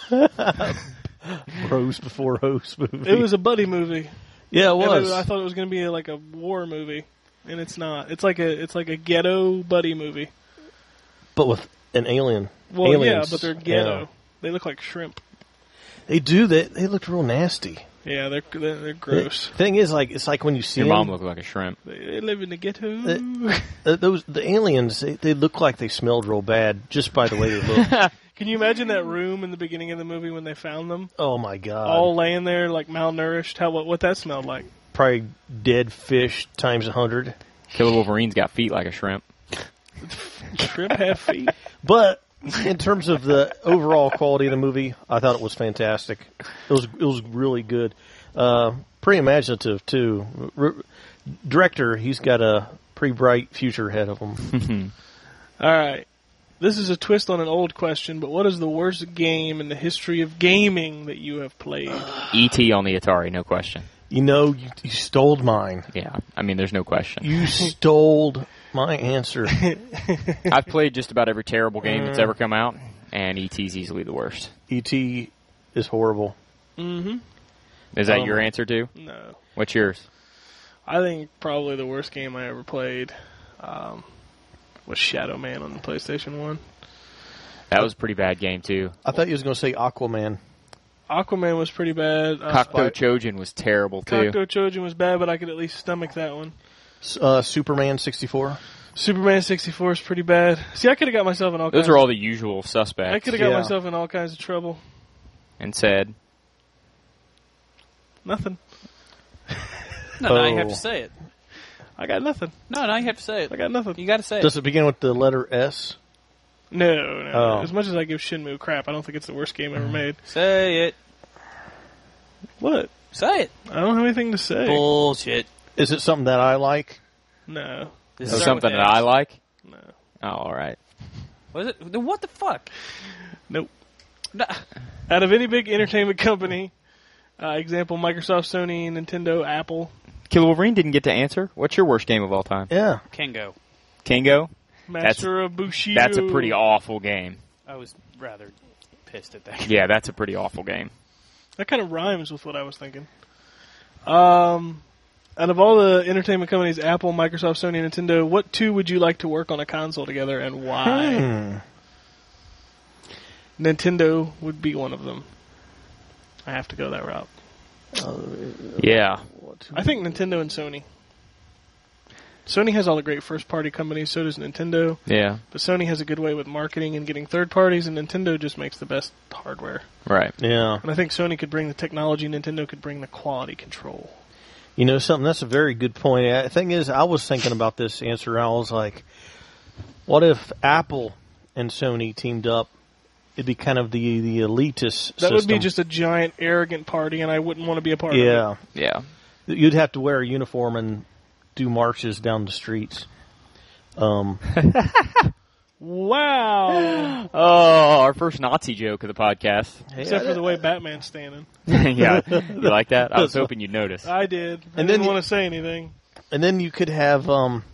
Bros before host movie. It was a buddy movie. Yeah, it And was. I thought it was going to be like a war movie, and it's not. It's like a ghetto buddy movie. But with an alien. Well, Aliens. yeah, but they're ghetto. Yeah. They look like shrimp. They do. They looked real nasty. Yeah, they're gross. The thing is, like, it's like when you see Your them, mom looked like a shrimp. They live in the ghetto. the aliens. They look like they smelled real bad just by the way they look. Can you imagine that room in the beginning of the movie when they found them, Oh my god! all laying there like malnourished? What that smelled like? Probably dead fish times 100. Killer Wolverine's got feet like a shrimp. Shrimp have feet. But in terms of the overall quality of the movie, I thought it was fantastic. It was really good. Pretty imaginative too. Director, he's got a pretty bright future ahead of him. All right. This is a twist on an old question, but what is the worst game in the history of gaming that you have played? E.T. on the Atari, no question. You know, you stole mine. Yeah, I mean, there's no question. You stole my answer. I've played just about every terrible game that's ever come out, and E.T.'s easily the worst. E.T. is horrible. Mm-hmm. Is that your answer, too? No. What's yours? I think probably the worst game I ever played was Shadow Man on the PlayStation 1. That was a pretty bad game, too. I thought you was going to say Aquaman. Aquaman was pretty bad. Cocteau Chojin was terrible, too. Cocteau Chojin was bad, but I could at least stomach that one. Superman 64. Superman 64 is pretty bad. See, I could have got myself in all Those kinds are all the usual suspects. I could have got Yeah. myself in all kinds of trouble. And said, Nothing. No, now you have Oh. to say it. I got nothing. No, now you have to say I it. got nothing. You got to say it. Does it begin with the letter S? No. Oh. As much as I give Shenmue crap, I don't think it's the worst game ever made. Say it. What? Say it. I don't have anything to say. Bullshit. Is it something that I like? No. This "Is is something that I like?" No. Oh, all right. Was it? Then what the fuck? Nope. Nah. Out of any big entertainment company, example Microsoft, Sony, Nintendo, Apple, Killer Wolverine didn't get to answer. What's your worst game of all time? Yeah. Kengo. Kingo? Master of Bushido. That's a pretty awful game. I was rather pissed at that. Yeah, that's a pretty awful game. That kind of rhymes with what I was thinking. Out of all the entertainment companies, Apple, Microsoft, Sony, and Nintendo, what two would you like to work on a console together and why? Nintendo would be one of them. I have to go that route. Yeah. I think Nintendo and Sony. Sony has all the great first-party companies, so does Nintendo. Yeah. But Sony has a good way with marketing and getting third parties, and Nintendo just makes the best hardware. Right. Yeah. And I think Sony could bring the technology, Nintendo could bring the quality control. You know something? That's a very good point. The thing is, I was thinking about this answer. I was like, what if Apple and Sony teamed up? It'd be kind of the elitist That would be system. just a giant, arrogant party, and I wouldn't want to be a part of it. Yeah. Yeah. You'd have to wear a uniform and do marches down the streets. Wow. Oh, our first Nazi joke of the podcast. Except for the way Batman's standing. Yeah, you like that? I was hoping you'd notice. I did. I And didn't then want to say anything. And then you could have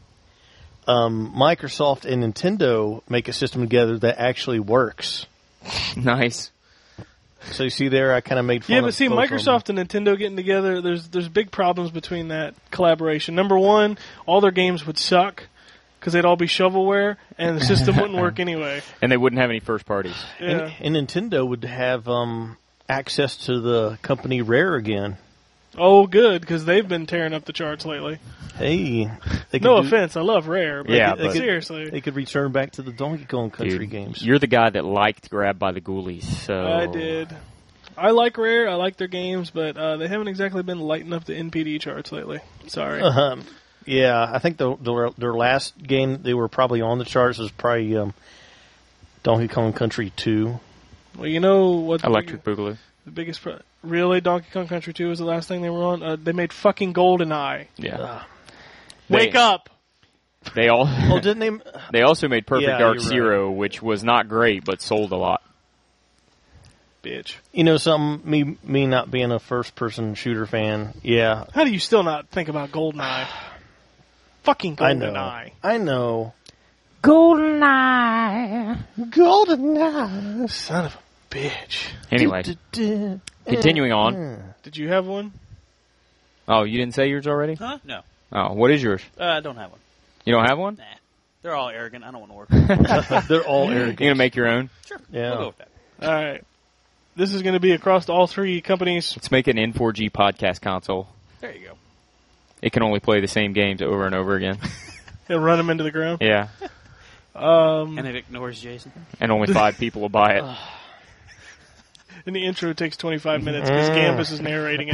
Microsoft and Nintendo make a system together that actually works. Nice. So you see there, I kind of made fun Yeah, of but see, both of them. Microsoft and Nintendo getting together, there's big problems between that collaboration. Number one, all their games would suck because they'd all be shovelware, and the system wouldn't work anyway. And they wouldn't have any first parties. Yeah. And Nintendo would have access to the company Rare again. Oh, good, because they've been tearing up the charts lately. Hey, they could No do- offense, I love Rare, but, Yeah, they but- could- seriously. They could return back to the Donkey Kong Country Dude, games. you're the guy that liked Grab by the Ghoulies, so... I did. I like Rare, I like their games, but they haven't exactly been lighting up the NPD charts lately. Sorry. Yeah, I think their last game they were probably on the charts was probably Donkey Kong Country 2. Well, you know what? Electric Boogaloo. The biggest. Really, Donkey Kong Country 2 was the last thing they were on? They made fucking GoldenEye. Yeah. Wake up! They all. Well, didn't they? They also made Perfect Yeah, Dark you're right. Zero, which was not great, but sold a lot. Bitch. You know something? Me not being a first-person shooter fan. Yeah, How do you still not think about GoldenEye? Fucking I know. GoldenEye. I know. GoldenEye. GoldenEye. Son of a bitch. Anyway, continuing on. Did you have one? Oh, you didn't say yours already? Huh? No. Oh, what is yours? I don't have one. You don't have one? Nah. They're all arrogant. I don't want to work with them. They're all You're arrogant. gonna make your own? Sure. Yeah. We'll go with that. All right. This is going to be across all three companies. Let's make an N4G podcast console. There you go. It can only play the same games over and over again. And run them into the ground. Yeah, And it ignores Jason. and only 5 people will buy it. And the intro takes 25 minutes because Gambus is narrating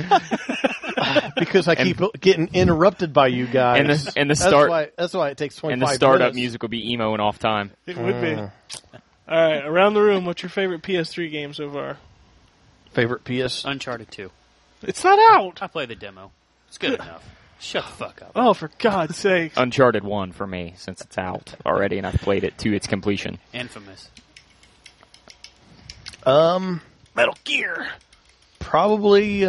it. Because I keep getting interrupted by you guys. And the start That's why it takes 25 and the startup minutes. music will be emo and off time. It would be. All right, around the room, what's your favorite PS3 game so far? Favorite PS? Uncharted 2. It's not out. I played the demo. It's good enough. Shut the fuck up. Oh, for God's sake. Uncharted 1 for me, since it's out already and I've played it to its completion. Infamous. Metal Gear. Probably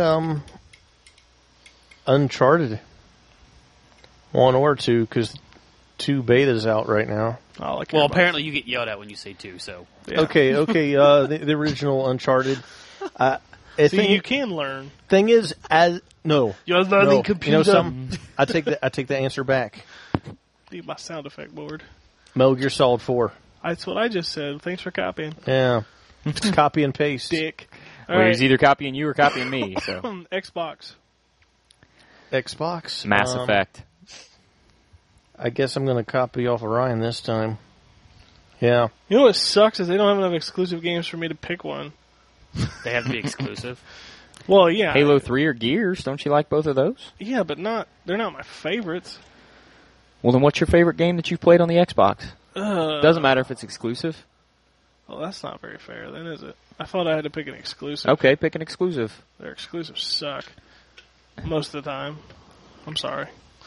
Uncharted 1 or 2, because 2 beta's out right now. Oh, Well, apparently you get yelled at when you say 2, so. Yeah. Okay. The original Uncharted. See, you can learn. Thing is, no. You're No. learning You computer. know something? I take the answer back. Need my sound effect board. Metal Gear Solid 4. That's what I just said. Thanks for copying. Yeah. It's copy and paste. Dick. All Well, right. he's either copying you or copying me, so. Xbox. Xbox. Mass Effect. I guess I'm going to copy off of Ryan this time. Yeah. You know what sucks is they don't have enough exclusive games for me to pick one. They have to be exclusive. Well, yeah. Halo 3 or Gears, don't you like both of those? Yeah, but they're not my favorites. Well, then what's your favorite game that you've played on the Xbox? Uh, Doesn't matter if it's exclusive. Well, that's not very fair, then, is it? I thought I had to pick an exclusive. Okay, pick an exclusive. Their exclusives suck. Most of the time. I'm sorry.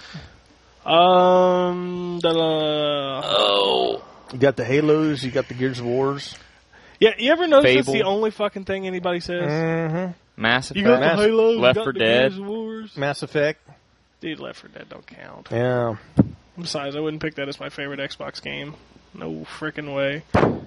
You got the Halos. You got the Gears of Wars. Yeah, you ever notice that's Fable. the only fucking thing anybody says? Mm-hmm. Mass You got Effect. the Halo, you Left got 4 the Dead. Gears of Wars. Mass Effect. Dude, Left 4 Dead don't count. Yeah. Besides, I wouldn't pick that as my favorite Xbox game. No freaking way.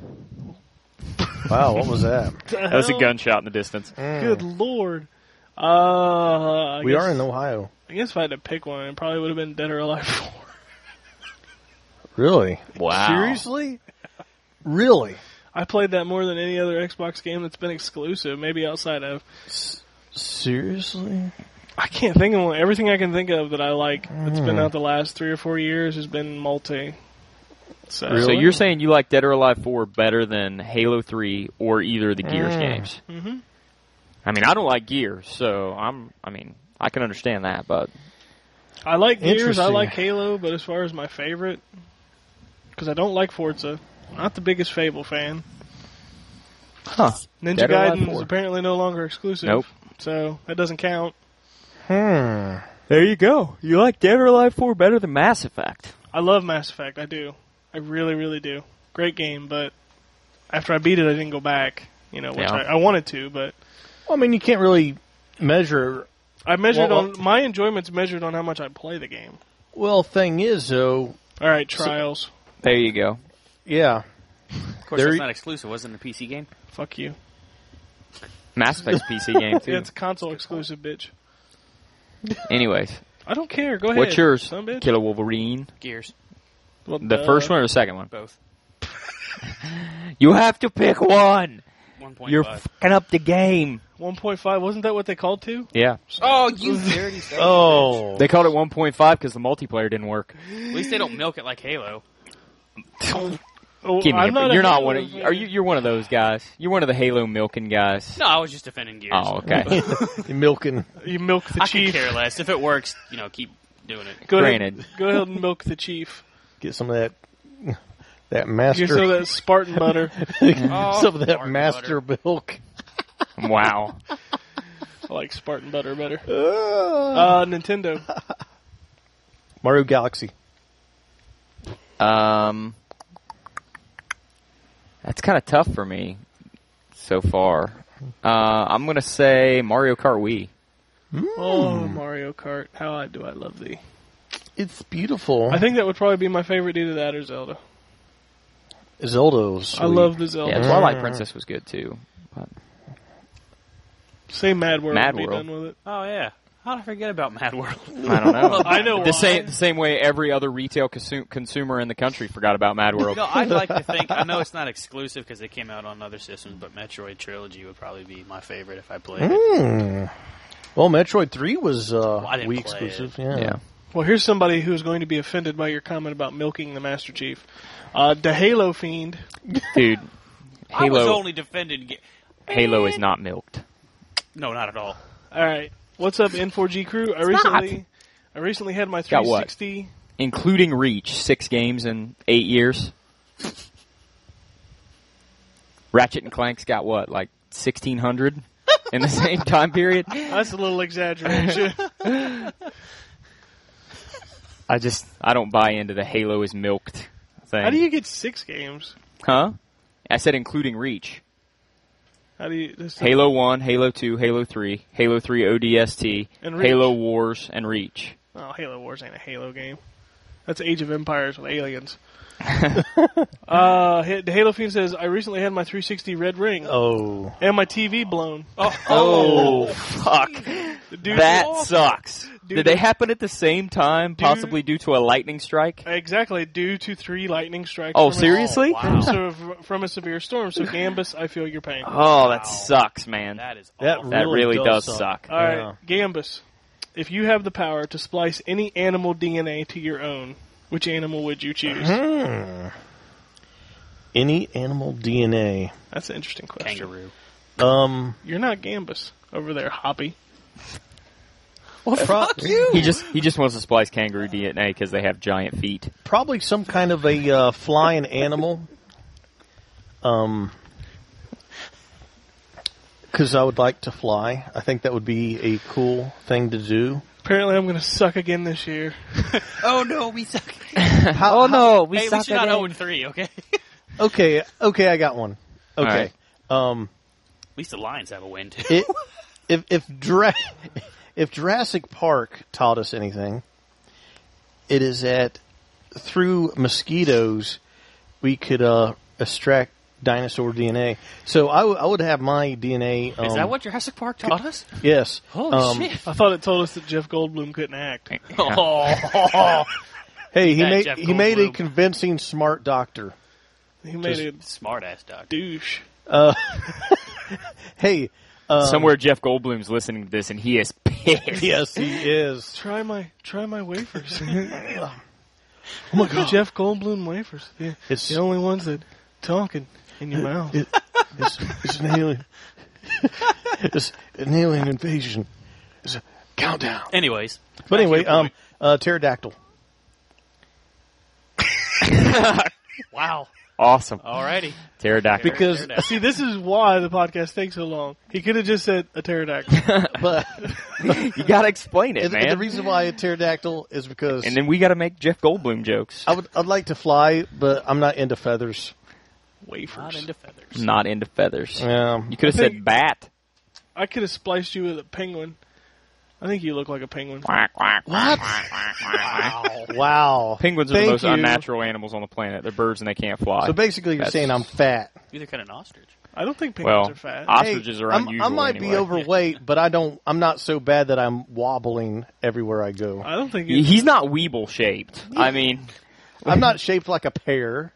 Wow, what was that? That was a gunshot in the distance. Good lord. I We guess, are in Ohio. I guess if I had to pick one, it probably would have been Dead or Alive 4. Really? Wow. Seriously? Really? I played that more than any other Xbox game that's been exclusive, maybe outside of... Seriously? I can't think of one. Everything I can think of that I like that's been out the last 3 or 4 years has been multi. So, Really? So you're saying you like Dead or Alive 4 better than Halo 3 or either of the Gears games? Mhm. I mean, I don't like Gears, so I can understand that, but I like Gears, I Interesting. like Halo, but as far as my favorite, because I don't like Forza, not the biggest Fable fan. huh? Ninja Dead or Alive Gaiden 4. is apparently no longer exclusive. Nope. So that doesn't count. There you go. You like Dead or Alive 4 better than Mass Effect. I love Mass Effect. I do. I really, really do. Great game, but after I beat it, I didn't go back. Which Yeah. I wanted to, but Well, I mean, you can't really measure. I measured Well, on my enjoyment's measured on how much I play the game. Well, thing is, though, All right, Trials. There you go. yeah. Of course, There that's you- not exclusive. Wasn't it a PC game? Fuck you. Mass Effect's PC game, too. It's a console exclusive, bitch. Anyways, I don't care. Go ahead. what's yours, son of a bitch. Killer Wolverine? Gears. Well, The first one or the second one? Both. You have to pick one. 1.5. You're fucking up the game. 1.5. Wasn't that what they called to? Yeah. Oh, you dirty son of a Oh. They called it 1.5 because the multiplayer didn't work. bitch. At least they don't milk it like Halo. Oh, Give me I'm a not You're a not Halo one of fan. are you you're one of those guys. You're one of the Halo milking guys. No, I was just defending Gears. Oh, okay. You're milking. You milk the I chief. could care less. If it works, keep doing it. Go Granted. ahead. Go ahead and milk the chief. Get some of that Get master. some of that Spartan butter. some of that Spartan master milk. Wow. I like Spartan butter better. Uh, Nintendo. Mario Galaxy. That's kind of tough for me so far. I'm gonna say Mario Kart Wii. Oh, Mario Kart. How do I love thee. It's beautiful. I think that would probably be my favorite, either that or Zelda. Zelda was sweet. I love the Zelda. Yeah, Twilight Princess was good too. But Say Mad World. Mad and be World. done with it. Oh, yeah. How did I forget about Mad World? I don't know. I know why. The same way every other retail consumer in the country forgot about Mad World. I'd like to think, I know it's not exclusive because it came out on other systems, but Metroid Trilogy would probably be my favorite if I played it. Well, Metroid 3 was I didn't Wii play exclusive. it. Yeah. Yeah. Well, here's somebody who's going to be offended by your comment about milking the Master Chief. The Halo Fiend. Dude, I was Halo only defending... Halo is not milked. No, not at all. All right. What's up, N4G crew? I recently had my Got what? 360. Including Reach, 6 games in 8 years. Ratchet and Clank's got what, like 1,600 in the same time period? That's a little exaggeration. I don't buy into the Halo is milked thing. How do you get 6 games? Huh? I said including Reach. How do you? This Halo 1, Halo 2, Halo 3, Halo 3 ODST, And Reach. Halo Wars, and Reach. Oh, Halo Wars ain't a Halo game. That's Age of Empires with aliens. The Halo Fiend says, I recently had my 360 red ring Oh. and my TV blown. Oh, fuck. Dude, That sucks. Dude, Did they happen at the same time, possibly due to a lightning strike? Exactly, due to 3 lightning strikes. Oh, from seriously? from a severe storm. So, Gambus, I feel your pain. Oh, that sucks, man. That is That awful. That really does suck. suck. All right, Gambus, if you have the power to splice any animal DNA to your own, which animal would you choose? Any animal DNA. That's an interesting question. Kangaroo. You're not Gambus over there, Hoppy. Well, fuck you! He just wants to splice kangaroo DNA because they have giant feet. Probably some kind of a flying animal. Because I would like to fly. I think that would be a cool thing to do. Apparently, I'm going to suck again this year. Oh no, we suck. Oh no, Hey, we should not 0-3, okay? Okay, I got one. Okay. At least the Lions have a win too. If Jurassic Park taught us anything, it is that through mosquitoes we could extract dinosaur DNA. So I would have my DNA. Is that what Jurassic Park taught us? Yes. Holy shit! I thought it told us that Jeff Goldblum couldn't act. Oh, Hey, Jeff he made a Goldblum. convincing smart doctor. He made a smart ass doctor. douche. Hey. Somewhere Jeff Goldblum's listening to this and he is pissed. Yes, he is. Try my wafers. Oh my god, Jeff Goldblum wafers. Yeah, It's the only ones that talking in your mouth. it's an alien. It's an alien invasion. It's a countdown. Anyways, But anyway, back to your pterodactyl. wow. Awesome. Alrighty. Pterodactyl. Because See, this is why the podcast takes so long. He could have just said a pterodactyl. but You gotta explain it, and man. the reason why a pterodactyl is because And then we gotta make Jeff Goldblum jokes. I'd like to fly, but I'm not into feathers. Wafers. Not into feathers. I'm not into feathers. Yeah. You could have I said think- bat. I could have spliced you with a penguin. I think you look like a penguin. Quack, quack, What? quack, quack, quack, quack. Wow. Penguins are Thank the most you. unnatural animals on the planet. They're birds and they can't fly. So basically, you're That's- saying I'm fat. Either kind of an ostrich. I don't think penguins well, are fat. ostriches Hey, are I'm- unusual I might anyway. be overweight, but I'm not so bad that I'm wobbling everywhere I go. I don't think He's not weeble shaped. I mean, I'm not shaped like a pear.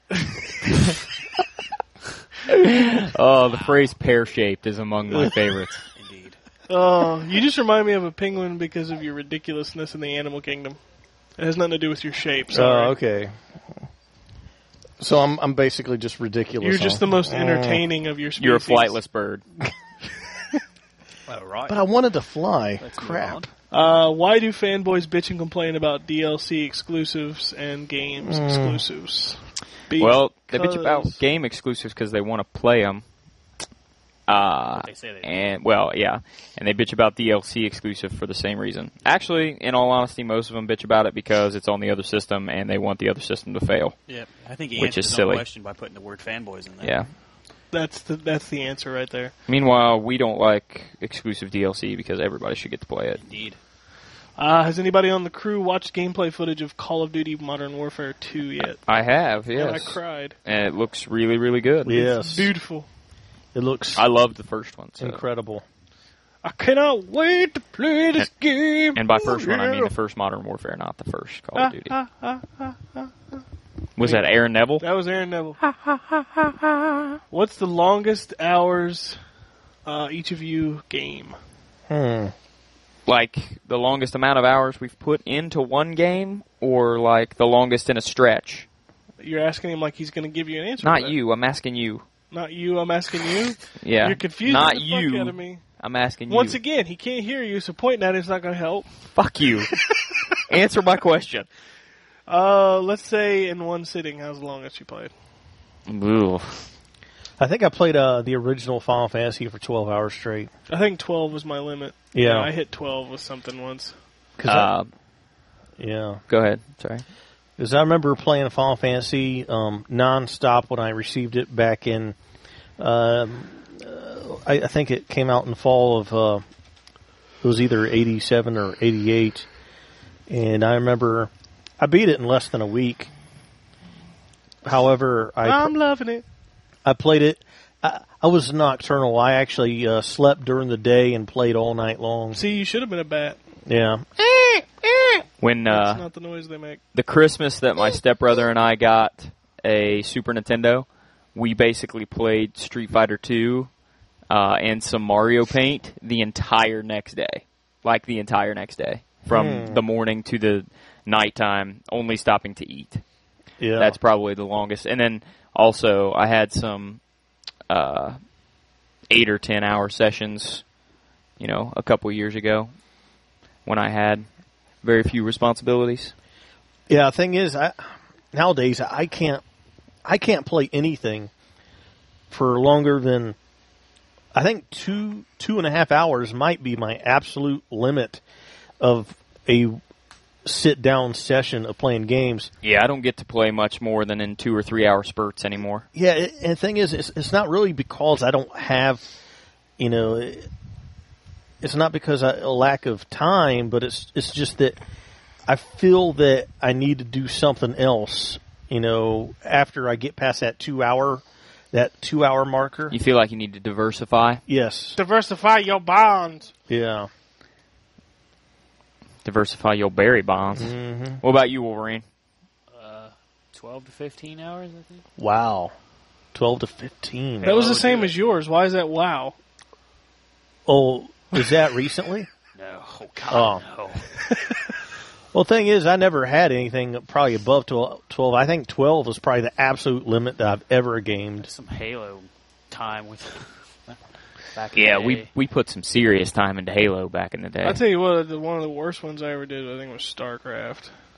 the phrase pear shaped is among my favorites. Indeed. You just remind me of a penguin because of your ridiculousness in the animal kingdom. It has nothing to do with your shape. Sorry. Oh, okay. So I'm basically just ridiculous. You're just huh? the most entertaining of your species. You're a flightless bird. All right. But I wanted to fly. Let's move Crap. Why do fanboys bitch and complain about DLC exclusives and games exclusives? Well, they bitch Because- about game exclusives because they want to play them. They say they do. And they bitch about DLC exclusive for the same reason. Actually, in all honesty, most of them bitch about it because it's on the other system and they want the other system to fail. Yep. I think he Which answered is his silly. own question by putting the word fanboys in there. Yeah. That's the answer right there. Meanwhile, we don't like exclusive DLC because everybody should get to play it. Indeed. Has anybody on the crew watched gameplay footage of Call of Duty Modern Warfare 2 yet? I have, And I yes. cried. And it looks really, really good. Yes. Beautiful. It looks I loved the first one. So. incredible. I cannot wait to play this game. And by first one, I mean the first Modern Warfare, not the first Call of Duty. Was that Aaron Neville? That was Aaron Neville. What's the longest hours each of you game? Like the longest amount of hours we've put into one game, or like the longest in a stretch? You're asking him like he's going to give you an answer. Not to that. you. I'm asking you. Not you. I'm asking you. Yeah. You're confusing Not the you. fuck out of me. I'm asking you. Once again, he can't hear you, so pointing at it's not going to help. Fuck you. Answer my question. Let's say in one sitting, how's the longest you played? Ooh. I think I played the original Final Fantasy for 12 hours straight. I think 12 was my limit. Yeah. I hit 12 with something once. Yeah. Go ahead. Sorry. Because I remember playing Final Fantasy non-stop when I received it back in, I think it came out in the fall of, it was either 87 or 88. And I remember I beat it in less than a week. However, I'm loving it. I played it. I was nocturnal. I actually slept during the day and played all night long. See, you should have been a bat. Yeah. When That's not the noise they make. the Christmas that my stepbrother and I got a Super Nintendo, we basically played Street Fighter 2 and some Mario Paint the entire next day. Like the entire next day. From the morning to the nighttime, only stopping to eat. Yeah. That's probably the longest. And then also I had some 8 or 10 hour sessions, a couple years ago when I had very few responsibilities. Yeah, the thing is, nowadays I can't play anything for longer than I think 2.5 hours might be my absolute limit of a sit down session of playing games. Yeah, I don't get to play much more than in 2 or 3 hour spurts anymore. Yeah, and the thing is, it's not really because I don't have, it's not because a lack of time, but it's just that I feel that I need to do something else, after I get past that 2 hour marker. You feel like you need to diversify? Yes. Diversify your bonds. Yeah. Diversify your berry bonds. Mm-hmm. What about you, Wolverine? 12 to 15 hours, I think. Wow. 12 to 15. That was the would same do as yours. Why is that wow? Oh, is that recently? No. Oh, God, no. Well, the thing is, I never had anything probably above 12. I think 12 was probably the absolute limit that I've ever gamed. Some Halo time with back in Yeah, the day. we put some serious time into Halo back in the day. I'll tell you what, one of the worst ones I ever did, I think, was StarCraft.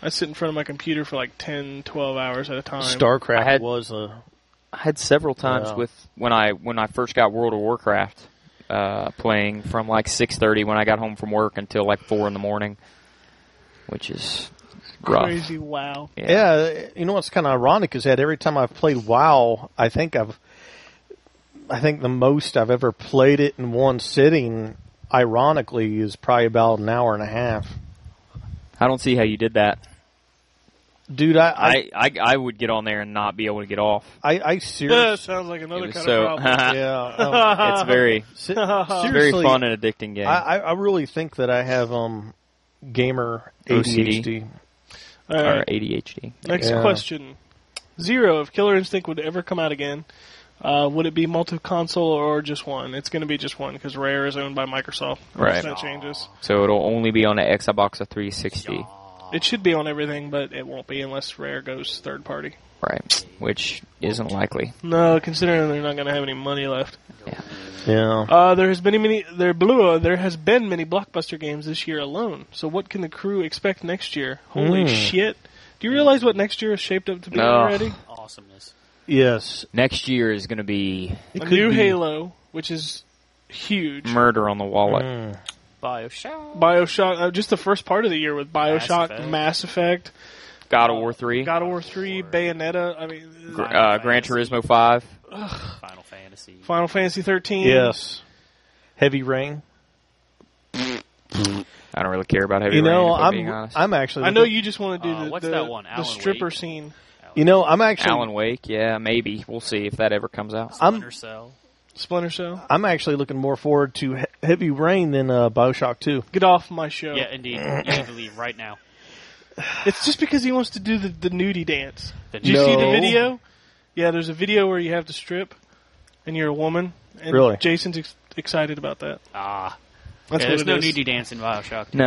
I sit in front of my computer for like 10, 12 hours at a time. StarCraft I had- was a I had several times Yeah. with when I first got World of Warcraft, playing from like 6:30 when I got home from work until like 4 in the morning, which is rough. Crazy wow. Yeah, you know what's kind of ironic is that every time I've played WoW, I think the most I've ever played it in one sitting, ironically, is probably about an hour and a half. I don't see how you did that. Dude, I would get on there and not be able to get off. I seriously, Sounds like another It was kind so of problem. yeah, it's very seriously, fun and addicting game. I really think that I have gamer OCD. ADHD. All or right. ADHD. Next Yeah. question. Zero. If Killer Instinct would ever come out again, would it be multi-console or just one? It's going to be just one because Rare is owned by Microsoft. Right. That changes. So it'll only be on the Xbox 360. It should be on everything, but it won't be unless Rare goes third party. Right. Which isn't likely. No, considering they're not going to have any money left. Yeah, There has been many blockbuster games this year alone. So what can the crew expect next year? Holy shit! Do you realize what next year is shaped up to be No. already? Awesomeness. yes, Next year is going to be A new Halo, which is huge. murder on the wallet. BioShock. BioShock, just the first part of the year with BioShock, Effect. Mass Effect, God of War 3. God of War 3, Bayonetta. I mean, Gran Turismo 5. Final Fantasy. Final Fantasy 13. yes. Heavy Rain. I don't really care about Heavy You know, Rain, if I'm being honest. I'm actually. I know you just want to do What's the that one? the Alan stripper Wake? scene. You know, I'm actually. Alan Wake, yeah, maybe. We'll see if that ever comes out. Splinter Cell. Splinter Cell. I'm actually looking more forward to Heavy Rain than BioShock 2. Get off my show. Yeah, indeed. You need to leave right now. It's just because he wants to do the nudie dance. The Did you see the No. video? Yeah, there's a video where you have to strip, and you're a woman. And Really? Jason's excited about that. That's Yeah, what there's it no is. nudie dance in BioShock. No,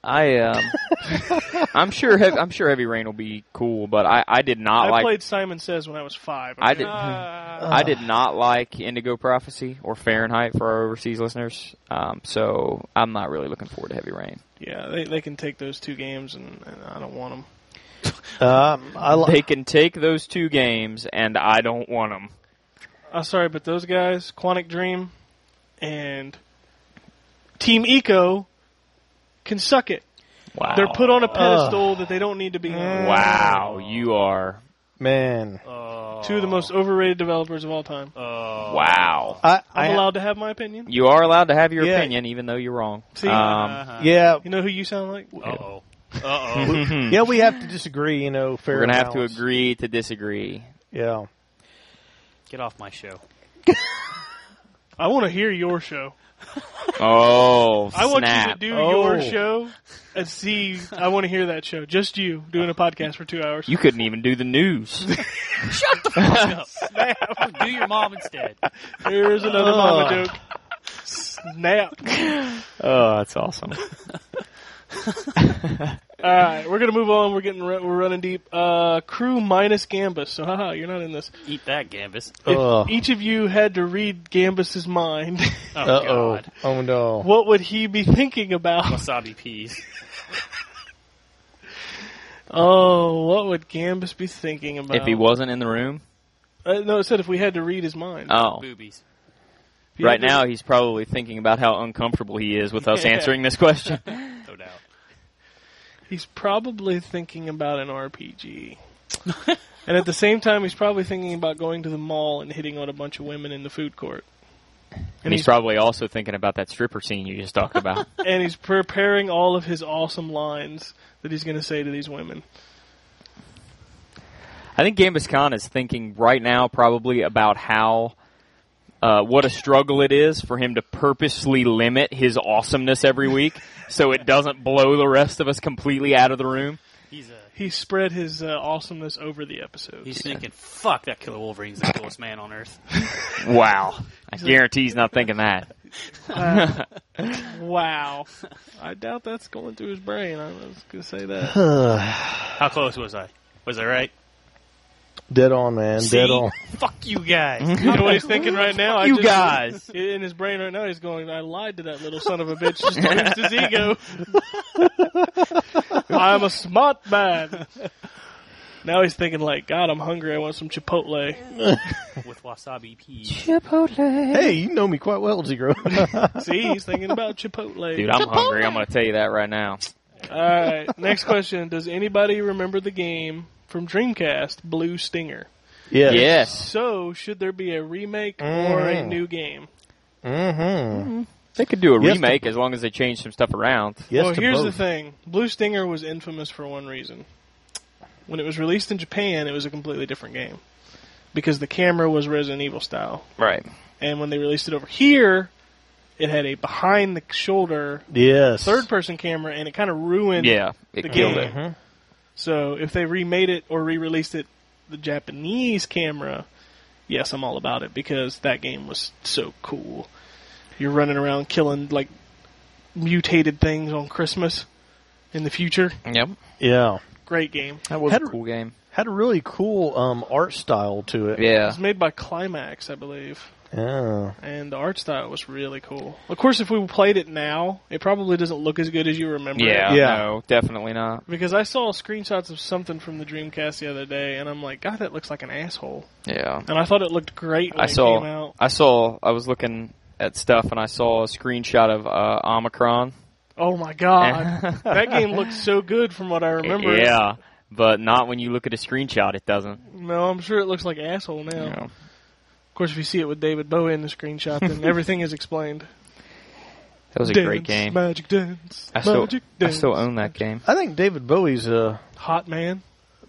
I'm sure Heavy Rain will be cool, but I did not I like played Simon Says when I was 5. I did not like Indigo Prophecy or Fahrenheit for our overseas listeners. So I'm not really looking forward to Heavy Rain. Yeah, they can take those two games, and I don't want them. They can take those two games, and I don't want them. Sorry, but those guys, Quantic Dream and Team Eco, can suck it. Wow. They're put on a pedestal that they don't need to be on. Wow, you are. Man. Two of the most overrated developers of all time. Wow. I'm allowed to have my opinion. You are allowed to have your Yeah. opinion, even though you're wrong. See? Yeah. You know who you sound like? Uh-oh. Yeah, we have to disagree, you know, fair We're going to and have to balanced. agree to disagree. Yeah. Get off my show. I want to hear your show. Oh, I want snap. you to do Oh. your show and see. I want to hear that show. Just you doing a podcast for 2 hours. You couldn't even do the news. Snap. Do your mom instead. Here's another mama joke. Snap. Oh, that's awesome. All right, we're gonna move on. We're running deep. Crew minus Gambus. So, haha, you're not in this. Eat that, Gambus. Ugh. If each of you had to read Gambus's mind, Oh, Uh-oh. God. Oh, no. what would he be thinking about? Wasabi peas. Oh, what would Gambus be thinking about? If he wasn't in the room, no, it said if we had to read his mind. oh, Boobies. If you right had to- now he's probably thinking about how uncomfortable he is with us Yeah. answering this question. No doubt. he's probably thinking about an RPG. And at the same time, he's probably thinking about going to the mall and hitting on a bunch of women in the food court. And he's probably also thinking about that stripper scene you just talked about. And he's preparing all of his awesome lines that he's going to say to these women. I think Gambus Khan is thinking right now probably about how what a struggle it is for him to purposely limit his awesomeness every week so it doesn't blow the rest of us completely out of the room. He spread his awesomeness over the episode. He's thinking, fuck, that Killer Wolverine's the coolest man on Earth. Wow. I guarantee he's not thinking that. Wow. I doubt that's going through his brain. I was going to say that. How close was I? Was I right? Dead on, man. See? Dead on. Fuck you guys. You know what he's thinking right now? You guys. In his brain right now, he's going, I lied to that little son of a bitch just to boost his ego. I'm a smart man. Now he's thinking like, God, I'm hungry. I want some Chipotle. With wasabi peas. Hey, you know me quite well, Zero. See, he's thinking about Chipotle. Dude, I'm hungry. I'm going to tell you that right now. All right, next question. Does anybody remember the game from Dreamcast, Blue Stinger? Yes. Yes. So, should there be a remake or a new game? Mm-hmm. They could do a Yes, remake as long as they change some stuff around. Yes Well, to here's the both. thing. Blue Stinger was infamous for one reason. When it was released in Japan, it was a completely different game. Because the camera was Resident Evil style. Right. And when they released it over here, it had a behind-the-shoulder Yes. third-person camera, and it kind of ruined Yeah, it the killed game. it. So if they remade it or re-released it, the Japanese camera, yes, I'm all about it, because that game was so cool. You're running around killing, like, mutated things on Christmas in the future. Yep. Yeah. Great game. That was Had a a- cool game. Had a really cool art style to it. Yeah. It's made by Climax, I believe. Yeah. And the art style was really cool. Of course, if we played it now, it probably doesn't look as good as you remember Yeah, it. Yeah. no, definitely not. Because I saw screenshots of something from the Dreamcast the other day, and I'm like, God, that looks like an asshole. Yeah. And I thought it looked great when I it came out. I was looking at stuff and I saw a screenshot of Omicron. Oh my God. That game looked so good from what I remember. Yeah, but not when you look at a screenshot, it doesn't. No, I'm sure it looks like asshole now. Yeah. Of course, if you see it with David Bowie in the screenshot, then everything is explained. That was a Dance, great game. Magic dance. I still Magic own that game. I think David Bowie's Hot man.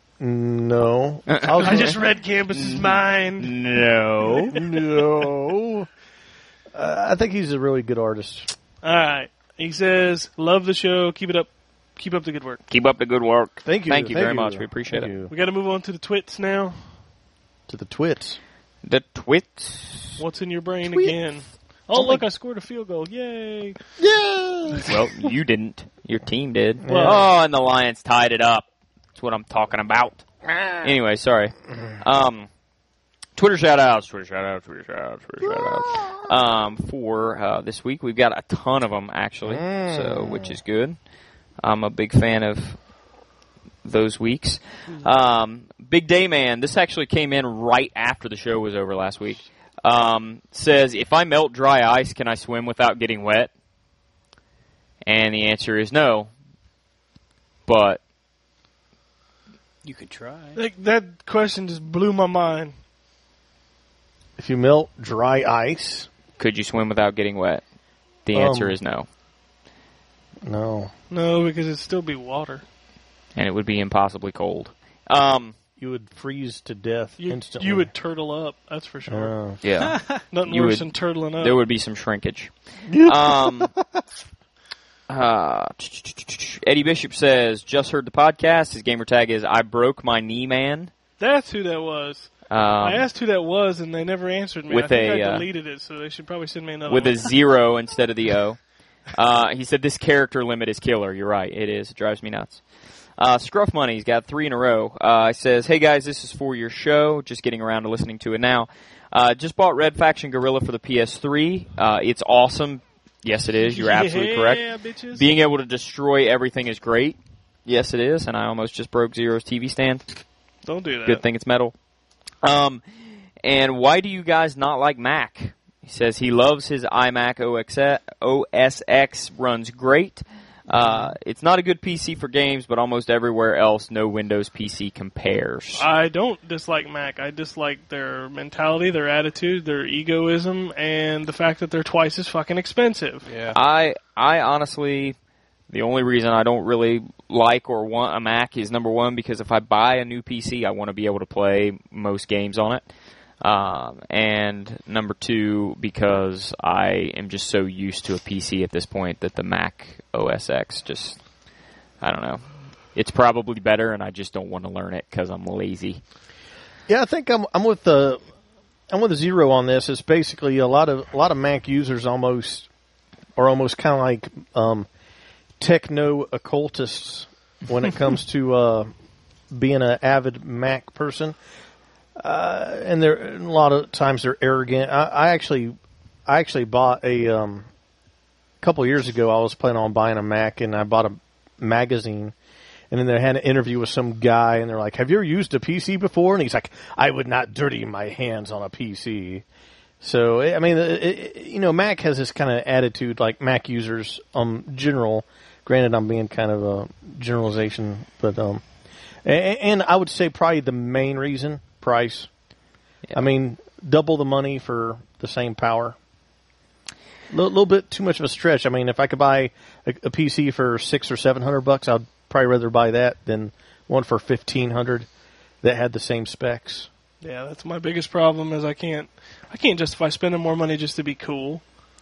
no. I just read Campus's mind. No. no. I think he's a really good artist. All right. He says, love the show. Keep it up. Keep up the good work. Keep up the good work. Thank you. Thank you very much. We appreciate Thank it. you. We got to move on to the twits now. To the twits. The twits. What's in your brain Tweets. again? Oh, look, I scored a field goal. Yay. Yeah. Well, you didn't. Your team did. Well- Oh, and the Lions tied it up. That's what I'm talking about. Anyway, sorry. Twitter shout-outs. For this week, we've got a ton of them, actually, so which is good. I'm a big fan of those weeks. Big Day Man, this actually came in right after the show was over last week. Says, if I melt dry ice, can I swim without getting wet? And the answer is no. But You could try. That question just blew my mind. If you melt dry ice, could you swim without getting wet? The answer is no. no. No, because it'd still be water. And it would be impossibly cold. You would freeze to death instantly. You would turtle up, that's for sure. Yeah. Nothing you worse would- than turtling up. There would be some shrinkage. Eddie Bishop says, just heard the podcast. His gamer tag is, I broke my knee, man. That's who that was. I asked who that was, and they never answered me. with I think a, I deleted it, so they should probably send me another with one. a 0 instead of the O. He said, this character limit is killer. You're right. It is. It drives me nuts. Scruff Money's got 3 in a row. He says, hey guys, this is for your show. Just getting around to listening to it now. Just bought Red Faction Guerrilla for the PS3. It's awesome. Yes, it is. You're absolutely correct. Bitches. Being able to destroy everything is great. Yes, it is. And I almost just broke Zero's TV stand. Don't do that. Good thing it's metal. And why do you guys not like Mac? He says he loves his iMac OS X, runs great. It's not a good PC for games, but almost everywhere else, no Windows PC compares. I don't dislike Mac. I dislike their mentality, their attitude, their egoism, and the fact that they're twice as fucking expensive. Yeah. I honestly, the only reason I don't really like or want a Mac is, number one, because if I buy a new PC, I want to be able to play most games on it. And number two, because I am just so used to a PC at this point that the Mac OS X just, I don't know. It's probably better, and I just don't want to learn it because I'm lazy. Yeah, I think I'm with the Zero on this. It's basically a lot of Mac users are almost kind of like techno occultists when it comes to being an avid Mac person. and a lot of times they're arrogant. I actually bought a couple of years ago. I was planning on buying a Mac, and I bought a magazine. And then they had an interview with some guy, and they're like, "Have you ever used a PC before?" And he's like, "I would not dirty my hands on a PC." So, I mean, Mac has this kind of attitude, like Mac users, general. Granted, I'm being kind of a generalization, but and I would say probably the main reason, price. Yeah. I mean, double the money for the same power. A little bit too much of a stretch. I mean, if I could buy a PC for $600 or $700, I'd probably rather buy that than one for $1,500 that had the same specs. Yeah, that's my biggest problem. Is I can't justify spending more money just to be cool.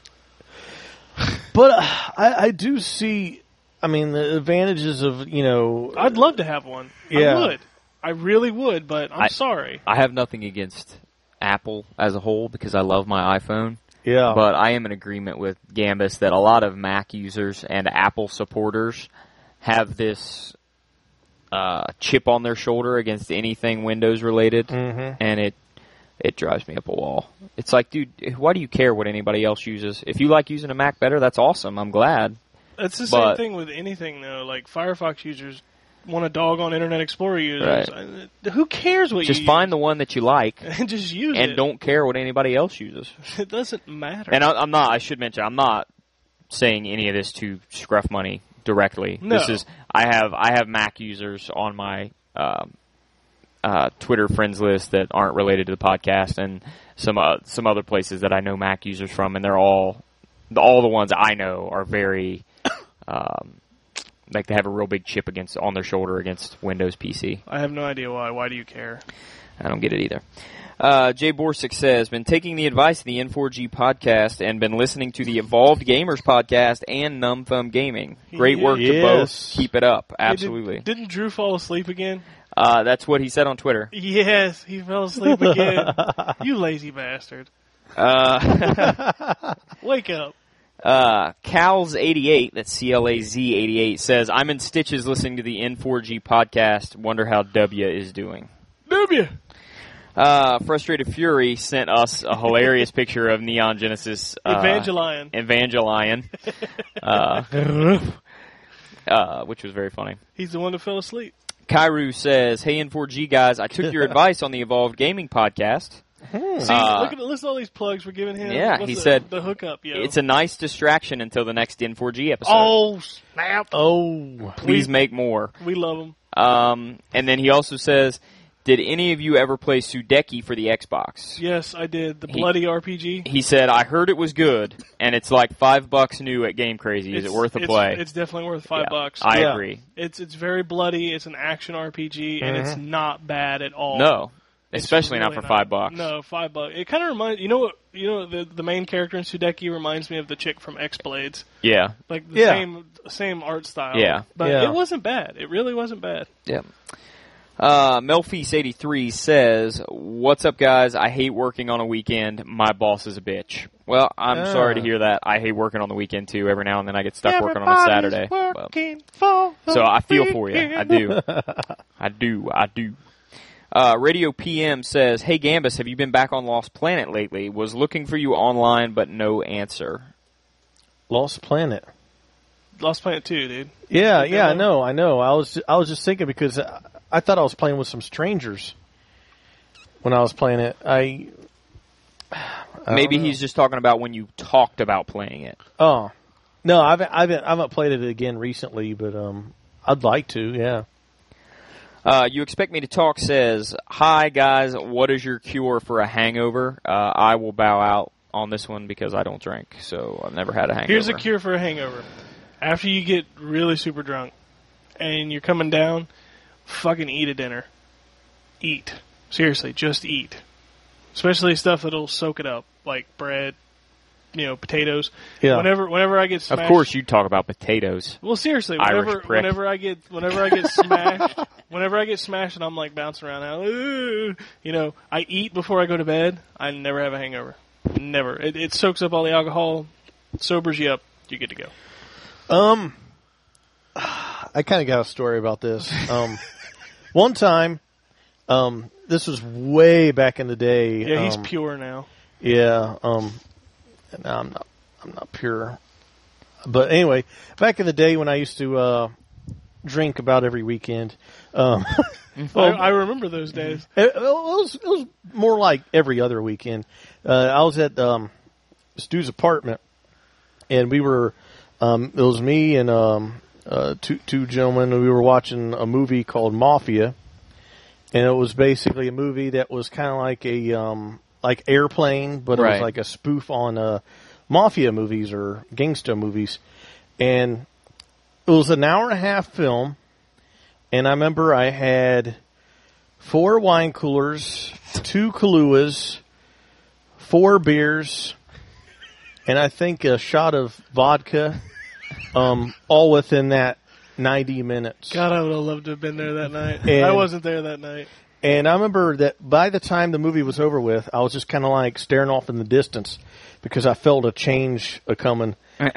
But I do see. I mean, the advantages of I'd love to have one. Yeah. I would. I really would, but I'm sorry. I have nothing against Apple as a whole because I love my iPhone. Yeah. But I am in agreement with Gambus that a lot of Mac users and Apple supporters have this chip on their shoulder against anything Windows related, and it drives me up a wall. It's like, dude, why do you care what anybody else uses? If you like using a Mac better, that's awesome. I'm glad. It's the same thing with anything, though. Like, Firefox users want a dog on Internet Explorer users. Right. Who cares what Just you find the one that you like and just use and it. don't care what anybody else uses. It doesn't matter. And I should mention, I'm not saying any of this to scruff money directly. No. This is I have Mac users on my Twitter friends list that aren't related to the podcast, and some other places that I know Mac users from, and they're all the ones I know are very like they have a real big chip on their shoulder against Windows PC. I have no idea why. Why do you care? I don't get it either. Jay Borsick says, been taking the advice of the N4G podcast and been listening to the Evolved Gamers podcast and Numb Thumb Gaming. Great work to both. Keep it up. Absolutely. Hey, didn't Drew fall asleep again? That's what he said on Twitter. Yes, he fell asleep again. You lazy bastard. Wake up. Cals88, that's CLAZ88, says, I'm in stitches listening to the N4G podcast. Wonder how W is doing. W. Frustrated Fury sent us a hilarious picture of Neon Genesis Evangelion, which was very funny. He's the one that fell asleep. Kairu says, hey N4G guys, I took your advice on the Evolved Gaming podcast. See, listen to all these plugs we're giving him. Yeah, he said the hookup. Yo. It's a nice distraction until the next N4G episode. Oh snap! Oh, please make more. We love him. And then he also says, did any of you ever play Sudeki for the Xbox? Yes, I did. The bloody RPG. He said, I heard it was good, and it's like $5 new at Game Crazy. Is it worth a play? It's definitely worth $5. I agree. It's very bloody. It's an action RPG, and it's not bad at all. No. Especially really not for $5. No, $5. It kind of reminds the main character in Sudeki reminds me of the chick from X-Blades. Yeah, like the same art style. Yeah, but it wasn't bad. It really wasn't bad. Yeah. Melfeast83 says, "What's up, guys? I hate working on a weekend. My boss is a bitch." Well, I'm sorry to hear that. I hate working on the weekend too. Every now and then I get stuck working on a Saturday. So I feel for you. I do. I do. Radio PM says, hey Gambus, have you been back on Lost Planet lately? Was looking for you online, but no answer. Lost Planet 2, dude. Yeah, I know. I was just thinking because I thought I was playing with some strangers when I was playing it. Maybe he's just talking about when you talked about playing it. Oh, no, I haven't played it again recently, but I'd like to. Yeah. You Expect Me to Talk says, hi guys, what is your cure for a hangover? I will bow out on this one because I don't drink, so I've never had a hangover. Here's a cure for a hangover. After you get really super drunk and you're coming down, fucking eat a dinner. Eat. Seriously, just eat. Especially stuff that'll soak it up, like bread, potatoes. Yeah. Whenever I get smashed. Of course, you talk about potatoes. Well, seriously, Irish prick. whenever I get smashed, whenever I get smashed and I'm like bouncing around, I eat before I go to bed. I never have a hangover. Never. It soaks up all the alcohol, sobers you up. You get to go. I kind of got a story about this. One time, This was way back in the day. Yeah, he's pure now. Yeah. No, I'm not pure. But anyway, back in the day when I used to drink about every weekend. I remember those days. It was more like every other weekend. I was at Stu's apartment, and we were. It was me and two gentlemen. We were watching a movie called Mafia, and it was basically a movie that was kind of like a like Airplane, but it was like a spoof on mafia movies or gangster movies, and it was an hour and a half film. And I remember I had 4 wine coolers, 2 Kahlúas, 4 beers, and I think a shot of vodka, all within that 90 minutes. God, I would have loved to have been there that night. And- I wasn't there that night. And I remember that by the time the movie was over with, I was just kind of like staring off in the distance because I felt a change coming.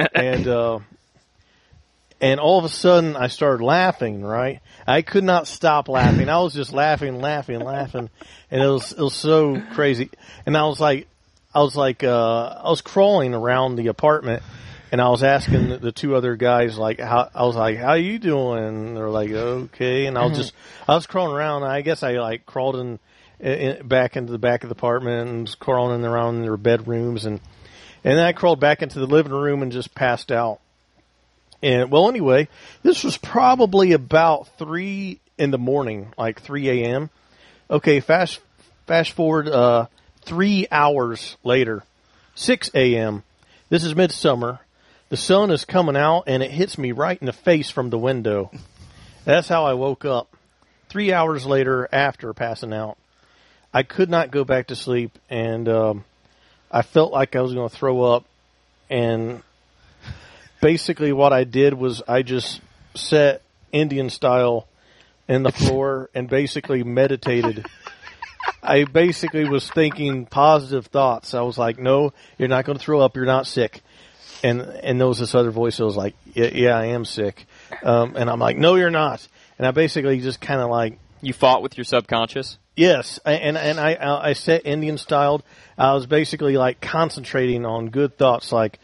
And all of a sudden, I started laughing, right? I could not stop laughing. I was just laughing. And it was so crazy. And I was crawling around the apartment, and I was asking the 2 other guys, how you doing? And they're like, okay. And I was crawling around. I guess I crawled back into the back of the apartment and was crawling around in their bedrooms. And then I crawled back into the living room and just passed out. And well, anyway, this was probably about 3 in the morning, like 3 a.m. Okay, fast forward 3 hours later, 6 a.m. This is midsummer. The sun is coming out, and it hits me right in the face from the window. That's how I woke up. 3 hours later, after passing out, I could not go back to sleep, and I felt like I was going to throw up, and basically what I did was I just sat Indian style in the floor and basically meditated. I basically was thinking positive thoughts. I was like, no, you're not going to throw up. You're not sick. And there was this other voice that was like, yeah, I am sick. And I'm like, no, you're not. And I basically just kind of like. You fought with your subconscious? Yes, and I sat Indian styled. I was basically like concentrating on good thoughts, like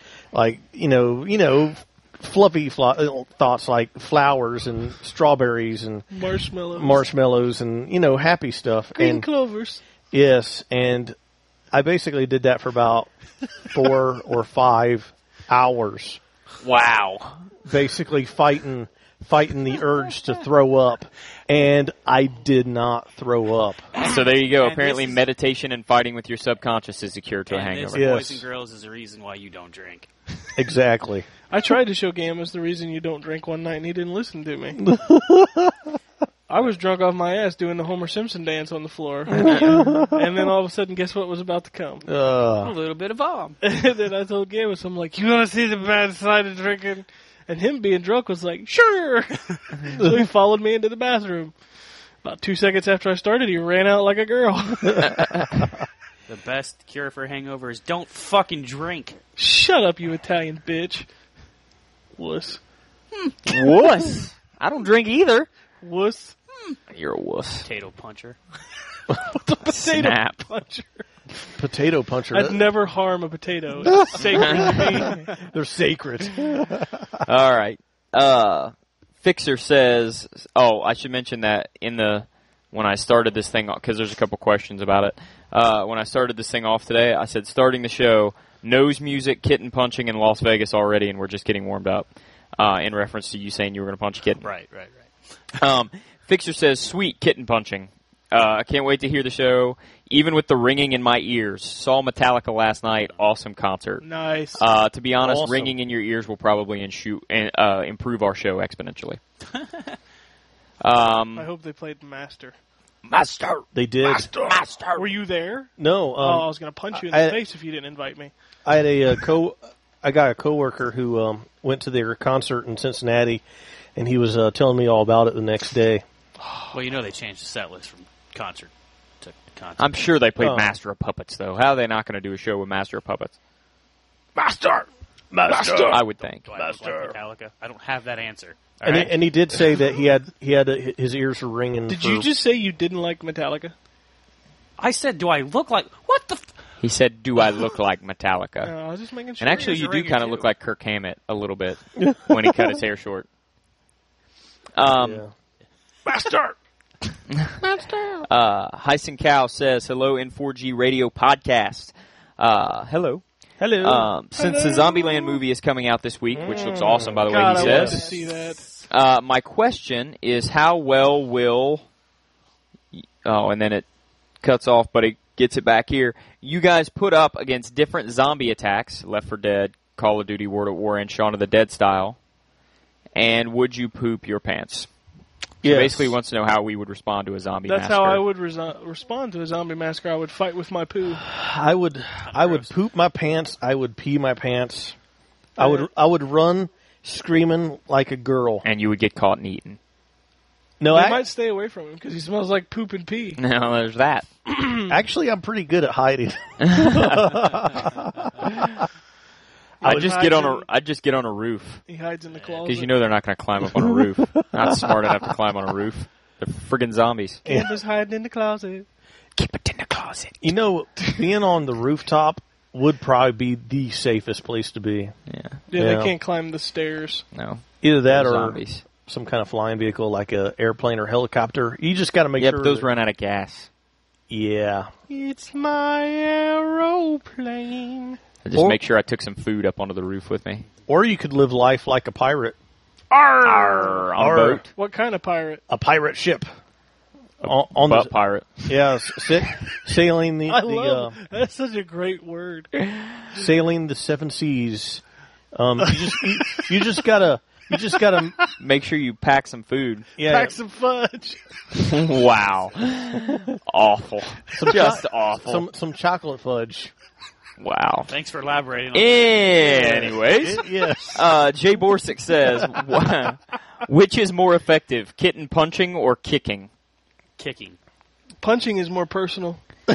fluffy thoughts like flowers and strawberries and marshmallows and happy stuff. Green and clovers. Yes, and I basically did that for about 4 or 5 hours. Wow. Basically fighting the urge to throw up, and I did not throw up. So there you go. And Apparently this is- meditation and fighting with your subconscious is a cure to a And hangover. this, Yes. boys and girls, is the reason why you don't drink. Exactly. I tried to show Gammas the reason you don't drink one night, and he didn't listen to me. I was drunk off my ass doing the Homer Simpson dance on the floor. And then all of a sudden, guess what was about to come? A little bit of vom. And then I told Gammas, I'm like, you want to see the bad side of drinking? And him being drunk was like, sure. So he followed me into the bathroom. About 2 seconds after I started, he ran out like a girl. The best cure for a hangover is don't fucking drink. Shut up, you Italian bitch. Wuss. Wuss. I don't drink either. Wuss. You're a wuss. Potato puncher. Potato Snap. puncher. Potato puncher. I'd never harm a potato. It's sacred to me. They're sacred. All right. Fixer says, I should mention that when I started this thing, because there's a couple questions about it. When I started this thing off today, I said starting the show, nose music, kitten punching in Las Vegas already, and we're just getting warmed up. In reference to you saying you were going to punch a kitten. Right. Fixer says, sweet kitten punching. I can't wait to hear the show, even with the ringing in my ears. Saw Metallica last night. Awesome concert. Nice. To be honest, Awesome. ringing in your ears will probably improve our show exponentially. I hope they played Master. Master. They did. Were you there? No. I was going to punch you in the face if you didn't invite me. I had I got a coworker who went to their concert in Cincinnati, and he was telling me all about it the next day. Well, they changed the set list from concert to concert. I'm sure they played Oh. Master of Puppets, though. How are they not going to do a show with Master of Puppets? Master! Master. I would think. Do I look like Metallica? I don't have that answer. All And, right? and he did say that he had his ears were ringing. Did for- you just say you didn't like Metallica? I said, do I look like what the? He said, "Do I look like Metallica?" I was just making sure. And actually, Ears you are do ringing, kind of too. look like Kirk Hammett a little bit when he cut his hair short. Yeah. Master. Hyson Cow says, "Hello, N4G Radio Podcast." Hello. Hello. Since the Zombieland movie is coming out this week, which looks awesome, by the God, way, I he wanted to says. see that. My question is, how well will... Oh, and then it cuts off, but it gets it back here. You guys put up against different zombie attacks, Left 4 Dead, Call of Duty, World at War, and Shaun of the Dead style. And would you poop your pants? So Yes. basically he wants to know how we would respond to a zombie That's massacre. how I would respond to a zombie massacre. I would fight with my poo. I would poop my pants. I would pee my pants. I would run screaming like a girl. And you would get caught and eaten. No, I might stay away from him because he smells like poop and pee. No, there's that. actually, I'm pretty good at hiding. I'd just get on a roof. He hides in the closet. Because you know they're not going to climb up on a roof. Not smart enough to climb on a roof. They're friggin' zombies. Campers hiding in the closet. Keep it in the closet. You know, being on the rooftop would probably be the safest place to be. Yeah. Yeah, Yeah. they can't climb the stairs. No. Either that or Zombies. some kind of flying vehicle like a airplane or helicopter. You just got to make Yeah, sure. but those that- run out of gas. Yeah. It's my aeroplane. I just Or- make sure I took some food up onto the roof with me. Or you could live life like a pirate. Arr, on a Arr. boat. What kind of pirate? A pirate ship. On Butt the pirate. sailing the, I love that's such a great word. sailing the seven seas. You just gotta Make sure you pack some food. Pack some fudge. Wow. Awful. Just awful. some chocolate fudge. Wow. Thanks for elaborating. On Anyways, Yes. Jay Borsick says, which is more effective, kitten punching or kicking? kicking. Punching is more personal.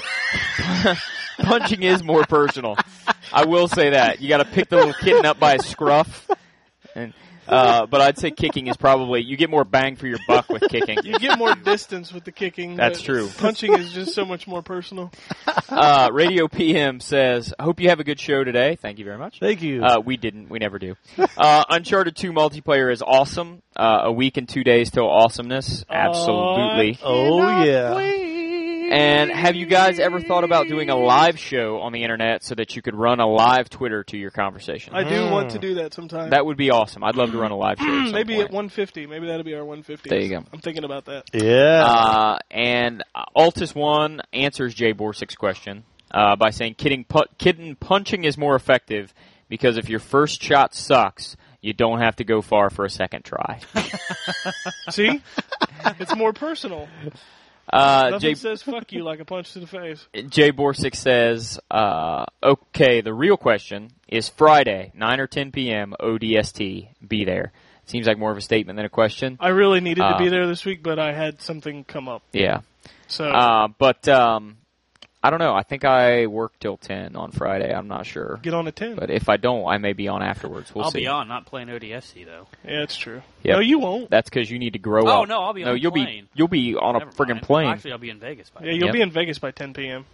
Punching is more personal. I will say that. You got to pick the little kitten up by his scruff. And, but I'd say kicking is probably, you get more bang for your buck with kicking. You get more distance with the kicking. That's but true. Punching is just so much more personal. Radio PM says, hope you have a good show today. Thank you very much. Thank you. We didn't. We never do. Uncharted 2 multiplayer is awesome. A week and 2 days till awesomeness. Absolutely. Oh yeah. And have you guys ever thought about doing a live show on the internet so that you could run a live Twitter to your conversation? I do want to do that sometime. That would be awesome. I'd love to run a live show. At some Maybe point. at 150. Maybe that'll be our 150. There you go. I'm thinking about that. Yeah. And Altus1 answers Jay Borsick's question by saying kitten punching is more effective because if your first shot sucks, you don't have to go far for a second try. See? It's more personal. Jay Nothing says fuck you like a punch to the face. Jay Borsick says, okay, the real question is Friday, 9 or 10 p.m., ODST, be there. Seems like more of a statement than a question. I really needed to be there this week, but I had something come up. Yeah. So But I don't know. I think I work till 10 on Friday. I'm not sure. get on a 10. But if I don't, I may be on afterwards. We'll I'll see. be on, not playing ODSC though. Yeah, it's true. Yep. No, you won't. That's because you need to grow Oh, up. no, I'll be on a you'll plane. You'll be on a Never friggin' mind. plane. Actually, I'll be in Vegas by Yeah, you'll Yep. be in Vegas by 10 p.m.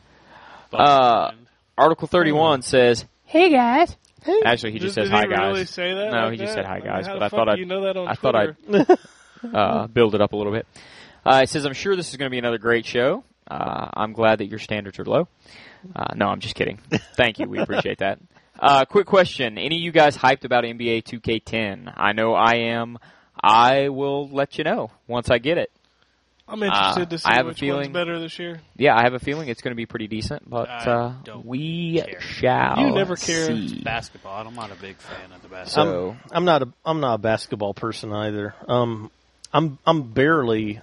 Article 31 says, Hey guys. actually, he just says Did hi, he guys. really say that? No, like he just that? said hi, I mean, guys, how but the I fuck thought do I'd- you know that on I thought Twitter? build it up a little bit. It says, I'm sure this is going to be another great show. I'm glad that your standards are low. No, I'm just kidding. Thank you. We appreciate that. Quick question. Any of you guys hyped about NBA 2K10? I know I am. I will let you know once I get it. I'm interested to see I have a which feeling- one's better this year. Yeah, I have a feeling it's going to be pretty decent, but I don't we care. shall You never care. see. basketball. I'm not a big fan of the basketball. So, I'm not a basketball person either. I'm barely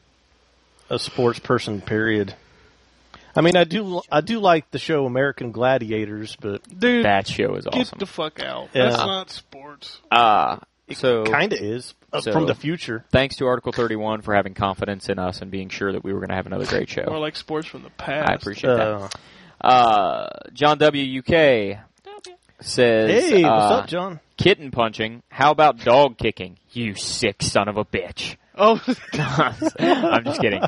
a sports person. Period. I mean, I do like the show American Gladiators, but Dude, that show is get awesome. the fuck out. Yeah. That's not sports. So kind of is so- from the future. thanks to Article 31 for having confidence in us and being sure that we were going to have another great More show. like sports from the past. I appreciate that. John W. UK. says, Hey, what's up, John? kitten punching. How about dog kicking? You sick son of a bitch. Oh, I'm just kidding.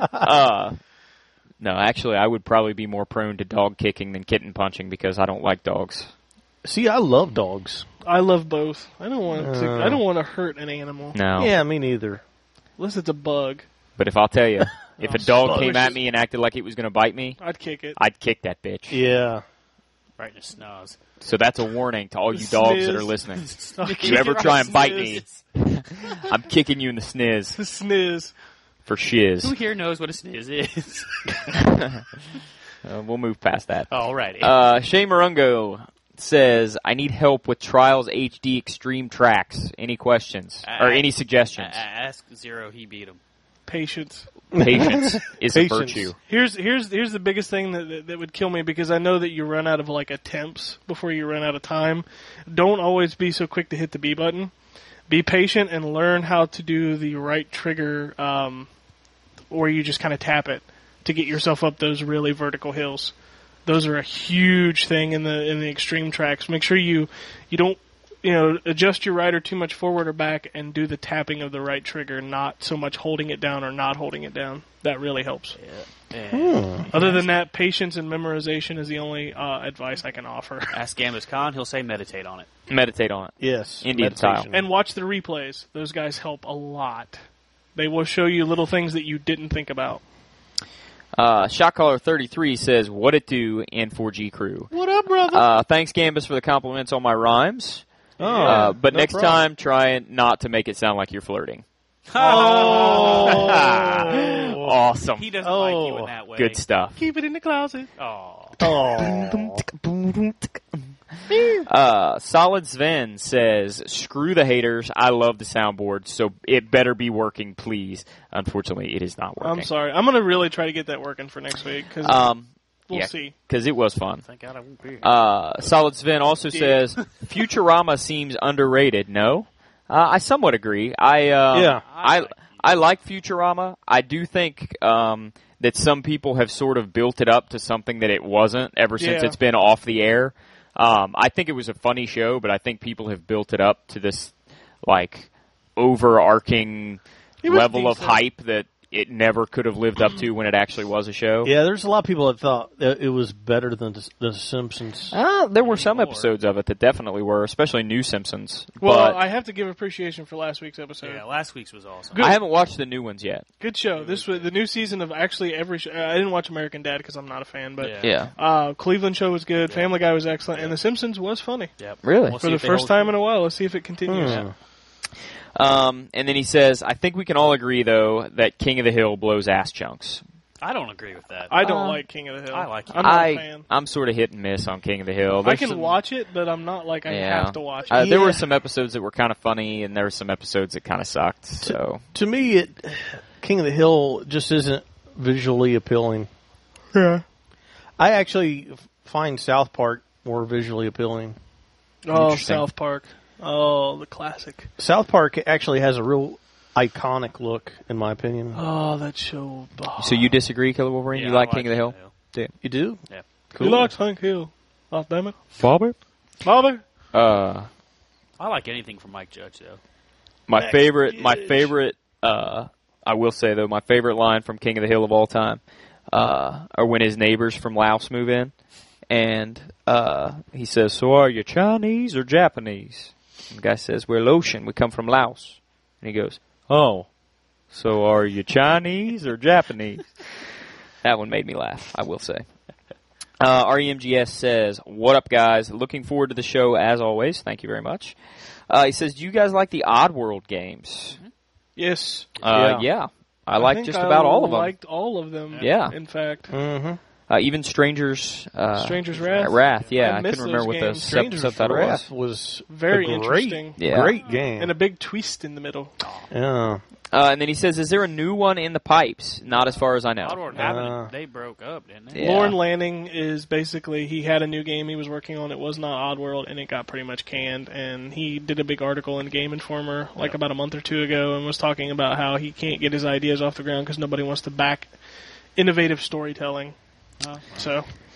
No, actually, I would probably be more prone to dog kicking than kitten punching because I don't like dogs. See, I love dogs. I love both. I don't want to. I don't want to hurt an animal No. Yeah, me neither. unless it's a bug. But if I'll tell you, if a dog Bugs. came at me and acted like it was going to bite me, I'd kick it. I'd kick that bitch. Yeah. Right in the snaz. So that's a warning to all you dogs that are listening. If you ever Right try and bite sniz. me, I'm kicking you in the sniz Sniz. for shiz. Who here knows what a sniz is? We'll move past that. Alrighty. Shay Marungo says, I need help with Trials HD Extreme Tracks. Any questions? Or any suggestions? Ask Zero, he beat him. Patience. Patience is a Patience. virtue. Here's the biggest thing that would kill me because I know that you run out of like attempts before you run out of time. Don't always be so quick to hit the B button. Be patient and learn how to do the right trigger, or you just kind of tap it to get yourself up those really vertical hills. Those are a huge thing in the extreme tracks. Make sure you don't adjust your rider too much forward or back and do the tapping of the right trigger, not so much holding it down or not holding it down. That really helps. Other than that, patience and memorization is the only advice I can offer. Ask Gambus Khan, he'll say meditate on it. Meditate on it. Yes. Indian meditation. style. And watch the replays. Those guys help a lot. They will show you little things that you didn't think about. Shotcaller33 says, what it do, N4G crew? What up, brother? Thanks, Gambus, for the compliments on my rhymes. Oh, But no next problem. time, try not to make it sound like you're flirting. Oh. Awesome. He doesn't like you in that way. Good stuff. Keep it in the closet. Oh. Solid Sven says, screw the haters. I love the soundboard, so it better be working, please. Unfortunately, it is not working. I'm sorry. I'm going to really try to get that working for next week because we'll yeah, see. because it was fun. Thank God I won't be here. Solid Sven also says, Futurama seems underrated. No? I somewhat agree. Yeah. I like Futurama. I do think that some people have sort of built it up to something that it wasn't ever since Yeah. it's been off the air. I think it was a funny show, but I think people have built it up to this like overarching It was level of decent. hype that it never could have lived up to when it actually was a show. Yeah, there's a lot of people that thought that it was better than The Simpsons. There were some Anymore. episodes of it that definitely were, especially New Simpsons. Well, but I have to give appreciation for last week's episode. Yeah, last week's was awesome. Good. I haven't watched the new ones yet. Good show. This was the new season of actually every show. I didn't watch American Dad because I'm not a fan, but Yeah. Cleveland show was good. Family Guy was excellent, and The Simpsons was funny Yep. Really? We'll for see the if they first hold time true. in a while. Let's see if it continues. And then he says, I think we can all agree, though, that King of the Hill blows ass chunks. I don't agree with that. I don't like King of the Hill. I like it. I'm not a fan. I'm sort of hit and miss on King of the Hill. I There's can some- watch it, but I'm not like I Yeah. have to watch it. There Yeah. were some episodes that were kind of funny, and there were some episodes that kind of sucked. So To me, King of the Hill just isn't visually appealing. Yeah. I actually find South Park more visually appealing. Oh, Interesting. South Park. Oh, the classic. South Park actually has a real iconic look, in my opinion. Oh, that show. Oh. So you disagree, Killer Wolverine? Yeah, You like I King of the Hill? You do? Yeah. He likes Hank Hill. Oh, damn it. Father? Father? Uh, I like anything from Mike Judge, though. my favorite, I will say though, my favorite line from King of the Hill of all time, are when his neighbors from Laos move in, and he says, "So are you Chinese or Japanese?" And the guy says, "We're Laotian. We come from Laos." And he goes, "Oh, so are you Chinese or Japanese?" That one made me laugh, I will say. REMGS says, "What up, guys? Looking forward to the show as always. Thank you very much." He says, "Do you guys like the Oddworld games?" Yes. Yeah. I like think just about all of them. I liked all of them. Yeah. In fact. Mm-hmm. Even Stranger's Stranger's Wrath. Wrath, yeah. I I miss couldn't remember those what the games. Stranger's subtitle Wrath was. was Very a great, interesting. Yeah. great game. And a big twist in the middle. Yeah. And then he says, "Is there a new one in the pipes?" Not as far as I know. Oddworld Happened, they broke up, didn't they? Yeah. Lorne Lanning is basically, he had a new game he was working on. It was not Oddworld, and it got pretty much canned. And he did a big article in Game Informer like about a month or two ago and was talking about how he can't get his ideas off the ground because nobody wants to back innovative storytelling. So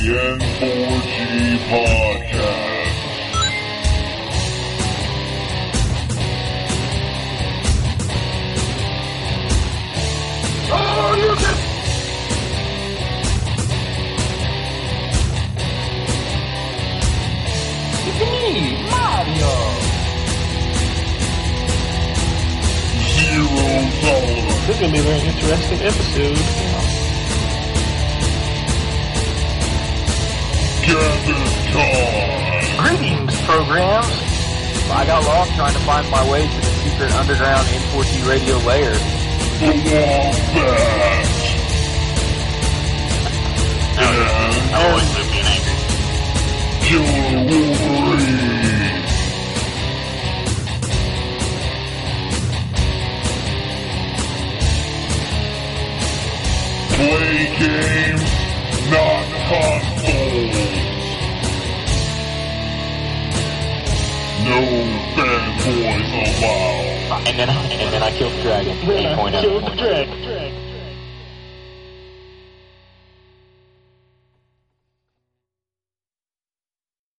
N4G Podcast. Oh, you can... It's me, Mario. Zero tolerance. This is going to be a very interesting episode. Gather time. Greetings, programs. I got lost trying to find my way to the secret underground N4G radio lair. The Wombat. And I always live being angry. Killer Wolverine. Play games, not consoles. No fanboys allowed. And then I killed the dragon. 8.0. Killed the dragon.